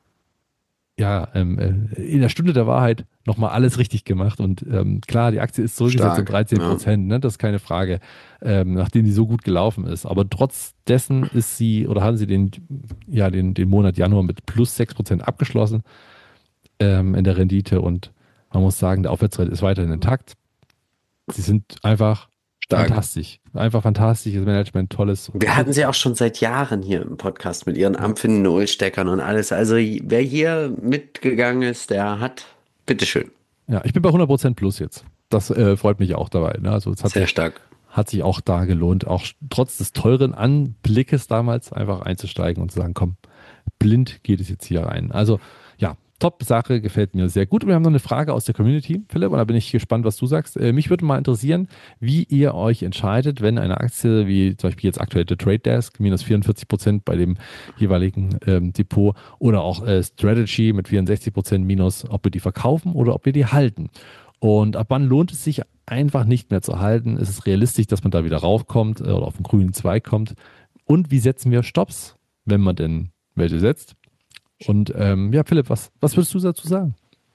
Speaker 3: ja ähm, in der Stunde der Wahrheit nochmal alles richtig gemacht. Und ähm, klar, die Aktie ist zurückgesetzt
Speaker 2: Stark,
Speaker 3: um dreizehn Prozent,
Speaker 2: ja.
Speaker 3: ne? Das ist keine Frage, ähm, nachdem die so gut gelaufen ist. Aber trotz dessen ist sie, oder haben sie den, ja, den, den Monat Januar mit plus sechs Prozent abgeschlossen ähm, in der Rendite. Und man muss sagen, der Aufwärtstrend ist weiterhin intakt. Sie sind einfach
Speaker 2: Stark.
Speaker 3: fantastisch. Einfach fantastisches Management, tolles.
Speaker 2: Wir hatten sie auch schon seit Jahren hier im Podcast mit ihren Amphenol-Steckern und alles. Also wer hier mitgegangen ist, der hat, bitteschön.
Speaker 3: Ja, ich bin bei hundert Prozent plus jetzt. Das äh, freut mich auch dabei. Ne? Also es hat
Speaker 2: Sehr
Speaker 3: sich,
Speaker 2: stark.
Speaker 3: hat sich auch da gelohnt, auch trotz des teuren Anblickes damals einfach einzusteigen und zu sagen, komm, blind geht es jetzt hier rein. Also ja, Top-Sache, gefällt mir sehr gut. Wir haben noch eine Frage aus der Community, Philipp, und da bin ich gespannt, was du sagst. Äh, mich würde mal interessieren, wie ihr euch entscheidet, wenn eine Aktie, wie zum Beispiel jetzt aktuell der Trade Desk, minus vierundvierzig Prozent bei dem jeweiligen ähm, Depot oder auch äh, Strategy mit vierundsechzig Prozent minus, ob wir die verkaufen oder ob wir die halten. Und ab wann lohnt es sich einfach nicht mehr zu halten? Ist es realistisch, dass man da wieder raufkommt äh, oder auf den grünen Zweig kommt? Und wie setzen wir Stops, wenn man denn welche setzt? Und ähm, ja, Philipp, was, was würdest du dazu sagen?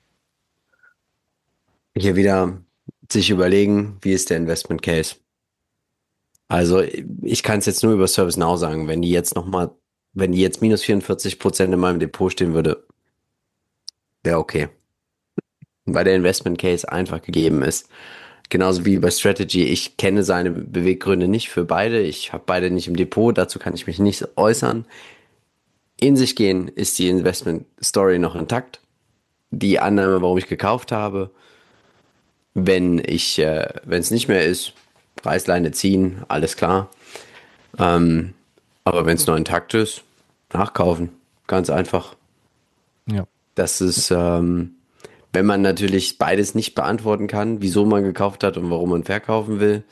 Speaker 2: Hier wieder sich überlegen, wie ist der Investment Case? Also ich kann es jetzt nur über ServiceNow sagen, wenn die jetzt nochmal, wenn die jetzt minus vierundvierzig Prozent in meinem Depot stehen würde, wäre okay. Weil der Investment Case einfach gegeben ist. Genauso wie bei Strategy. Ich kenne seine Beweggründe nicht für beide. Ich habe beide nicht im Depot. Dazu kann ich mich nicht äußern. In sich gehen ist die Investment Story noch intakt. Die Annahme, warum ich gekauft habe. Wenn ich, äh, wenn es nicht mehr ist, Reißleine ziehen, alles klar. Ähm, aber wenn es noch intakt ist, nachkaufen. Ganz einfach.
Speaker 3: Ja.
Speaker 2: Das ist, ähm, wenn man natürlich beides nicht beantworten kann, wieso man gekauft hat und warum man verkaufen will,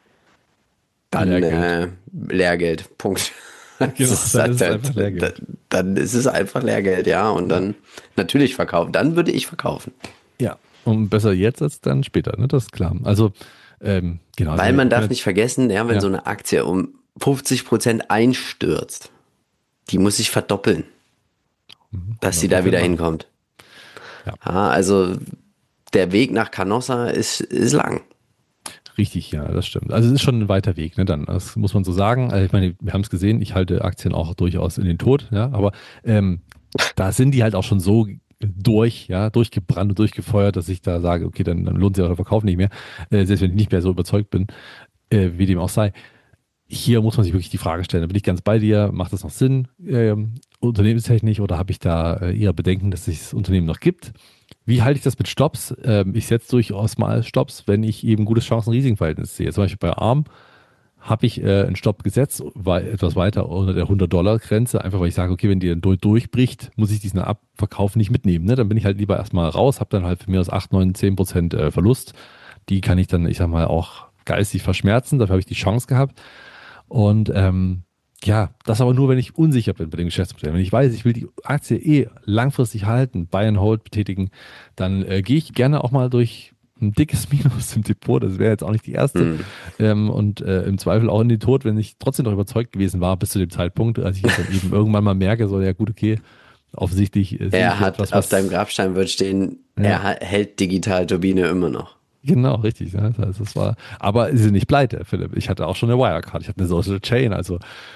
Speaker 2: dann Lehrgeld, äh, Lehrgeld. Punkt.
Speaker 3: Genau,
Speaker 2: ist
Speaker 3: dann ist es
Speaker 2: dann,
Speaker 3: einfach Lehrgeld.
Speaker 2: Dann, dann ist es einfach Lehrgeld, ja. Und dann natürlich verkaufen. Dann würde ich verkaufen.
Speaker 3: Ja, und besser jetzt als dann später, ne? Das ist klar. Also, ähm, genau.
Speaker 2: Weil
Speaker 3: also,
Speaker 2: man darf
Speaker 3: meine,
Speaker 2: nicht vergessen, ja, wenn
Speaker 3: ja.
Speaker 2: so eine Aktie um fünfzig Prozent einstürzt, die muss sich verdoppeln, dass sie da wieder
Speaker 3: machen.
Speaker 2: hinkommt.
Speaker 3: Ja.
Speaker 2: Ja, also der Weg nach Canossa ist, ist lang.
Speaker 3: Richtig, ja, das stimmt. Also es ist schon ein weiter Weg, ne, dann, das muss man so sagen. Also ich meine, wir haben es gesehen, ich halte Aktien auch durchaus in den Tod, ja, aber ähm, da sind die halt auch schon so durch, ja, durchgebrannt und durchgefeuert, dass ich da sage, okay, dann, dann lohnt sich auch der Verkauf nicht mehr, äh, selbst wenn ich nicht mehr so überzeugt bin, äh, wie dem auch sei. Hier muss man sich wirklich die Frage stellen, da bin ich ganz bei dir, macht das noch Sinn, ähm, unternehmenstechnisch, oder habe ich da äh, eher Bedenken, dass es das Unternehmen noch gibt? Wie halte ich das mit Stops? Ähm, ich setze durchaus mal Stops, wenn ich eben gutes Chancen-Risiken-Verhältnis sehe. Zum Beispiel bei Arm habe ich äh, einen Stopp gesetzt, weil etwas weiter unter der hundert-Dollar-Grenze, einfach weil ich sage, okay, wenn die dann durch, durchbricht, muss ich diesen Abverkauf nicht mitnehmen. Ne? Dann bin ich halt lieber erstmal raus, habe dann halt für mir aus acht, neun, zehn Prozent äh, Verlust. Die kann ich dann, ich sag mal, auch geistig verschmerzen. Dafür habe ich die Chance gehabt. Und ähm, ja, das aber nur, wenn ich unsicher bin bei dem Geschäftsmodell. Wenn ich weiß, ich will die Aktie eh langfristig halten, Buy and Hold betätigen, dann äh, gehe ich gerne auch mal durch ein dickes Minus im Depot. Das wäre jetzt auch nicht die erste.
Speaker 2: Mhm.
Speaker 3: Ähm, und äh, im Zweifel auch in den Tod, wenn ich trotzdem noch überzeugt gewesen war bis zu dem Zeitpunkt, als ich dann eben irgendwann mal merke, so, ja gut, okay, offensichtlich äh, sehe
Speaker 2: Er
Speaker 3: ich
Speaker 2: hat
Speaker 3: etwas,
Speaker 2: auf
Speaker 3: was...
Speaker 2: deinem Grabstein wird stehen,
Speaker 3: Ja.
Speaker 2: er ha- hält Digital-Turbine immer noch.
Speaker 3: Genau, richtig. Ja, also das war, aber sie sind nicht pleite, Philipp. Ich hatte auch schon eine Wirecard, ich hatte eine Social Chain, also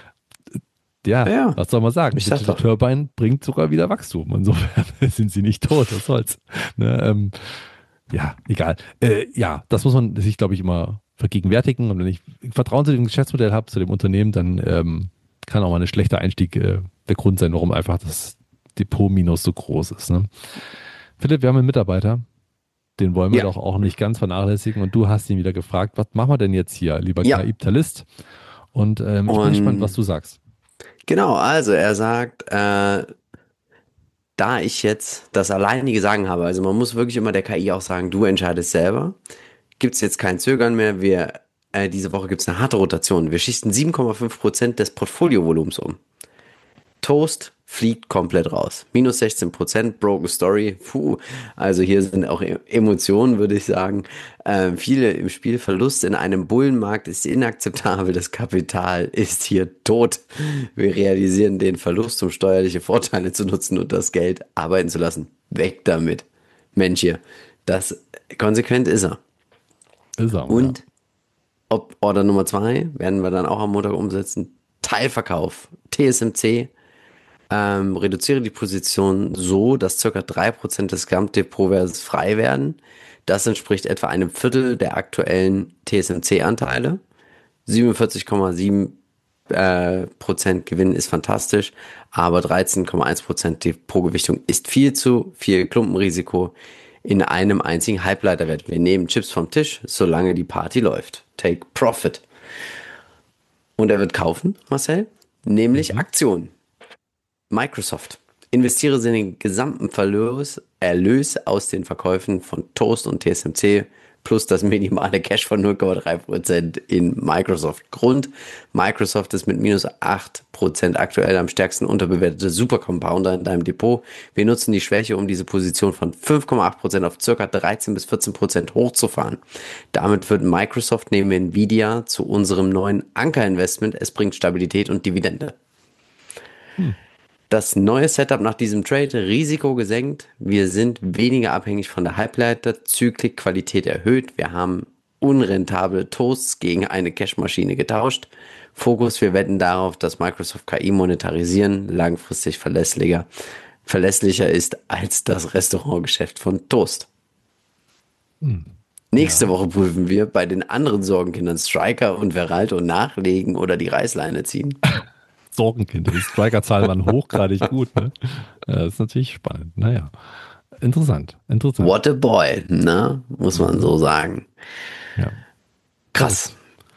Speaker 3: ja,
Speaker 2: Ja,
Speaker 3: was soll man sagen?
Speaker 2: ich sag
Speaker 3: Digital
Speaker 2: doch.
Speaker 3: Turbine bringt sogar wieder Wachstum. Insofern sind sie nicht tot, was soll's. Ne, ähm, ja, egal. Äh, ja, das muss man sich, glaube ich, immer vergegenwärtigen. Und wenn ich Vertrauen zu dem Geschäftsmodell habe, zu dem Unternehmen, dann ähm, kann auch mal ein schlechter Einstieg äh, der Grund sein, warum einfach das Depot-Minus so groß ist. Ne? Philipp, wir haben einen Mitarbeiter, den wollen wir
Speaker 2: Ja.
Speaker 3: doch auch nicht ganz vernachlässigen. Und du hast ihn wieder gefragt, was machen wir denn jetzt hier, lieber
Speaker 2: Ja.
Speaker 3: Kapitalist? Und ähm, ich bin
Speaker 2: Und-
Speaker 3: gespannt, was du sagst.
Speaker 2: Genau, also er sagt, äh, da ich jetzt das alleinige Sagen habe, also man muss wirklich immer der K I auch sagen, du entscheidest selber, gibt es jetzt kein Zögern mehr, wir, äh, diese Woche gibt es eine harte Rotation, wir schießen sieben Komma fünf Prozent des Portfoliovolumens um. Toast fliegt komplett raus. Minus sechzehn Prozent, Broken Story. Puh, also hier sind auch E- Emotionen, würde ich sagen. Ähm, viele im Spiel. Verlust in einem Bullenmarkt ist inakzeptabel. Das Kapital ist hier tot. Wir realisieren den Verlust, um steuerliche Vorteile zu nutzen und das Geld arbeiten zu lassen. Weg damit. Mensch hier. Das konsequent ist er.
Speaker 3: Ist er,
Speaker 2: Und ob Order Nummer zwei werden wir dann auch am Montag umsetzen. Teilverkauf. T S M C. Ähm, reduziere die Position so, dass ca. drei Prozent des Gesamtdepotwerts frei werden. Das entspricht etwa einem Viertel der aktuellen T S M C-Anteile. siebenundvierzig Komma sieben äh, Prozent Gewinn ist fantastisch, aber dreizehn Komma eins Prozent Depotgewichtung ist viel zu viel Klumpenrisiko in einem einzigen Halbleiterwert. Wir nehmen Chips vom Tisch, solange die Party läuft. Take Profit. Und er wird kaufen, Marcel, nämlich
Speaker 3: Mhm.
Speaker 2: Aktionen. Microsoft. Investiere sie in den gesamten Verlust, Erlös aus den Verkäufen von Toast und T S M C plus das minimale Cash von null Komma drei Prozent in Microsoft. Grund, Microsoft ist mit minus acht Prozent aktuell am stärksten unterbewertete Supercompounder in deinem Depot. Wir nutzen die Schwäche, um diese Position von fünf Komma acht Prozent auf ca. dreizehn bis vierzehn Prozent hochzufahren. Damit wird Microsoft neben Nvidia zu unserem neuen Anker-Investment. Es bringt Stabilität und Dividende. Das neue Setup nach diesem Trade, Risiko gesenkt. Wir sind weniger abhängig von der Halbleiterzyklik, Qualität erhöht. Wir haben unrentable Toasts gegen eine Cashmaschine getauscht. Fokus, wir wetten darauf, dass Microsoft K I monetarisieren langfristig verlässlicher, verlässlicher ist als das Restaurantgeschäft von Toast. Nächste Woche prüfen wir bei den anderen Sorgenkindern Striker und Veralto nachlegen oder die Reißleine ziehen.
Speaker 3: Sorgenkind. Die Striker-Zahlen waren hochgradig gut. Ne? Ja, das ist natürlich spannend. Naja, interessant. interessant.
Speaker 2: What a boy, ne? Muss man so sagen.
Speaker 3: Ja.
Speaker 2: Krass.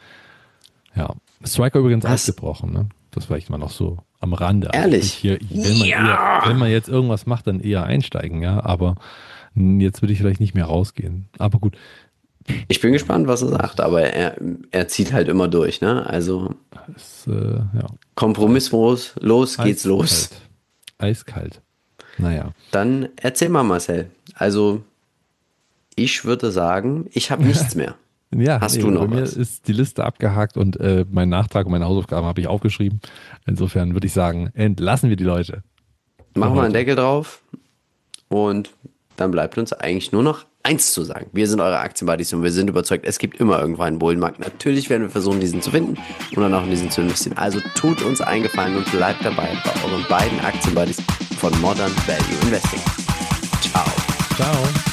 Speaker 3: Striker übrigens
Speaker 2: Was?
Speaker 3: ausgebrochen, ne? Das vielleicht mal noch so am Rande.
Speaker 2: Ehrlich?
Speaker 3: Hier, wenn, man
Speaker 2: Ja.
Speaker 3: eher, wenn man jetzt irgendwas macht, dann eher einsteigen, ja. Aber jetzt würde ich vielleicht nicht mehr rausgehen. Aber gut.
Speaker 2: Ich bin gespannt, was er sagt, aber er, er zieht halt immer durch, ne? Also
Speaker 3: Es, äh, ja.
Speaker 2: kompromisslos, los geht's los.
Speaker 3: Eiskalt. Naja.
Speaker 2: Dann erzähl mal, Marcel. Also ich würde sagen, ich habe nichts mehr.
Speaker 3: Ja,
Speaker 2: Hast
Speaker 3: nee,
Speaker 2: du noch
Speaker 3: bei mir
Speaker 2: was?
Speaker 3: ist die Liste abgehakt und äh, mein Nachtrag und meine Hausaufgaben habe ich aufgeschrieben. Insofern würde ich sagen, entlassen wir die Leute.
Speaker 2: Machen wir einen
Speaker 3: heute.
Speaker 2: Deckel drauf und dann bleibt uns eigentlich nur noch eins zu sagen. Wir sind eure Aktienbuddies und wir sind überzeugt, es gibt immer irgendwo einen Bullenmarkt. Natürlich werden wir versuchen, diesen zu finden und dann auch in diesen zu investieren. Also tut uns einen Gefallen und bleibt dabei bei euren beiden Aktienbuddies von Modern Value Investing. Ciao.
Speaker 3: Ciao.